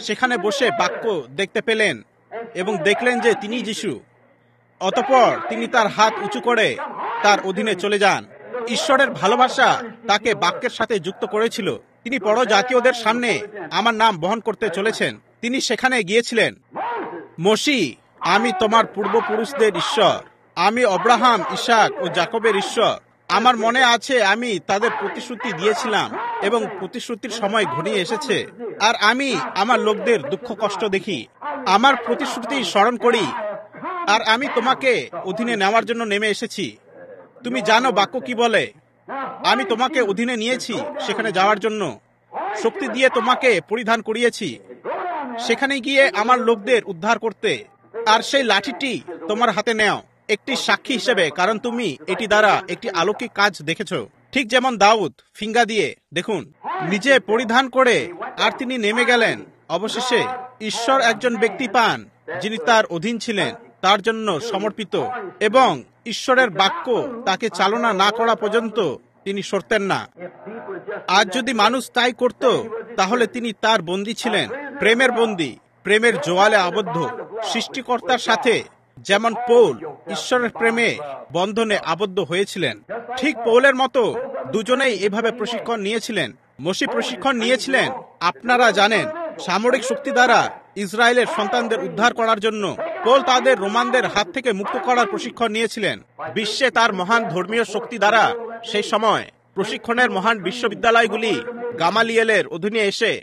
সেখানে বসে বাক্য দেখতে পেলেন এবং দেখলেন যে তিনি যিশু। অতঃপর তিনি তার হাত উঁচু করে তার অধীনে চলে যান। ঈশ্বরের ভালোবাসা তাকে বাক্যের সাথে যুক্ত করেছিল। তিনি পরজাতীয়দের সামনে আমার নাম বহন করতে চলেছেন। তিনি সেখানে গিয়েছিলেন, মসি, আমি তোমার পূর্বপুরুষদের ঈশ্বর, আমি অব্রাহাম, ইসাক ও যাকবের ঈশ্বর। আমার মনে আছে আমি তাদের প্রতিশ্রুতি দিয়েছিলাম এবং প্রতিশ্রুতির সময় ঘনিয়ে এসেছে, আর আমি আমার লোকদের দুঃখ কষ্ট দেখি। আমার প্রতিশ্রুতি স্মরণ করি, আর আমি তোমাকে অধীনে নেওয়ার জন্য নেমে এসেছি। তুমি জানো বাক্য কি বলে? আমি তোমাকে অধীনে নিয়েছি সেখানে যাওয়ার জন্য, শক্তি দিয়ে তোমাকে পরিধান করিয়েছি সেখানে গিয়ে আমার লোকদের উদ্ধার করতে। আর সেই লাঠিটি তোমার হাতে নেও একটি সাক্ষী হিসেবে, কারণ তুমি এটি দ্বারা একটি অলৌকিক কাজ দেখেছ। ঠিক যেমন দাউদ ফিঙ্গা দিয়ে দেখুন নিজে পরিধান করে, আর তিনি নেমে গেলেন। অবশেষে ঈশ্বর একজন ব্যক্তি পান যিনি তার অধীন ছিলেন, তার জন্য সমর্পিত, এবং ঈশ্বরের বাক্য তাকে চালনা না করা পর্যন্ত তিনি সরতেন না। আজ যদি মানুষ তাই করত, তাহলে তিনি তার বন্দী ছিলেন, প্রেমের বন্দী, প্রেমের জোয়ালে আবদ্ধ সৃষ্টিকর্তার সাথে, যেমন পৌল ঈশ্বরের প্রেমে বন্ধনে আবদ্ধ হয়েছিলেন। ঠিক পৌলের মতো দুজনেই এভাবে প্রশিক্ষণ নিয়েছিলেন। মসি প্রশিক্ষণ নিয়েছিলেন, আপনারা জানেন, সামরিক শক্তি দ্বারা ইসরায়েলের সন্তানদের উদ্ধার করার জন্য। পৌল তাদের রোমানদের হাত থেকে মুক্ত করার প্রশিক্ষণ নিয়েছিলেন। বিশ্বে তার মহান ধর্মীয় শক্তি দ্বারা সেই সময় প্রশিক্ষণের মহান বিশ্ববিদ্যালয়গুলি গামালিয়েলের অধীনে এসে,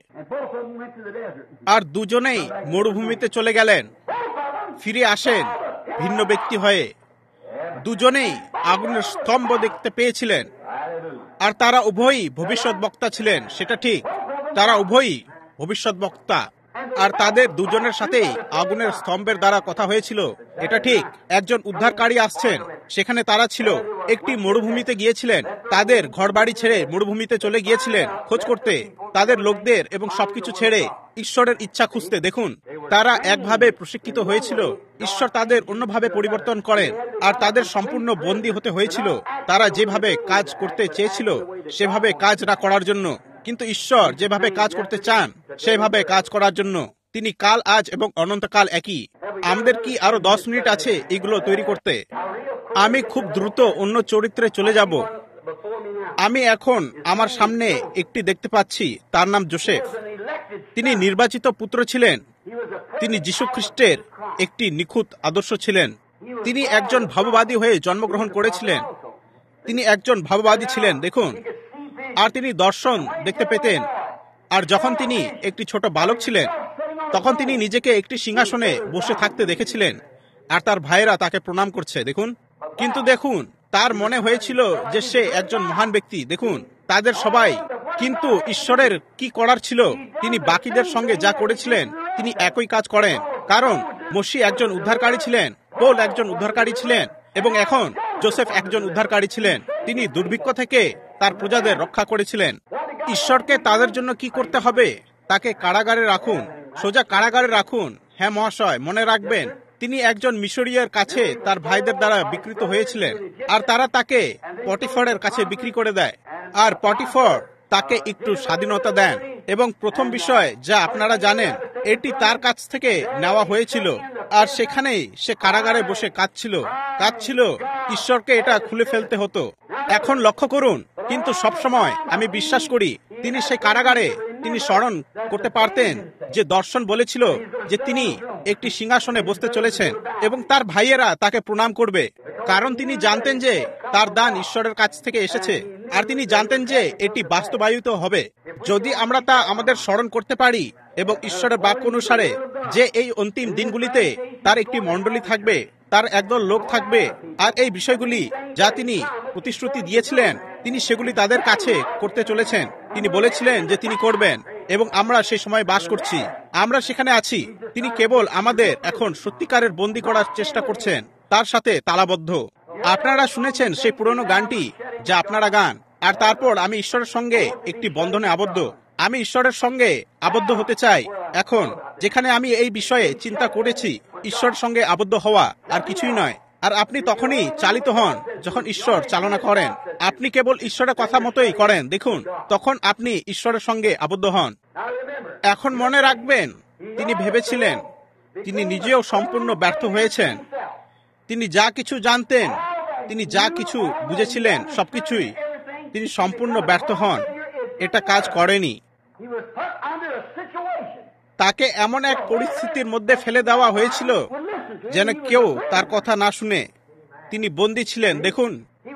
আর দুজনেই মরুভূমিতে চলে গেলেন, ফিরে আসেন ভিন্ন ব্যক্তি হয়ে। দুজনেই আগুনের স্তম্ভ দেখতে পেয়েছিলেন, আর তারা উভয়ই ভবিষ্যৎ বক্তা ছিলেন। সেটা ঠিক, তারা উভয়ই ভবিষ্যৎ বক্তা, আর তাদের দুজনের সাথেই আগুনের স্তম্ভের দ্বারা কথা হয়েছিল। এটা ঠিক, একজন উদ্ধারকারী আসছেন। সেখানে তারা ছিল, একটি মরুভূমিতে গিয়েছিলেন, তাদের ঘরবাড়ি ছেড়ে মরুভূমিতে চলে গিয়েছিলেন খোঁজ করতে, তাদের লোকদের এবং সবকিছু ছেড়ে ঈশ্বরের ইচ্ছা খুঁজতে। দেখুন, তারা একভাবে প্রশিক্ষিত হয়েছিল, ঈশ্বর তাদের অন্যভাবে পরিবর্তন করেন, আর তাদের সম্পূর্ণ বন্দী হতে হয়েছিল তারা যেভাবে কাজ করতে চেয়েছিল সেভাবে কাজ না করার জন্য। কিন্তু ঈশ্বর যেভাবে কাজ করতে চান সেভাবে কাজ করার জন্য। তিনি কাল, আজ এবং অনন্তকাল একই। আমাদের কি আরো 10 মিনিট আছে এগুলো তৈরি করতে? আমি খুব দ্রুত অন্য চরিত্রে চলে যাব। আমি এখন আমার সামনে একটি দেখতে পাচ্ছি, তার নাম যোসেফ। তিনি নির্বাচিত পুত্র ছিলেন। তিনি যীশু খ্রিস্টের একটি নিখুঁত আদর্শ ছিলেন। তিনি একজন ভাববাদী হয়ে জন্মগ্রহণ করেছিলেন। তিনি একজন ভাববাদী ছিলেন, দেখুন, আর তিনি দর্শন দেখতে পেতেন। আর যখন তিনি একটি ছোট বালক ছিলেন, তখন তিনি নিজেকে একটি সিংহাসনে বসে থাকতে দেখেছিলেন, আর তার ভাইয়েরা তাকে প্রণাম করছে। দেখুন, কিন্তু দেখুন, তার মনে হয়েছিল যে সে একজন মহান ব্যক্তি। দেখুন, তাদের সবাই, কিন্তু ঈশ্বরের কি করার ছিল? তিনি বাকিদের সঙ্গে যা করেছিলেন তিনি একই কাজ করেন, কারণ মসি একজন উদ্ধারকারী ছিলেন, পৌল একজন উদ্ধারকারী ছিলেন, এবং এখন যোসেফ একজন উদ্ধারকারী ছিলেন। তিনি দুর্ভিক্ষ থেকে তার প্রজাদের রক্ষা করেছিলেন। ঈশ্বরকে তাদের জন্য কি করতে হবে? তাকে কারাগারে রাখুন, সোজা কারাগারে রাখুন। হ্যাঁ মহাশয়, মনে রাখবেন, তিনি একজন মিশরীয়ের কাছে তার ভাইদের দ্বারা বিকৃত হয়েছিলেন, আর তারা তাকে পটিফারের কাছে বিক্রি করে দেয়, আর পটিফার তাকে একটু স্বাধীনতা দেন। এবং প্রথম বিষয় যা আপনারা জানেন, এটি তার কাছ থেকে নেওয়া হয়েছিল, আর সেখানেই সে কারাগারে বসে কাঁদছিল। ঈশ্বরকে এটা খুলে ফেলতে হতো। এখন লক্ষ্য করুন, কিন্তু সবসময় আমি বিশ্বাস করি তিনি সেই কারাগারে তিনি স্মরণ করতে পারতেন যে দর্শন বলেছিল যে তিনি একটি সিংহাসনে বসতে চলেছেন এবং তার ভাইয়েরা তাকে প্রণাম করবে, কারণ তিনি জানতেন যে তার দান ঈশ্বরের কাছ থেকে এসেছে, আর তিনি জানতেন যে এটি বাস্তবায়িত হবে যদি আমরা তা আমাদের স্মরণ করতে পারি। এবং ঈশ্বরের বাক্য অনুসারে যে এই অন্তিম দিনগুলিতে তার একটি মণ্ডলী থাকবে, তার একদল লোক থাকবে, আর এই বিষয়গুলি যা তিনি প্রতিশ্রুতি দিয়েছিলেন তিনি সেগুলি তাদের কাছে করতে চলেছেন। তিনি বলেছিলেন যে তিনি করবেন, এবং আমরা সেই সময় বাস করছি, আমরা সেখানে আছি। তিনি কেবল আমাদের এখন সত্যিকারের বন্দী করার চেষ্টা করছেন, তার সাথে তালাবদ্ধ। আপনারা শুনেছেন সেই পুরনো গানটি যা আপনারা গান, আর তারপর আমি ঈশ্বরের সঙ্গে একটি বন্ধনে আবদ্ধ। আমি ঈশ্বরের সঙ্গে আবদ্ধ হতে চাই। এখন যেখানে আমি এই বিষয়ে চিন্তা করেছি, ঈশ্বরের সঙ্গে আবদ্ধ হওয়া আর কিছুই নয়। আর আপনি তখনই চালিত হন যখন ঈশ্বর চালনা করেন। আপনি কেবল ঈশ্বরের কথা মতোই করেন, দেখুন, তখন আপনি ঈশ্বরের সঙ্গে আবদ্ধ হন। এখন মনে রাখবেন, তিনি ভেবেছিলেন তিনি নিজেও সম্পূর্ণ ব্যর্থ হয়েছেন। তিনি যা কিছু জানতেন, তিনি যা কিছু বুঝেছিলেন, সবকিছুই তিনি সম্পূর্ণ ব্যর্থ হন। এটা কাজ করেনি। তাকে এমন এক পরিস্থিতির মধ্যে ফেলে দেওয়া হয়েছিল যেন কেউ তার কথা না শুনে। তিনি বন্দী ছিলেন। দেখুন,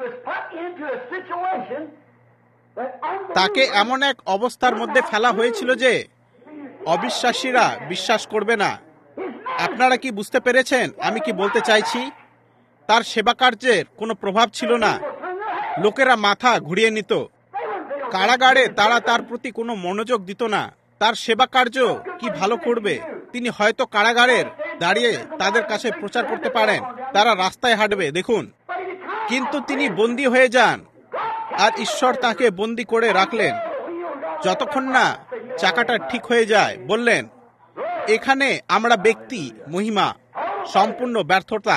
তাকে এমন এক অবস্থার মধ্যে ফেলা হয়েছিল যে অবিশ্বাসীরা বিশ্বাস করবে না। আপনারা কি বুঝতে পেরেছেন আমি কি বলতে চাইছি? তার সেবা কার্যের কোনো প্রভাব ছিল না। লোকেরা মাথা ঘুরিয়ে নিত। কারাগারে তারা তার প্রতি কোনো মনোযোগ দিত না। তার সেবা কার্য কি ভালো করবে? তিনি হয়তো কারাগারের দাঁড়িয়ে তাদের কাছে প্রচার করতে পারেন, তারা রাস্তায় হাঁটবে। দেখুন, কিন্তু তিনি বন্দী হয়ে যান, আর ঈশ্বর তাকে বন্দী করে রাখলেন যতক্ষণ না চাকাটা ঠিক হয়ে যায়। বললেন, এখানে আমরা ব্যক্তি মহিমা, সম্পূর্ণ ব্যর্থতা।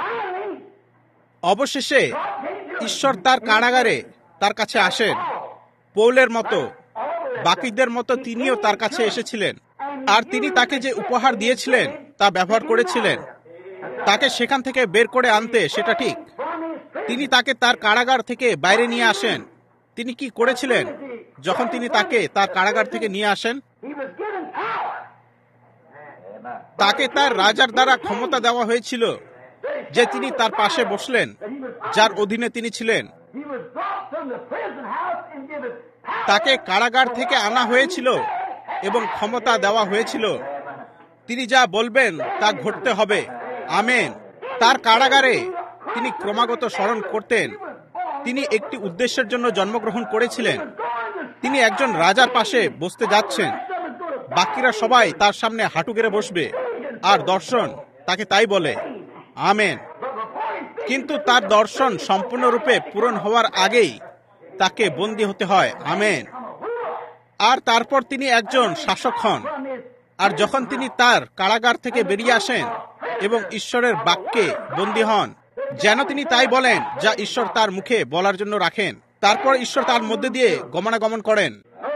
অবশেষে ঈশ্বর তার কারাগারে তার কাছে আসেন। পৌলের মতো, বাকিদের মতো তিনিও তার কাছে এসেছিলেন, আর তিনি তাকে যে উপহার দিয়েছিলেন তা ব্যবহার করেছিলেন তাকে সেখান থেকে বের করে আনতে। সেটা ঠিক। তিনি তাকে তার কারাগার থেকে বাইরে নিয়ে আসেন। তিনি কি করেছিলেন যখন তিনি তাকে তার কারাগার থেকে নিয়ে আসেন? তাকে তার রাজার দ্বারা ক্ষমতা দেওয়া হয়েছিল যে তিনি তার পাশে বসলেন, যার অধীনে তিনি ছিলেন। তাকে কারাগার থেকে আনা হয়েছিল এবং ক্ষমতা দেওয়া হয়েছিল। তিনি যা বলবেন তা ঘটতে হবে। আমেন। তার কারাগারে তিনি ক্রমাগত স্মরণ করতেন তিনি একটি উদ্দেশ্যের জন্য জন্মগ্রহণ করেছিলেন। তিনি একজন রাজার পাশে বসতে যাচ্ছেন। বাকিরা সবাই তার সামনে হাঁটু গেড়ে বসবে, আর দর্শন তাকে তাই বলে। আমেন। কিন্তু তার দর্শন সম্পূর্ণরূপে পূরণ হওয়ার আগেই তাকে বন্দী হতে হয়। আমেন। আর তারপর তিনি একজন শাসক হন। আর যখন তিনি তার কারাগার থেকে বেরিয়ে আসেন এবং ঈশ্বরের বাক্যে বন্দী হন, যেন তিনি তাই বলেন যা ঈশ্বর তার মুখে বলার জন্য রাখেন, তারপর ঈশ্বর তার মধ্যে দিয়ে গমনাগমন করেন।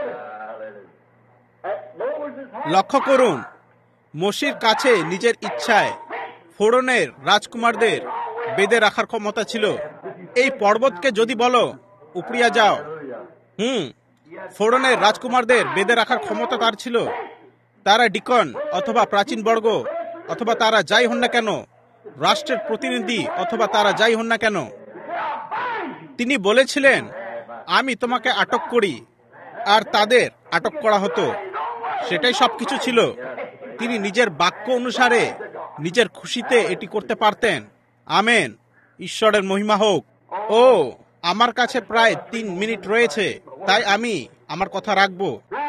লক্ষ্য করুন, মোশির কাছে নিজের ইচ্ছায় ফোড়নের রাজকুমারদের বেঁধে রাখার ক্ষমতা ছিল। এই পর্বতকে যদি বলো উপড়িয়া যাও, ফোড়নের রাজকুমারদের বেঁধে রাখার ক্ষমতা তার ছিল। তারা ডিকন অথবা প্রাচীন বর্গ অথবা তারা যাই হন না কেন, রাষ্ট্রের প্রতিনিধি অথবা তারা যাই হন না কেন, তিনি বলেছিলেন আমি তোমাকে আটক করি, আর তাদের আটক করা হতো। সেটাই সবকিছু ছিল। তিনি নিজের বাক্য অনুসারে নিজের খুশিতে এটি করতে পারতেন। আমেন। ঈশ্বরের মহিমা হোক। ও, আমার কাছে প্রায় 3 মিনিট রয়েছে, তাই আমি আমার কথা রাখব।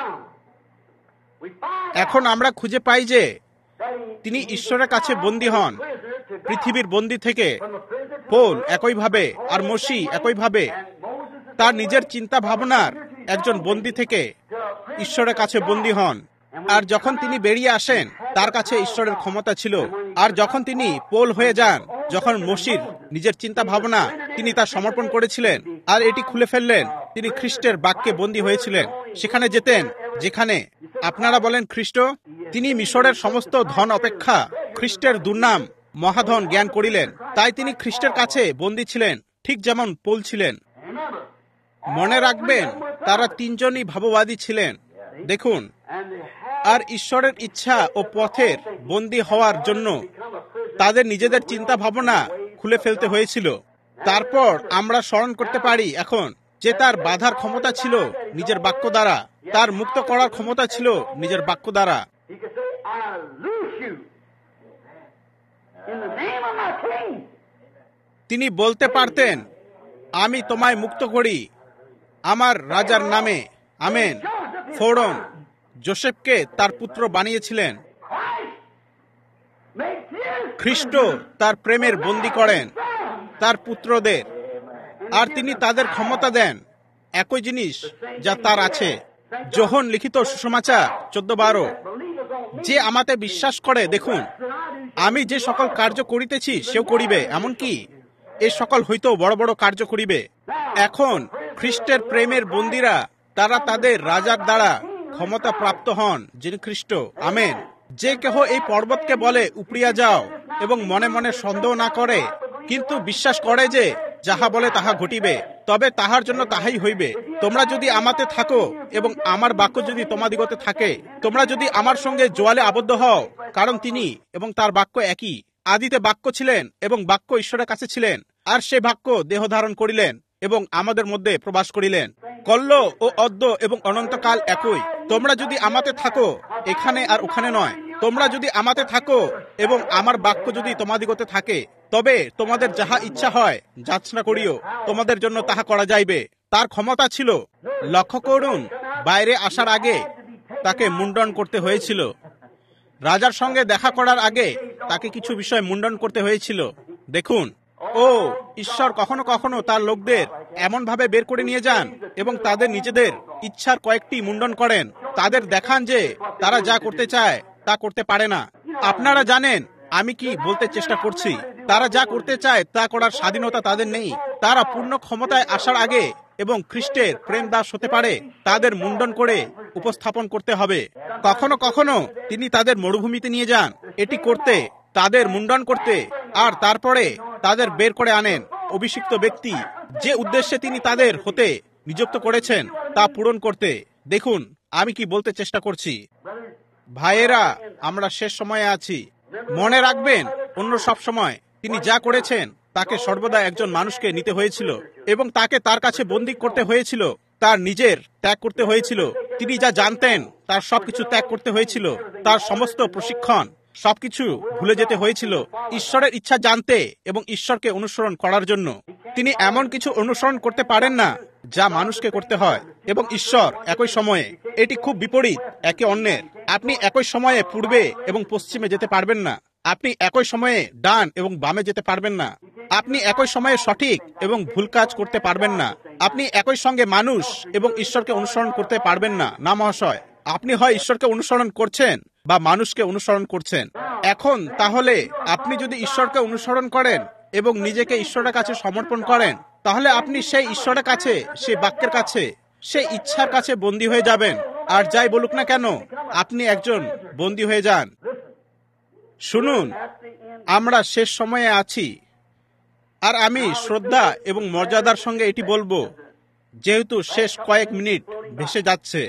এখন আমরা খুঁজে পাই যে তিনি ঈশ্বরের কাছে বন্দী হন, পৃথিবীর বন্দী থেকে। পৌল একইভাবে, আর মোশি একইভাবে তার নিজের চিন্তা ভাবনার একজন বন্দী থেকে ঈশ্বরের কাছে বন্দী হন। আর যখন তিনি বেরিয়ে আসেন, তার কাছে ঈশ্বরের ক্ষমতা ছিল। আর যখন তিনি পৌল হয়ে যান, যখন মোশির নিজের চিন্তা ভাবনা তিনি তা সমর্পণ করেছিলেন আর এটি খুলে ফেললেন, তিনি খ্রিস্টের বাক্যে বন্দী হয়েছিলেন। সেখানে যেতেন যেখানে আপনারা বলেন খ্রিস্ট। তিনি মিশরের সমস্ত ধন অপেক্ষা খ্রিস্টের দুর্নাম মহাধন জ্ঞান করিলেন। তাই তিনি খ্রিস্টের কাছে বন্দী ছিলেন, ঠিক যেমন পৌল ছিলেন। মনে রাখবেন, তারা 3 জনই ভাববাদী ছিলেন। দেখুন, আর ঈশ্বরের ইচ্ছা ও পথের বন্দী হওয়ার জন্য তাদের নিজেদের চিন্তা ভাবনা খুলে ফেলতে হয়েছিল। তারপর আমরা স্মরণ করতে পারি এখন যে তার বাধার ক্ষমতা ছিল নিজের বাক্য দ্বারা, তার মুক্ত করার ক্ষমতা ছিল নিজের বাক্য দ্বারা। তিনি বলতে পারতেন আমি তোমায় মুক্ত করি আমার রাজার নামে। আমেন। ফোড়ন যোসেফকে তার পুত্র বানিয়েছিলেন। খ্রিস্ট তার প্রেমের বন্দী করেন তার পুত্রদের, আর তিনি তাদের ক্ষমতা দেন একই জিনিস যা তার আছে। যোহন লিখিত সুসমাচার 14:12, যে আমাতে বিশ্বাস করে, দেখুন আমি যে সকল কার্য করিতেছি সেও করিবে, এমনকি এ সকল হইতেও বড় বড় কার্য করিবে। এখন খ্রিস্টের প্রেমের বন্দীরা তারা তাদের রাজার দ্বারা ক্ষমতা প্রাপ্ত হন, যিনি খ্রিস্ট। আমেন। যে কেহ এই পর্বতকে বলে উপড়িয়া যাও এবং মনে মনে সন্দেহ না করে, কিন্তু বিশ্বাস করে যে যাহা বলে তাহা ঘটিবে, তবে তাহার জন্য তাহাই হইবে। তোমরা যদি আমাতে থাকো এবং আমার বাক্য যদি তোমাদিগতে থাকে, তোমরা যদি আমার সঙ্গে জোয়ালে আবদ্ধ হও, কারণ তিনি এবং তার বাক্য একই। আদিতে বাক্য ছিলেন এবং বাক্য ঈশ্বরের কাছে ছিলেন, আর সে বাক্য দেহ ধারণ করিলেন এবং আমাদের মধ্যে প্রবাস করিলেন। কল্য ও অদ্য এবং অনন্তকাল একই। তোমরা যদি আমাতে থাকো, এখানে আর ওখানে নয়, তোমরা যদি আমাতে থাকো এবং আমার বাক্য যদি তোমাদিগতে থাকে, তবে তোমাদের যাহা ইচ্ছা হয় যাচনা করিও, তোমাদের জন্য তাহা করা যাইবে। তার ক্ষমতা ছিল। লক্ষ্য করুন, বাইরে আসার আগে তাকে মুন্ডন করতে হয়েছিল। রাজার সঙ্গে দেখা করার আগে তাকে কিছু বিষয় মুন্ডন করতে হয়েছিল। দেখুন, ও ঈশ্বর কখনো কখনো তার লোকদের এমন ভাবে বের করে নিয়ে যান এবং তাদের নিজেদের ইচ্ছার কয়েকটি মুন্ডন করেন। তাদের দেখান যে তারা যা করতে চায় তা করতে পারে না। আপনারা জানেন আমি কি বলতে চেষ্টা করছি। তারা যা করতে চায় তা করার স্বাধীনতা তাদের নেই। তারা পূর্ণ ক্ষমতায় আসার আগে এবং খ্রিস্টের প্রেম দাস হতে পারে, তাদের মুন্ডন করে উপস্থাপন করতে হবে। কখনো কখনো তিনি তাদের মরুভূমিতে নিয়ে যান এটি করতে, তাদের মুন্ডন করতে, আর তারপরে তাদের বের করে আনেন। অভিষিক্ত ব্যক্তি যে উদ্দেশ্যে তিনি তাদের হতে নিযুক্ত করেছেন তা পূরণ করতে। দেখুন আমি কি বলতে চেষ্টা করছি। ভাইয়েরা, আমরা শেষ সময়ে আছি। মনে রাখবেন, অন্য সব সময় তিনি যা করেছেন তাকে সর্বদা একজন মানুষকে নিতে হয়েছিল এবং তাকে তার কাছে বন্দী করতে হয়েছিল। তার নিজের ত্যাগ করতে হয়েছিল। তিনি যা জানতেন তার সবকিছু ত্যাগ করতে হয়েছিল। তার সমস্ত প্রশিক্ষণ সবকিছু ভুলে যেতে হয়েছিল ঈশ্বরের ইচ্ছা জানতে এবং ঈশ্বরকে অনুসরণ করার জন্য। তিনি এমন কিছু অনুসরণ করতে পারেন না যা মানুষকে করতে হয় এবং ঈশ্বর একই সময়ে। এটি খুব বিপরীত একে অন্যের। আপনি একই সময়ে পূর্বে এবং পশ্চিমে যেতে পারবেন না। আপনি একই সময়ে ডান এবং বামে যেতে পারবেন না। আপনি একই সময়ে সঠিক এবং ভুল কাজ করতে পারবেন না। আপনি একই সঙ্গে মানুষ এবং ঈশ্বরকে অনুসরণ করতে পারবেন না। না মহাশয়, আপনি হয় ঈশ্বরকে অনুসরণ করছেন বা মানুষকে অনুসরণ করছেন। এখন তাহলে আপনি যদি ঈশ্বরকে অনুসরণ করেন এবং নিজেকে ঈশ্বরের কাছে সমর্পণ করেন, তাহলে আপনি সেই ঈশ্বরের কাছে, সেই বাক্যের কাছে, সেই ইচ্ছার কাছে বন্দী হয়ে যাবেন। আর যাই বলুক না কেন, আপনি একজন বন্দী হয়ে যান। শুনুন, আমরা শেষ সময়ে আছি, আর আমি শ্রদ্ধা এবং মর্যাদার সঙ্গে এটি বলবো, যেহেতু শেষ কয়েক মিনিট ভেসে যাচ্ছে।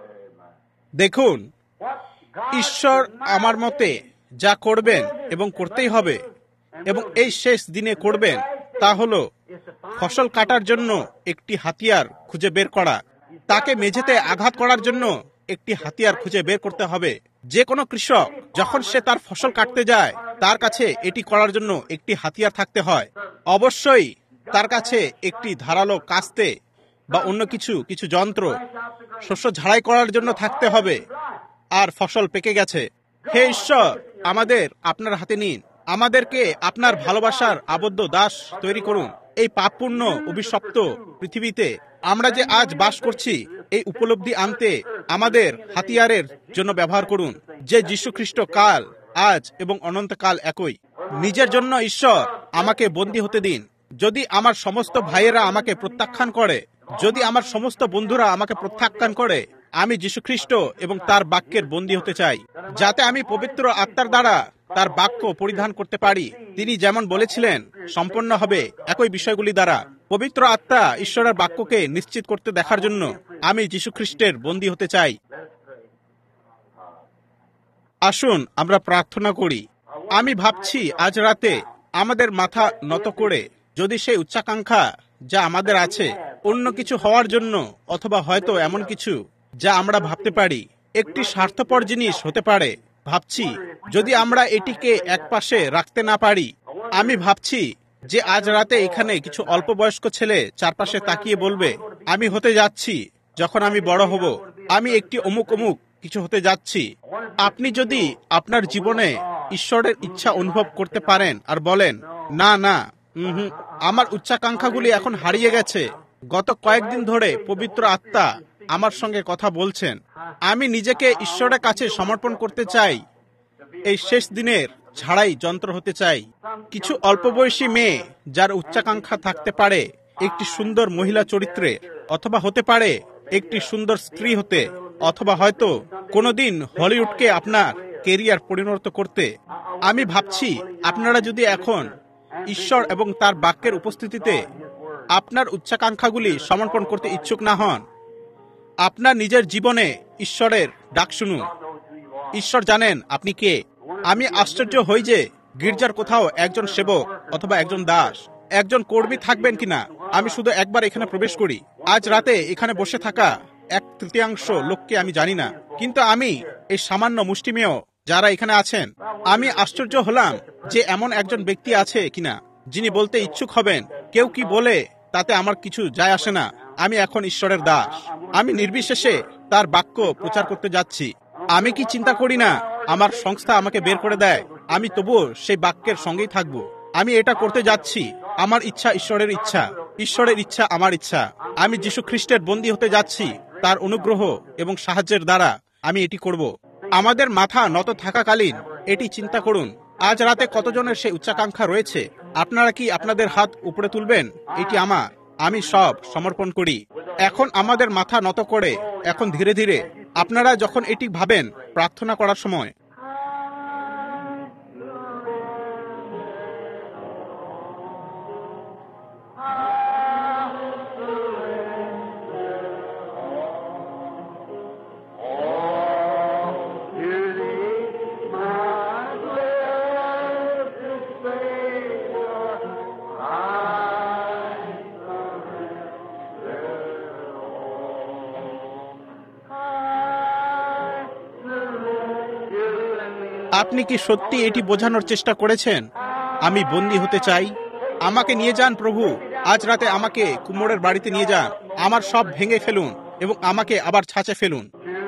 দেখুন, ঈশ্বর আমার মতে যা করবেন এবং করতেই হবে এবং এই শেষ দিনে করবেন, তা হলো ফসল কাটার জন্য একটি হাতিয়ার খুঁজে বের করা। তাকে মেঝেতে আঘাত করার জন্য একটি হাতিয়ার খুঁজে বের করতে হবে। যে কোনো কৃষক যখন সে তার ফসল কাটতে যায়, তার কাছে এটি করার জন্য একটি হাতিয়ার থাকতে হয়। অবশ্যই তার কাছে একটি ধারালো কাস্তে বা অন্য কিছু যন্ত্র শস্য ঝাড়াই করার জন্য থাকতে হবে। আর ফসল পেকে গেছে। হে ঈশ্বর, আমাদের আপনার হাতে নিন। আমাদেরকে আপনার ভালোবাসার আবদ্ধ দাস তৈরি করুন। এই পাপপূর্ণ অভিশপ্ত পৃথিবীতে আমরা যে আজ বাস করছি, এই উপলব্ধি আনতে আমাদের হাতিয়ারের জন্য ব্যবহার করুন, যে যীশু খ্রিস্ট কাল, আজ এবং অনন্তকাল একই। নিজের জন্য ঈশ্বর আমাকে বন্দী হতে দিন। যদি আমার সমস্ত ভাইয়েরা আমাকে প্রত্যাখ্যান করে, যদি আমার সমস্ত বন্ধুরা আমাকে প্রত্যাখ্যান করে, আমি যীশু খ্রিস্ট এবং তার বাক্যের বন্দী হতে চাই, যাতে আমি পবিত্র আত্মার দ্বারা তার বাক্য পরিধান করতে পারি। তিনি যেমন বলেছিলেন সম্পন্ন হবে একই বিষয়গুলি দ্বারা। পবিত্র আত্মা ঈশ্বরের বাক্যকে নিশ্চিত করতে দেখার জন্য আমি যীশু খ্রিস্টের বন্দী হতে চাই। আসুন আমরা প্রার্থনা করি। আমি ভাবছি আজ রাতে আমাদের মাথা নত করে, যদি সেই উচ্চাকাঙ্ক্ষা যা আমাদের আছে অন্য কিছু হওয়ার জন্য, অথবা হয়তো এমন কিছু যা আমরা ভাবতে পারি একটি স্বার্থপর জিনিস হতে পারে, ভাবছি যদি আমরা এটিকে একপাশে রাখতে না পারি। আমি ভাবছি যে আজ রাতে এখানে কিছু অল্প বয়স্ক ছেলে চারপাশে তাকিয়ে বলবে, আমি হতে যাচ্ছি যখন আমি বড় হব, আমি একটি অমুক অমুক কিছু হতে যাচ্ছি। আপনি যদি আপনার জীবনে ঈশ্বরের ইচ্ছা অনুভব করতে পারেন আর বলেন, না না, আমার উচ্চাকাঙ্ক্ষাগুলি এখন হারিয়ে গেছে, গত কয়েকদিন ধরে পবিত্র আত্মা আমার সঙ্গে কথা বলছেন, আমি নিজেকে ঈশ্বরের কাছে সমর্পণ করতে চাই, এই শেষ দিনের ঝাড়াই যন্ত্র হতে চাই। কিছু অল্প বয়সী মেয়ে যার উচ্চাকাঙ্ক্ষা থাকতে পারে একটি সুন্দর মহিলা চরিত্রে, অথবা হতে পারে একটি সুন্দর স্ত্রী হতে, অথবা হয়তো কোনোদিন হলিউডকে আপনার কেরিয়ার পরিণত করতে। আমি ভাবছি আপনারা যদি এখন ঈশ্বর এবং তার বাক্যের উপস্থিতিতে আপনার উচ্চাকাঙ্ক্ষাগুলি সমর্পণ করতে ইচ্ছুক না হন, আপনার নিজের জীবনে ঈশ্বরের ডাক শুনুন। ঈশ্বর জানেন আপনি কে। আমি আশ্চর্য হই যে গির্জার কোথাও একজন সেবক অথবা একজন দাস, একজন কর্মী থাকবেন কিনা। আমি শুধু একবার এখানে প্রবেশ করি। আজ রাতে এখানে বসে থাকা 1/3 লোককে আমি জানি না, কিন্তু আমি এই সামান্য মুষ্টিমেয় যারা এখানে আছেন, আমি আশ্চর্য হলাম যে এমন একজন ব্যক্তি আছে কিনা যিনি বলতে ইচ্ছুক হবেন, কেউ কি বলে তাতে আমার কিছু যায় আসে না, আমি এখন ঈশ্বরের দাস, আমি নির্বিশেষে তার বাক্য প্রচার করতে যাচ্ছি। আমি কি চিন্তা করি না আমার সংস্থা আমাকে বের করে দেয়, আমি তবুও সেই বাক্যের সঙ্গেই থাকব। আমি এটা করতে যাচ্ছি। আমার ইচ্ছা ঈশ্বরের ইচ্ছা, ঈশ্বরের ইচ্ছা আমার ইচ্ছা। আমি যীশু খ্রিস্টের বন্দী হতে যাচ্ছি। তার অনুগ্রহ এবং সাহায্যের দ্বারা আমি এটি করব। আমাদের মাথা নত থাকাকালীন এটি চিন্তা করুন, আজ রাতে কতজনের সেই উচ্চাকাঙ্ক্ষা রয়েছে। আপনারা কি আপনাদের হাত উপরে তুলবেন? এটি আমার, আমি সব সমর্পণ করি। এখন আমাদের মাথা নত করে এখন ধীরে ধীরে আপনারা যখন এটি ভাবেন প্রার্থনা করার সময়, আপনি কি সত্যি এটি বোঝানোর চেষ্টা করেছেন? আমি বন্দী হতে চাই, আমাকে নিয়ে যান প্রভু। আজ রাতে আমাকে কুমোরের বাড়িতে নিয়ে যান, আমার সব ভেঙে ফেলুন এবং আমাকে আবার ছাঁচে ফেলুন।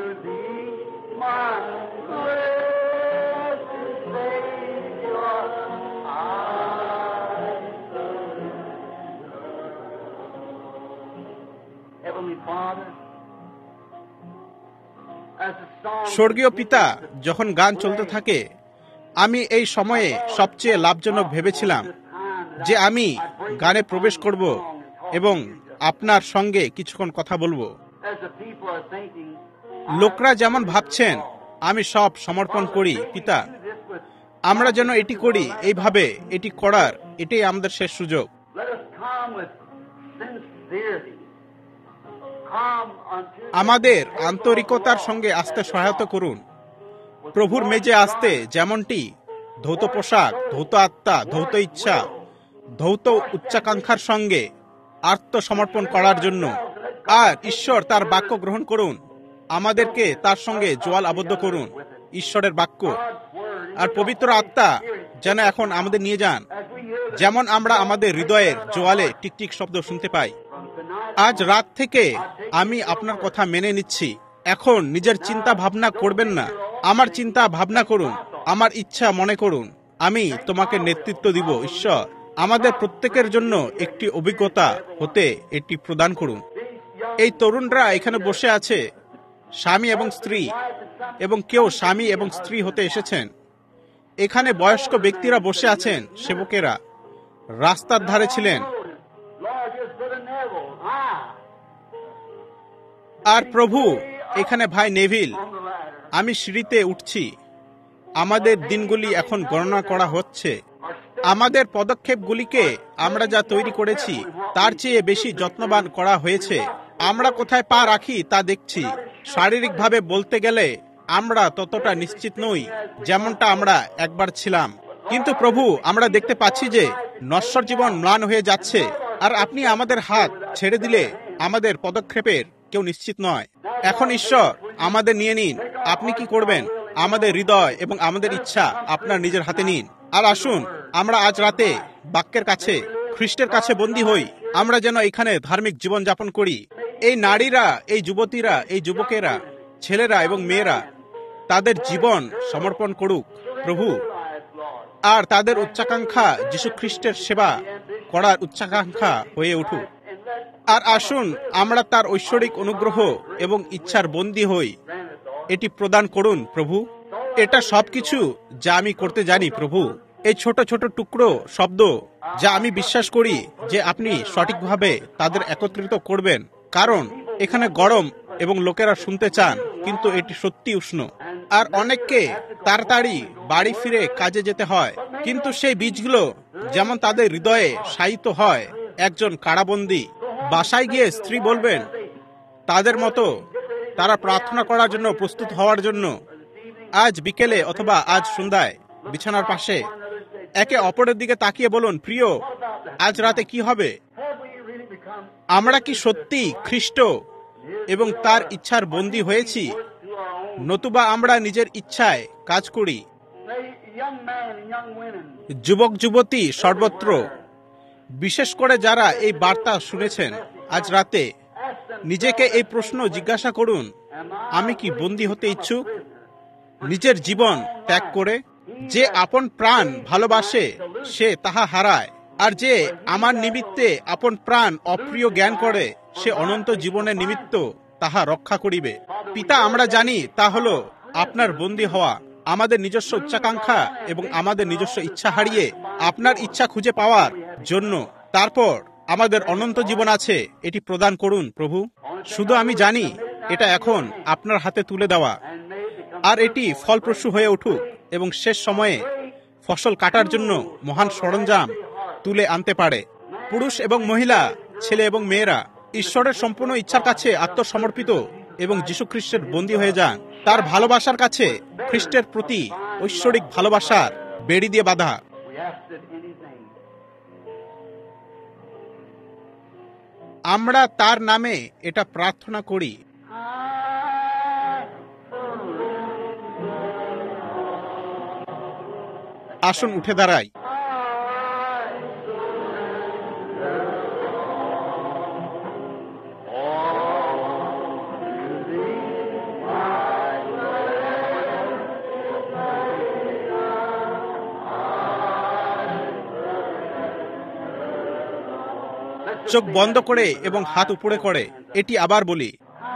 স্বর্গীয় পিতা, যখন গান চলতে থাকে, আমি এই সময়ে সবচেয়ে লাভজনক ভেবেছিলাম যে আমি গানে প্রবেশ করব এবং আপনার সঙ্গে কিছুক্ষণ কথা বলবো। লোকরা যেমন ভাবছেন আমি সব সমর্পণ করি পিতা, আমরা যেন এটি করি এইভাবে। এটি করার এটাই আমাদের শেষ সুযোগ। আমাদের আন্তরিকতার সঙ্গে আসতে সহায়তা করুন। প্রভুর মেজে আসতে যেমনটি ধৌত পোশাক, ধৌত আত্মা, ধৌত ইচ্ছা, ধৌত উচ্চাকাঙ্ক্ষার সঙ্গে আত্মসমর্পণ করার জন্য। আর ঈশ্বর তার বাক্য গ্রহণ করুন, আমাদেরকে তার সঙ্গে জোয়াল আবদ্ধ করুন ঈশ্বরের বাক্য। আর পবিত্র আত্মা যেন এখন আমাদের নিয়ে যান, যেমন আমরা আমাদের হৃদয়ের জোয়ালে টিকটিক শব্দ শুনতে পাই। আজ রাত থেকে আমি আপনার কথা মেনে নিচ্ছি। এখন নিজের চিন্তা ভাবনা করবেন না, আমার চিন্তা ভাবনা করুন, আমার ইচ্ছা মনে করুন। আমি তোমাকে নেতৃত্ব দিব ঈশ্বর। আমাদের প্রত্যেকের জন্য একটি অভিজ্ঞতা হতে এটি প্রদান করুন। এই তরুণরা এখানে বসে আছে, স্বামী এবং স্ত্রী, এবং কেউ স্বামী এবং স্ত্রী হতে এসেছেন। এখানে বয়স্ক ব্যক্তিরা বসে আছেন, সেবকেরা রাস্তার ধারে ছিলেন। আর প্রভু, এখানে ভাই নেভিল, আমি সিঁড়িতে উঠছি। আমাদের দিনগুলি এখন গণনা করা হচ্ছে। আমাদের পদক্ষেপগুলিকে আমরা যা তৈরি করেছি তার চেয়ে বেশি যত্নবান করা হয়েছে। আমরা কোথায় পা রাখি তা দেখছি। শারীরিকভাবে বলতে গেলে আমরা ততটা নিশ্চিত নই যেমনটা আমরা একবার ছিলাম। কিন্তু প্রভু, আমরা দেখতে পাচ্ছি যে নশ্বর জীবন ম্লান হয়ে যাচ্ছে, আর আপনি আমাদের হাত ছেড়ে দিলে আমাদের পদক্ষেপের কেউ নিশ্চিত নয়। এখন ঈশ্বর আমাদের নিয়ে নিন। আপনি কি করবেন? আমাদের হৃদয় এবং আমাদের ইচ্ছা আপনার নিজের হাতে নিন। আর আসুন আমরা আজ রাতে বাক্যের কাছে, খ্রিস্টের কাছে বন্দী হই। আমরা যেন এখানে ধার্মিক জীবন যাপন করি। এই নারীরা, এই যুবতীরা, এই যুবকেরা, ছেলেরা এবং মেয়েরা তাদের জীবন সমর্পণ করুক প্রভু। আর তাদের উচ্চাকাঙ্ক্ষা যীশু খ্রিস্টের সেবা করার উচ্চাকাঙ্ক্ষা হয়ে উঠুক। আর আসুন আমরা তার ঐশ্বরিক অনুগ্রহ এবং ইচ্ছার বন্দী হই। এটি প্রদান করুন প্রভু। এটা সবকিছু যা আমি করতে জানি প্রভু। এই ছোট ছোট টুকরো শব্দ যা আমি বিশ্বাস করি যে আপনি সঠিকভাবে তাদের একত্রিত করবেন, কারণ এখানে গরম এবং লোকেরা শুনতে চান, কিন্তু এটি সত্যি উষ্ণ। আর অনেককে তাড়াতাড়ি বাড়ি ফিরে কাজে যেতে হয়। কিন্তু সেই বীজগুলো যেমন তাদের হৃদয়ে শায়িত হয়, একজন কারাবন্দী বাসায় গিয়ে স্ত্রী বলবেন তাদের মতো তারা প্রার্থনা করার জন্য প্রস্তুত হওয়ার জন্য আজ বিকেলে অথবা আজ সন্ধ্যায় বিছানার পাশে একে অপরের দিকে তাকিয়ে বলুন, প্রিয়, আজ রাতে কি হবে? আমরা কি সত্যি খ্রিস্ট এবং তার ইচ্ছার বন্দী হয়েছি, নতুবা আমরা নিজের ইচ্ছায় কাজ করি? যুবক যুবতী সর্বত্র, বিশেষ করে যারা এই বার্তা শুনেছেন আজ রাতে, নিজেকে এই প্রশ্ন জিজ্ঞাসা করুন, আমি কি বন্দী হতে ইচ্ছুক নিজের জীবন ত্যাগ করে? যে আপন প্রাণ ভালোবাসে সে তাহা হারায়, আর যে আমার নিমিত্তে আপন প্রাণ অপ্রিয় জ্ঞান করে সে অনন্ত জীবনের নিমিত্ত তাহা রক্ষা করিবে। পিতা, আমরা জানি তা হলো আপনার বন্দী হওয়া, আমাদের নিজস্ব উচ্চাকাঙ্ক্ষা এবং আমাদের নিজস্ব ইচ্ছা হারিয়ে আপনার ইচ্ছা খুঁজে পাওয়ার জন্য তারপর আমাদের অনন্ত জীবন আছে, এটি প্রদান করুন প্রভু। শুধু আমি জানি এটা এখন আপনার হাতে তুলে দেওয়া, আর এটি ফলপ্রসূ হয়ে উঠুক এবং শেষ সময়ে ফসল কাটার জন্য মহান সরঞ্জাম তুলে আনতে পারে। পুরুষ এবং মহিলা, ছেলে এবং মেয়েরা ঈশ্বরের সম্পূর্ণ ইচ্ছার কাছে আত্মসমর্পিত এবং যীশু খ্রিস্টের বন্দী হয়ে যান। তার ভালোবাসার কাছে খ্রিস্টের প্রতি ঐশ্বরিক ভালোবাসার বেড়ি দিয়ে বাঁধা। আমরা তার নামে এটা প্রার্থনা করি। আসুন উঠে দাঁড়াই। চোখ বন্ধ করে এবং হাত উপরে করে এটি আবার বলি।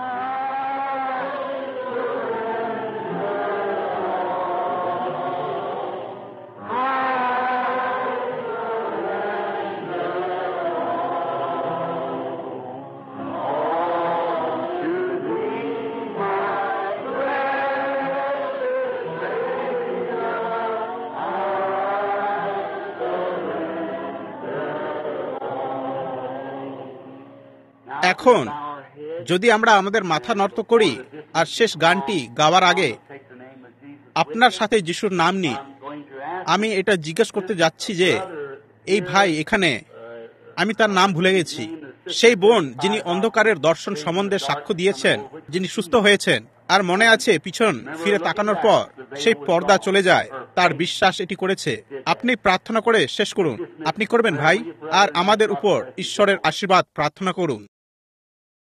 এখন যদি আমরা আমাদের মাথা নত করি আর শেষ গানটি গাওয়ার আগে আপনার সাথে যিশুর নাম নিই, আমি এটা জিজ্ঞেস করতে যাচ্ছি যে এই ভাই এখানে, আমি তার নাম ভুলে গেছি, সেই বোন যিনি অন্ধকারের দর্শন সম্বন্ধে সাক্ষ্য দিয়েছেন, যিনি সুস্থ হয়েছেন, আর মনে আছে পিছন ফিরে তাকানোর পর সেই পর্দা চলে যায়, তার বিশ্বাস এটি করেছে। আপনি প্রার্থনা করে শেষ করুন। আপনি করবেন ভাই, আর আমাদের উপর ঈশ্বরের আশীর্বাদ প্রার্থনা করুন।